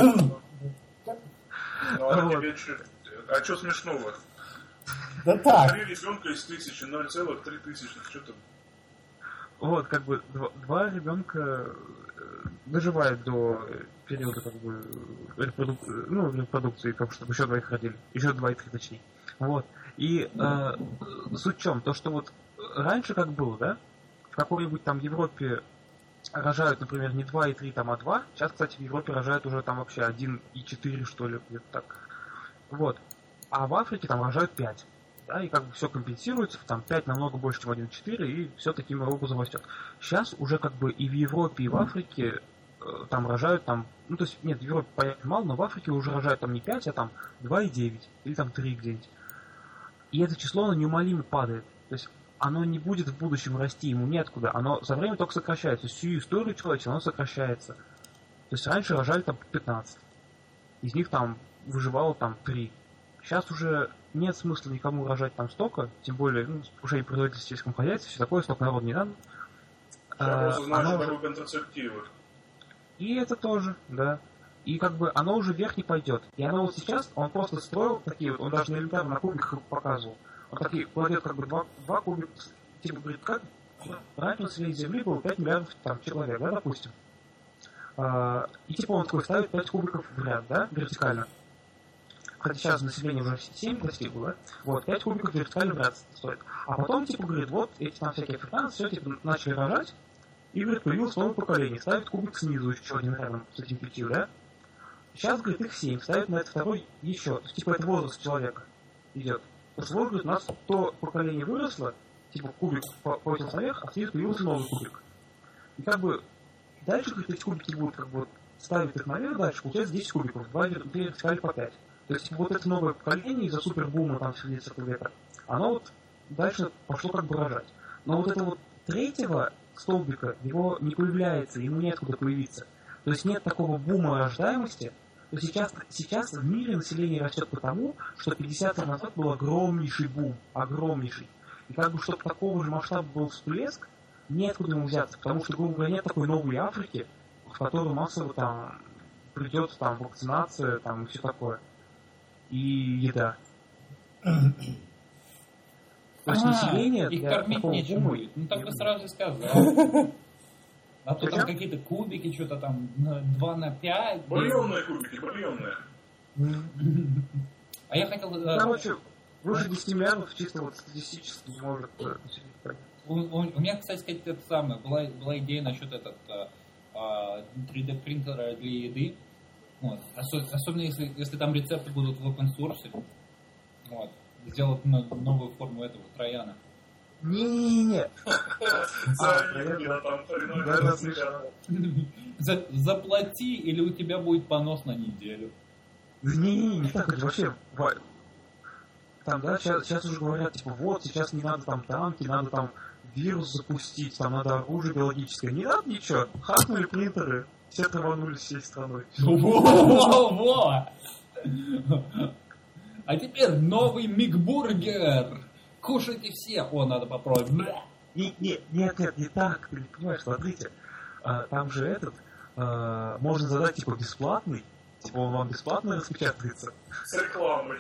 Ну, а тебе что? А что смешного? Да так. 3 ребенка из 1000, 0,3 тысячных, что там? Вот, как бы 2 ребенка доживают до периода как бы репродукции, как чтобы еще 2 их родили. Еще 2,3 точнее. Вот. И суть в чем? То, что вот раньше как было, да? В какой-нибудь там Европе рожают, например, не 2,3 там, а 2. Сейчас, кстати, в Европе рожают уже там вообще 1,4, что ли, где-то так. Вот. А в Африке там рожают 5. Да, и как бы все компенсируется, там 5 намного больше, чем 1,4, и все таким образом растет. Сейчас уже как бы и в Европе, и в Африке там рожают там, ну то есть, нет, в Европе понятно мало, но в Африке уже рожают там не 5, а там 2,9, или там 3 где-нибудь. И это число, оно неумолимо падает. То есть оно не будет в будущем расти, ему неоткуда. Оно со временем только сокращается. Всю историю человечества оно сокращается. То есть раньше рожали там 15. Из них там выживало там 3. Сейчас уже нет смысла никому рожать там столько, тем более, уже и производитель в сельском хозяйстве, все такое, столько народу не надо. Сейчас знаешь, что такое контрацептивы. И это тоже, да. И как бы оно уже вверх не пойдет. И оно вот сейчас, он просто строил такие вот, он даже на элементарно на кубиках показывал. Он такие кладет как бы два кубика, типа говорит, как раньше население Земли было 5 миллиардов там, человек, да, допустим. И типа он такой ставит 5 кубиков в ряд, да, вертикально. Хотя сейчас население уже 7 достигло, да? Вот, 5 кубиков вертикально в ряд стоит. А потом, типа, говорит, вот, эти там всякие африканцы, все, типа, начали рожать, и, говорит, появилось новое поколение, ставит кубик снизу, еще один рядом с этим 5, да? Сейчас, говорит, их 7, ставит на это второй еще, то есть, типа, это возраст человека идет. То есть, вот, говорит, у нас то поколение выросло, типа, кубик повысился наверх, а снизу появился новый кубик. И, как бы, дальше, говорит, эти кубики будут, как бы, ставить их наверх дальше, получается 10 кубиков, 2 вертикали по 5. То есть вот это новое поколение из-за супербума там в 70 века, оно вот дальше пошло как бы рожать. Но вот это вот третьего столбика, его не появляется, ему неоткуда появиться. То есть нет такого бума рождаемости. То есть сейчас в мире население растет потому, что 50 лет назад был огромнейший бум, огромнейший. И как бы, чтобы такого же масштаба был всплеск, неоткуда ему взяться, потому что, грубо говоря, нет такой новой Африки, в которую массово там придет там вакцинация, там и все такое. И еда. То есть население... Их кормить нечем будет. Ну так бы сразу сказал. А то там какие-то кубики, что-то там 2 на 5. Бульонные кубики, бульонные. А я хотел... Короче, выше 10 миллиардов чисто вот статистически может... У меня, кстати сказать, это самое. Была идея насчет 3D принтера для еды. Вот. Особенно если там рецепты будут в open source. Вот. Сделать новую форму этого трояна. Не-не-не. Заплати, или у тебя будет понос на неделю. Не так, это вообще... Там, да, сейчас уже говорят, типа, вот, сейчас не надо там танки, надо там вирус запустить, там надо оружие биологическое. Не надо ничего. Хакнули принтеры. Все траванулись всей страной. Во-во-во! А теперь новый Микбургер! Кушайте все! О, надо попробовать. Нет, не так. Ты не понимаешь, смотрите. Там же можно задать, типа, бесплатный. Типа, он вам бесплатно распечатается. С рекламой.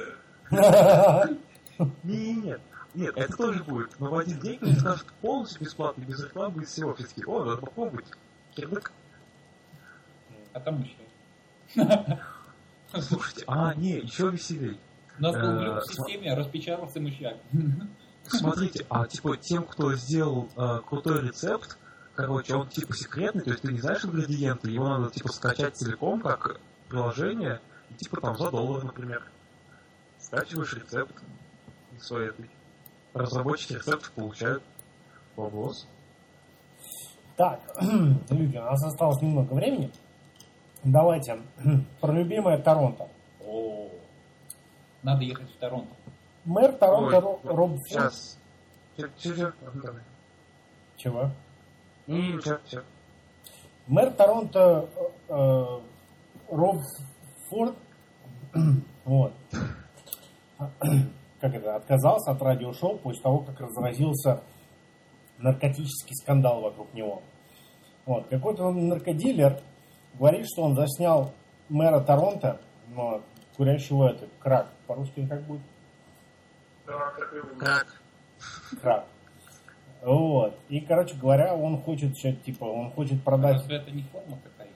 Нет, это тоже будет. Но в один день они скажут полностью бесплатно, без рекламы и всего. Все таки, о, надо попробовать. Кирдык. А там еще. Слушайте, еще веселей. У нас был глюк в системе, распечатался мышьяк. Смотрите, типа тем, кто сделал крутой рецепт, короче, он типа секретный, то есть ты не знаешь ингредиенты, его надо типа скачать целиком, как приложение, и типа там за $1, например. Скачиваешь рецепт, и свой этой. Разработчики рецептов получают баблос. Так, люди, у нас осталось немного времени. Давайте про любимое Торонто. О, надо ехать в Торонто. Мэр Торонто Роб Форд. Сейчас. Чего? Все. Мэр Торонто Роб отказался от радиошоу после того, как разразился наркотический скандал вокруг него. Вот. Какой-то наркодилер говорит, что он заснял мэра Торонто, курящего крак. По-русски как будет? Крак. Вот. И, короче говоря, он хочет продать... Разве это не форма кокаина?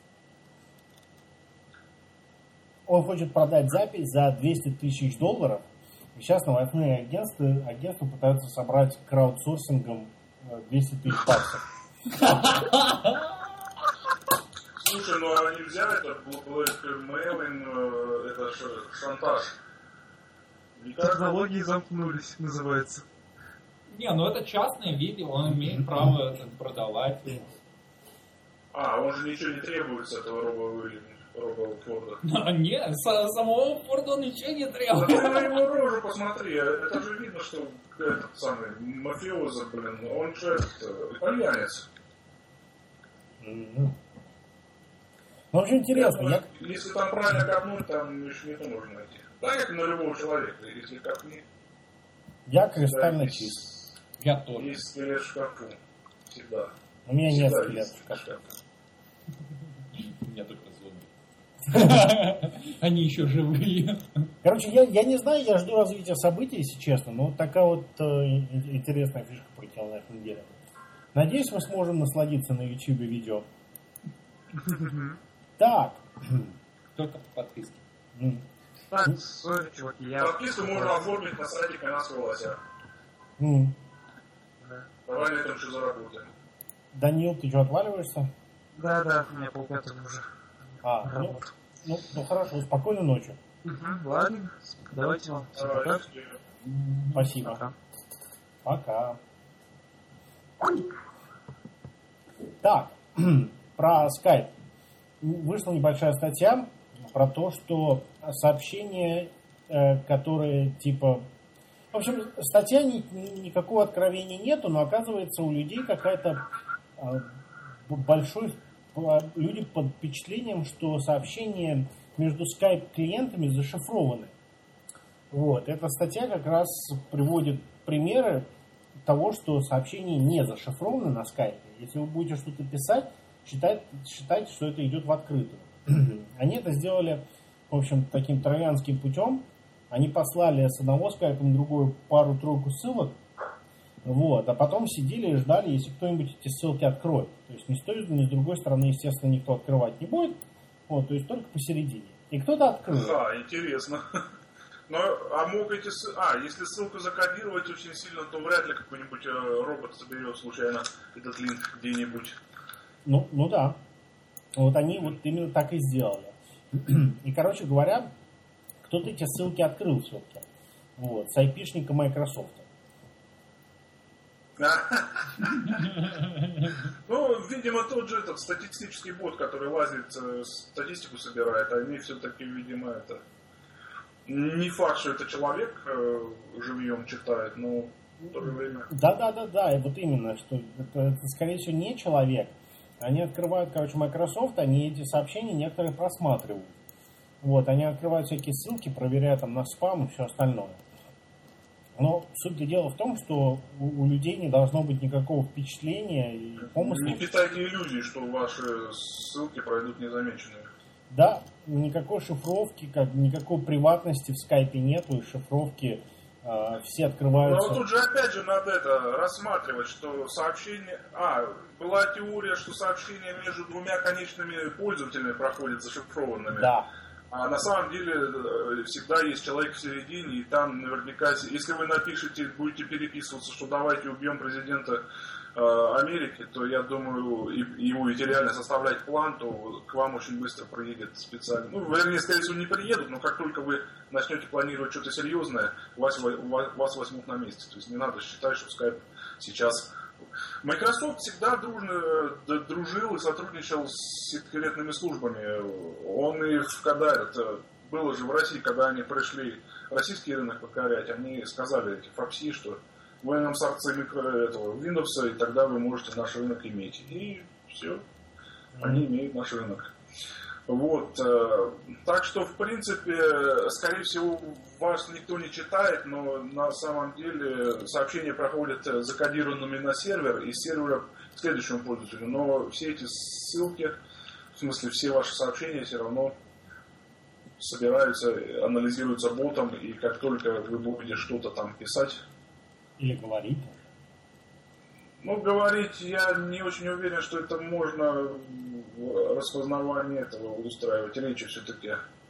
Он хочет продать запись за $200 тысяч. И сейчас новостные агентства пытаются собрать краудсорсингом 200 тысяч баксов. Слушай, ну они взяли это blackmailing, это шантаж. Технологии замкнулись, называется. Не, ну это частное видео, он имеет право это продавать. Он же ничего не требует с этого Роба Форда. Нет, самого Форда ничего не Да ты требует. на его рожу посмотри, это же видно, что этот самый мафиоза, он же итальянец. Ну, очень интересно. Если там правильно копнуть, там еще не то можно найти. Да, как на любого человека, если копни. Я кристально чист. Я тоже. Есть скелет в шкафу. Всегда. У меня нет Всегда скелета есть в шкафу. У меня только зомби. Они еще живые. Короче, я не знаю, я жду развития событий, если честно, но вот такая вот интересная фишка полетела на этой неделе. Надеюсь, мы сможем насладиться на YouTube видео. Так. Только по подписке. Так, сори, чуваки, я... Подписку можно оформить на сайте канадского лося. Давай на этом еще заработаем. Данил, ты что, отваливаешься? Да, у меня полпятого уже. Ну хорошо, спокойной ночи. Ладно, давайте вам. Давай, Спасибо. Пока. Так, про Skype. Вышла небольшая статья про то, что сообщения, которые типа... В общем, статья никакого откровения нету, но оказывается у людей какая-то люди под впечатлением, что сообщения между Skype-клиентами зашифрованы. Вот. Эта статья как раз приводит примеры того, что сообщения не зашифрованы на Skype. Если вы будете что-то писать, считайте, что это идет в открытую. Они это сделали, в общем, таким троянским путем. Они послали с одного скайпа на другую пару-тройку ссылок, вот, а потом сидели и ждали, если кто-нибудь эти ссылки откроет. То есть ни с той, ни с другой стороны, естественно, никто открывать не будет, вот, то есть только посередине. И кто-то открыл. Да, интересно. Но, если ссылку закодировать очень сильно, то вряд ли какой-нибудь робот соберет случайно этот линк где-нибудь. Ну да. Вот они вот именно так и сделали. И, короче говоря, кто-то эти ссылки открыл все-таки. Вот, с айпишника Microsoft. Ну, видимо, тот же этот статистический бот, который лазит, статистику собирает, они все-таки, видимо, это... Не факт, что это человек живьем читает, но в то же время... Да, и вот именно, что это, скорее всего, не человек. Они открывают, короче, Microsoft, они эти сообщения некоторые просматривают. Вот, они открывают всякие ссылки, проверяют там на спам и все остальное. Но суть дела в том, что у людей не должно быть никакого впечатления и помысла. Не питайте иллюзий, что ваши ссылки пройдут незамеченными. Да, никакой шифровки, никакой приватности в скайпе нету, и шифровки все открываются. Но тут же опять же надо это рассматривать, что сообщение... была теория, что сообщения между двумя конечными пользователями проходят зашифрованными. Да. А на самом деле всегда есть человек в середине, и там наверняка, если вы напишете, будете переписываться, что давайте убьем президента Америки, то я думаю, и будете реально составлять план, то к вам очень быстро приедет специально. Ну, вернее, скорее всего, не приедут, но как только вы начнете планировать что-то серьезное, вас возьмут на месте. То есть не надо считать, что Skype сейчас... Microsoft всегда дружил и сотрудничал с секретными службами. Он их, было же в России, когда они пришли российский рынок покорять, они сказали эти фапси, что вы нам сорцы Windows, и тогда вы можете наш рынок иметь. И все, они имеют наш рынок. Вот. Так что, в принципе, скорее всего, вас никто не читает, но на самом деле сообщения проходят закодированными на сервер, и сервера к следующему пользователю. Но все эти ссылки, в смысле все ваши сообщения все равно собираются, анализируются ботом, и как только вы будете что-то там писать... Или говорить. Ну, говорить я не очень уверен, что это можно распознавание этого устраивать. Речи все-таки.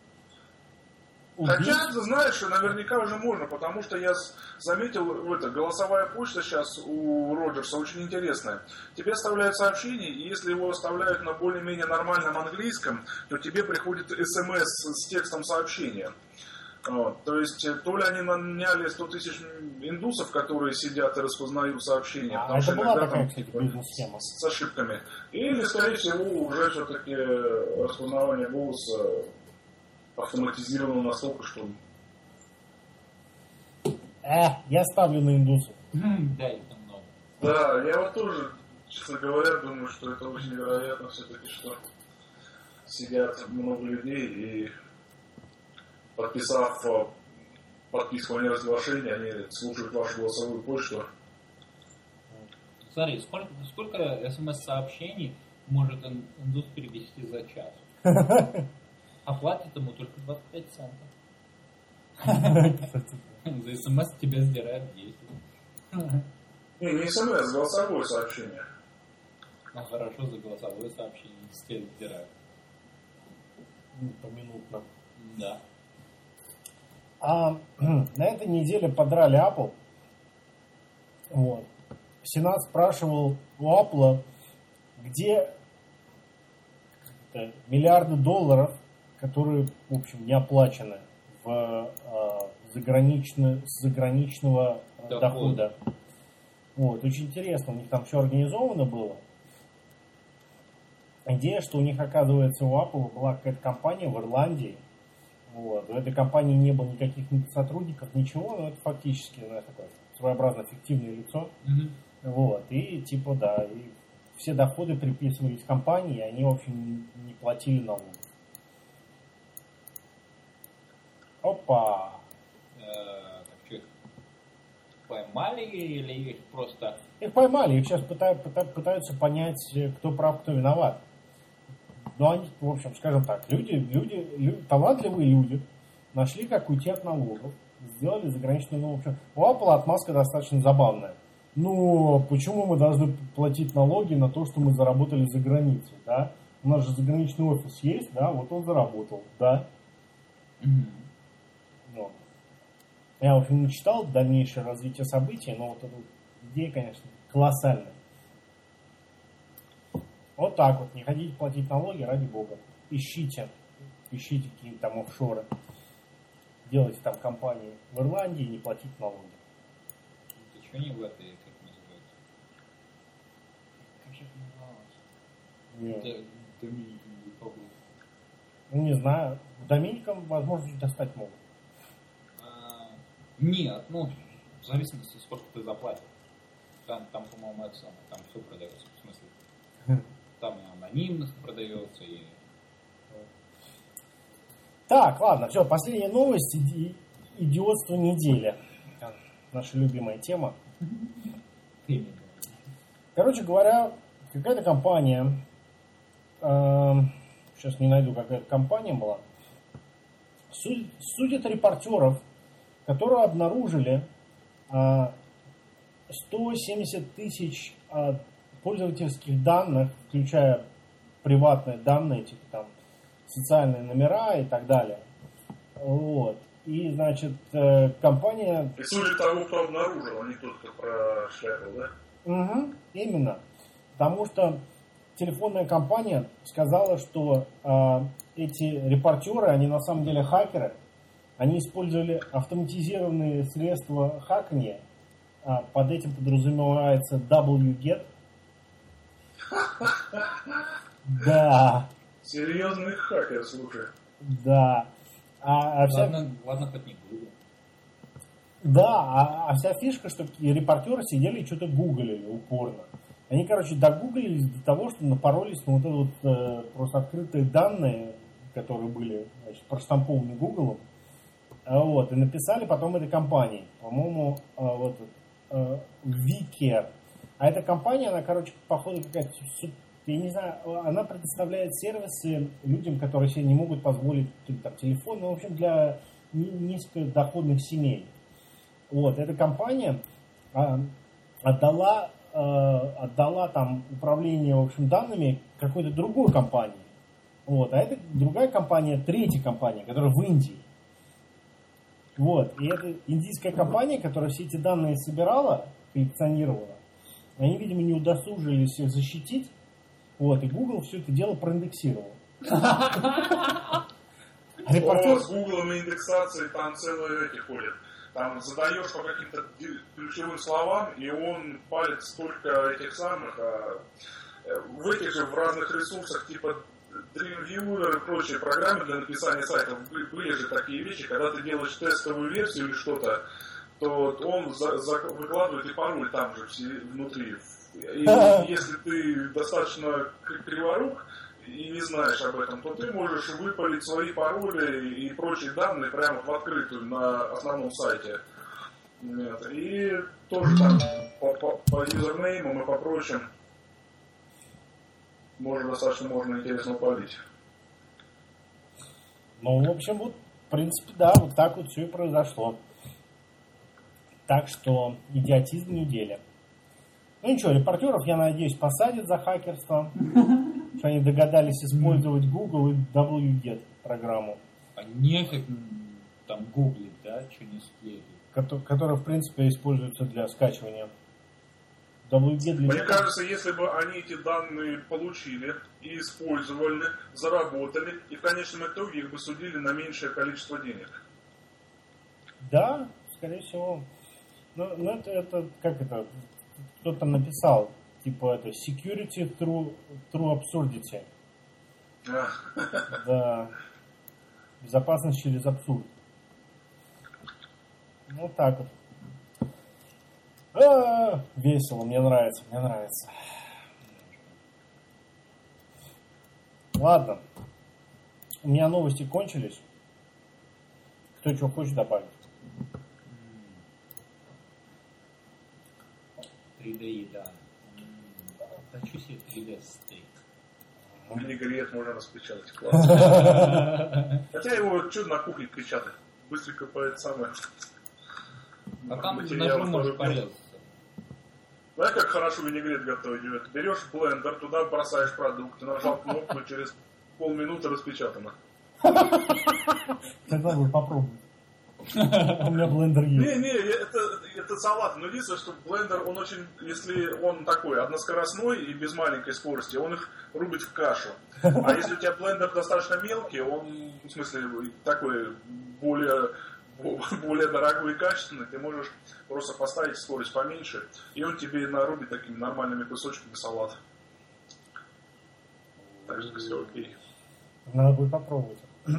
Хотя, знаешь, наверняка уже можно, потому что я заметил, голосовая почта сейчас у Роджерса очень интересная. Тебе оставляют сообщение, и если его оставляют на более-менее нормальном английском, то тебе приходит смс с текстом сообщения. Вот. То есть, то ли они наняли 100 тысяч индусов, которые сидят и распознают сообщения. А это была такая, кстати, бизнес-схема. С ошибками. Или, скорее всего, уже все-таки распознавание голоса автоматизировано настолько, что... Я ставлю на индусов. Да, их там много. Да, я вот тоже, честно говоря, думаю, что это очень вероятно все-таки, что сидят много людей и, подписав подписку о неразглашении, они слушают вашу голосовую почту. Смотри, сколько смс-сообщений может индус перевести за час? А платит ему только 25 центов. За смс тебя сдирают 10. Не смс, голосовое сообщение. Ну хорошо, за голосовое сообщение с тебя сдирают. Поминутно. Да. На этой неделе подрали Apple. Вот. Сенат спрашивал у Apple, где миллиарды долларов, которые, в общем, не оплачены с заграничного дохода. Вот. Очень интересно, у них там все организовано было. Идея, что у них, оказывается, у Apple была какая-то компания в Ирландии. Вот. У этой компании не было никаких сотрудников, ничего, но это фактически, такое своеобразно фиктивное лицо. Mm-hmm. Вот. И типа, да, и все доходы приписывались компании, и они, в общем, не платили налоги. Опа! Так что, их поймали или их просто... Их поймали, их сейчас пытаются понять, кто прав, кто виноват. Но они, в общем, скажем так, талантливые люди нашли, как уйти от налогов, сделали заграничную, в общем, у Apple отмазка достаточно забавная. Ну, почему мы должны платить налоги на то, что мы заработали за границей, да? У нас же заграничный офис есть, да, вот он заработал, да? Mm-hmm. Ну, я, в общем, не читал дальнейшее развитие событий, но вот эта идея, конечно, колоссальная. Вот так вот, не хотите платить налоги, ради бога. Ищите какие-то там офшоры. Делайте там компании в Ирландии и не платить налоги. Ты что не в этой, как называется? Как же это называлось? Домиником не попробовал. Ну, не знаю. Доминикам, возможно, достать могут. Нет, в зависимости, сколько ты заплатил. Там по-моему, это самое, там все продается, в смысле. Там и анонимность продается, и... Так, ладно, все, последняя новость. Идиотство недели. Наша любимая тема. Короче говоря, какая-то компания, сейчас не найду, какая компания была, судят репортеров, которые обнаружили 170 тысяч пользовательских данных, включая приватные данные, типа там социальные номера и так далее. Вот. И, значит, компания... И судят того, кто обнаружил, а не тот, кто прошляпил, да? Угу, именно. Потому что телефонная компания сказала, что эти репортеры, они на самом деле хакеры, они использовали автоматизированные средства хакания, под этим подразумевается wget. Да. Серьезный хакер, слушай. Да. Ладно, хоть не Google. Да, вся фишка, что репортеры сидели и что-то гуглили упорно. Они, короче, догуглились до того, что напоролись на вот это вот просто открытые данные которые были, значит, проштампованы Гуглом. Вот, и написали потом этой компании, по-моему, Викер. А эта компания, она, короче, походу какая-то, я не знаю, она предоставляет сервисы людям, которые себе не могут позволить там, телефон, ну, в общем, для низкодоходных семей. Вот, эта компания отдала там управление, в общем, данными какой-то другой компании. Вот, а это другая компания, третья компания, которая в Индии. Вот, и это индийская компания, которая все эти данные собирала, коллекционировала, они, видимо, не удосужились их защитить, вот, и Google все это дело проиндексировал. С Гуглом и индексацией там целые эти ходят. Там задаешь по каким-то ключевым словам, и он палит столько этих самых, в этих же, в разных ресурсах, типа Dreamviewer и прочие программы для написания сайтов, были же такие вещи, когда ты делаешь тестовую версию или что-то, то он выкладывает и пароль там же внутри. И если ты достаточно криворук и не знаешь об этом, то ты можешь выпалить свои пароли и прочие данные прямо в открытую на основном сайте. Нет. И тоже там по юзернеймам и по прочим достаточно можно интересно палить. Ну, в общем, вот, в принципе, да, вот так вот все и произошло. Так что идиотизм недели. Ну ничего, репортеров, я надеюсь, посадят за хакерство, что они догадались использовать Google и wget программу. А нефиг там гуглить, да, что не следует. Которая, в принципе, используется для скачивания. wget для Мне кажется, если бы они эти данные получили и использовали, заработали, и в конечном итоге их бы судили на меньшее количество денег. Да, скорее всего. Но это как это... Кто-то там написал, типа это security through absurdity. Да. Безопасность через абсурд. Вот так вот. Весело, мне нравится. Ладно. У меня новости кончились. Кто что хочет добавить? 3D еда. Хочу себе 3D стейк. Винегрет можно распечатать. Классно. Хотя его что на кухне печатать? Быстренько по это самое. А там ножом может порезаться. Знаешь, как хорошо винегрет готовить? Берешь блендер, туда бросаешь продукты, нажал кнопку, через полминуты распечатано. Тогда вы попробуйте. У меня блендер есть. Не, это салат. Но единственное, что блендер, он очень, если он такой односкоростной и без маленькой скорости, он их рубит в кашу. А если у тебя блендер достаточно мелкий, он, в смысле, такой более дорогой и качественный, ты можешь просто поставить скорость поменьше, и он тебе нарубит такими нормальными кусочками салат. Так что все окей. Надо будет попробовать.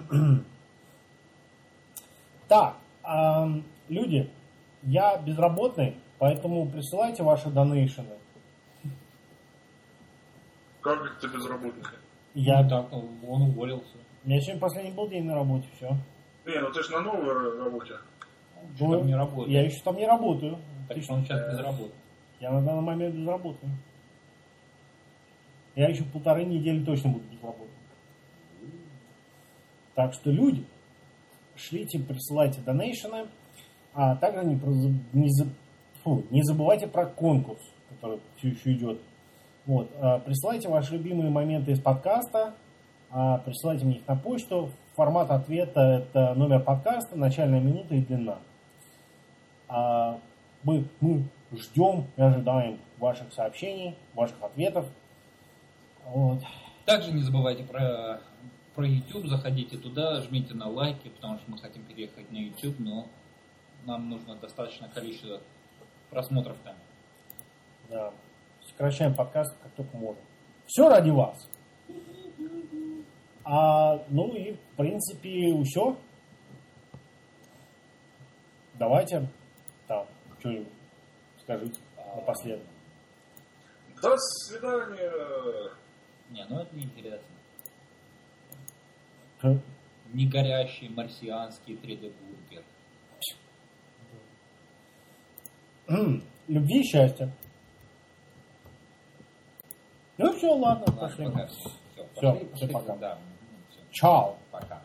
Так, люди, я безработный, поэтому присылайте ваши донейшены. Как это ты безработный? Так, он уволился. У меня сегодня последний был день на работе, все. Не, ну ты же на новой работе. Что там не работает? Я еще там не работаю. Так что он сейчас без работы. Я на данный момент безработный. Я еще 1,5 недели точно буду безработным. Так что, люди, шлите, присылайте донейшены, а также не забывайте про конкурс, который все еще идет. Вот, присылайте ваши любимые моменты из подкаста, присылайте мне их на почту. Формат ответа – это номер подкаста, начальная минута и длина. Мы ждем и ожидаем ваших сообщений, ваших ответов. Вот. Также не забывайте про YouTube, заходите туда, жмите на лайки, потому что мы хотим переехать на YouTube, но нам нужно достаточное количество просмотров там. Да. Сокращаем подкаст как только можем. Все ради вас. Ну и в принципе все. Давайте там что-нибудь скажите напоследок. До свидания. Не, ну это неинтересно. Не горящий марсианский 3D-бургер. Любви и счастья. Ну все, ладно, пошли. Пока. Все, Всё, пошли, пока. Да, Чао. Пока.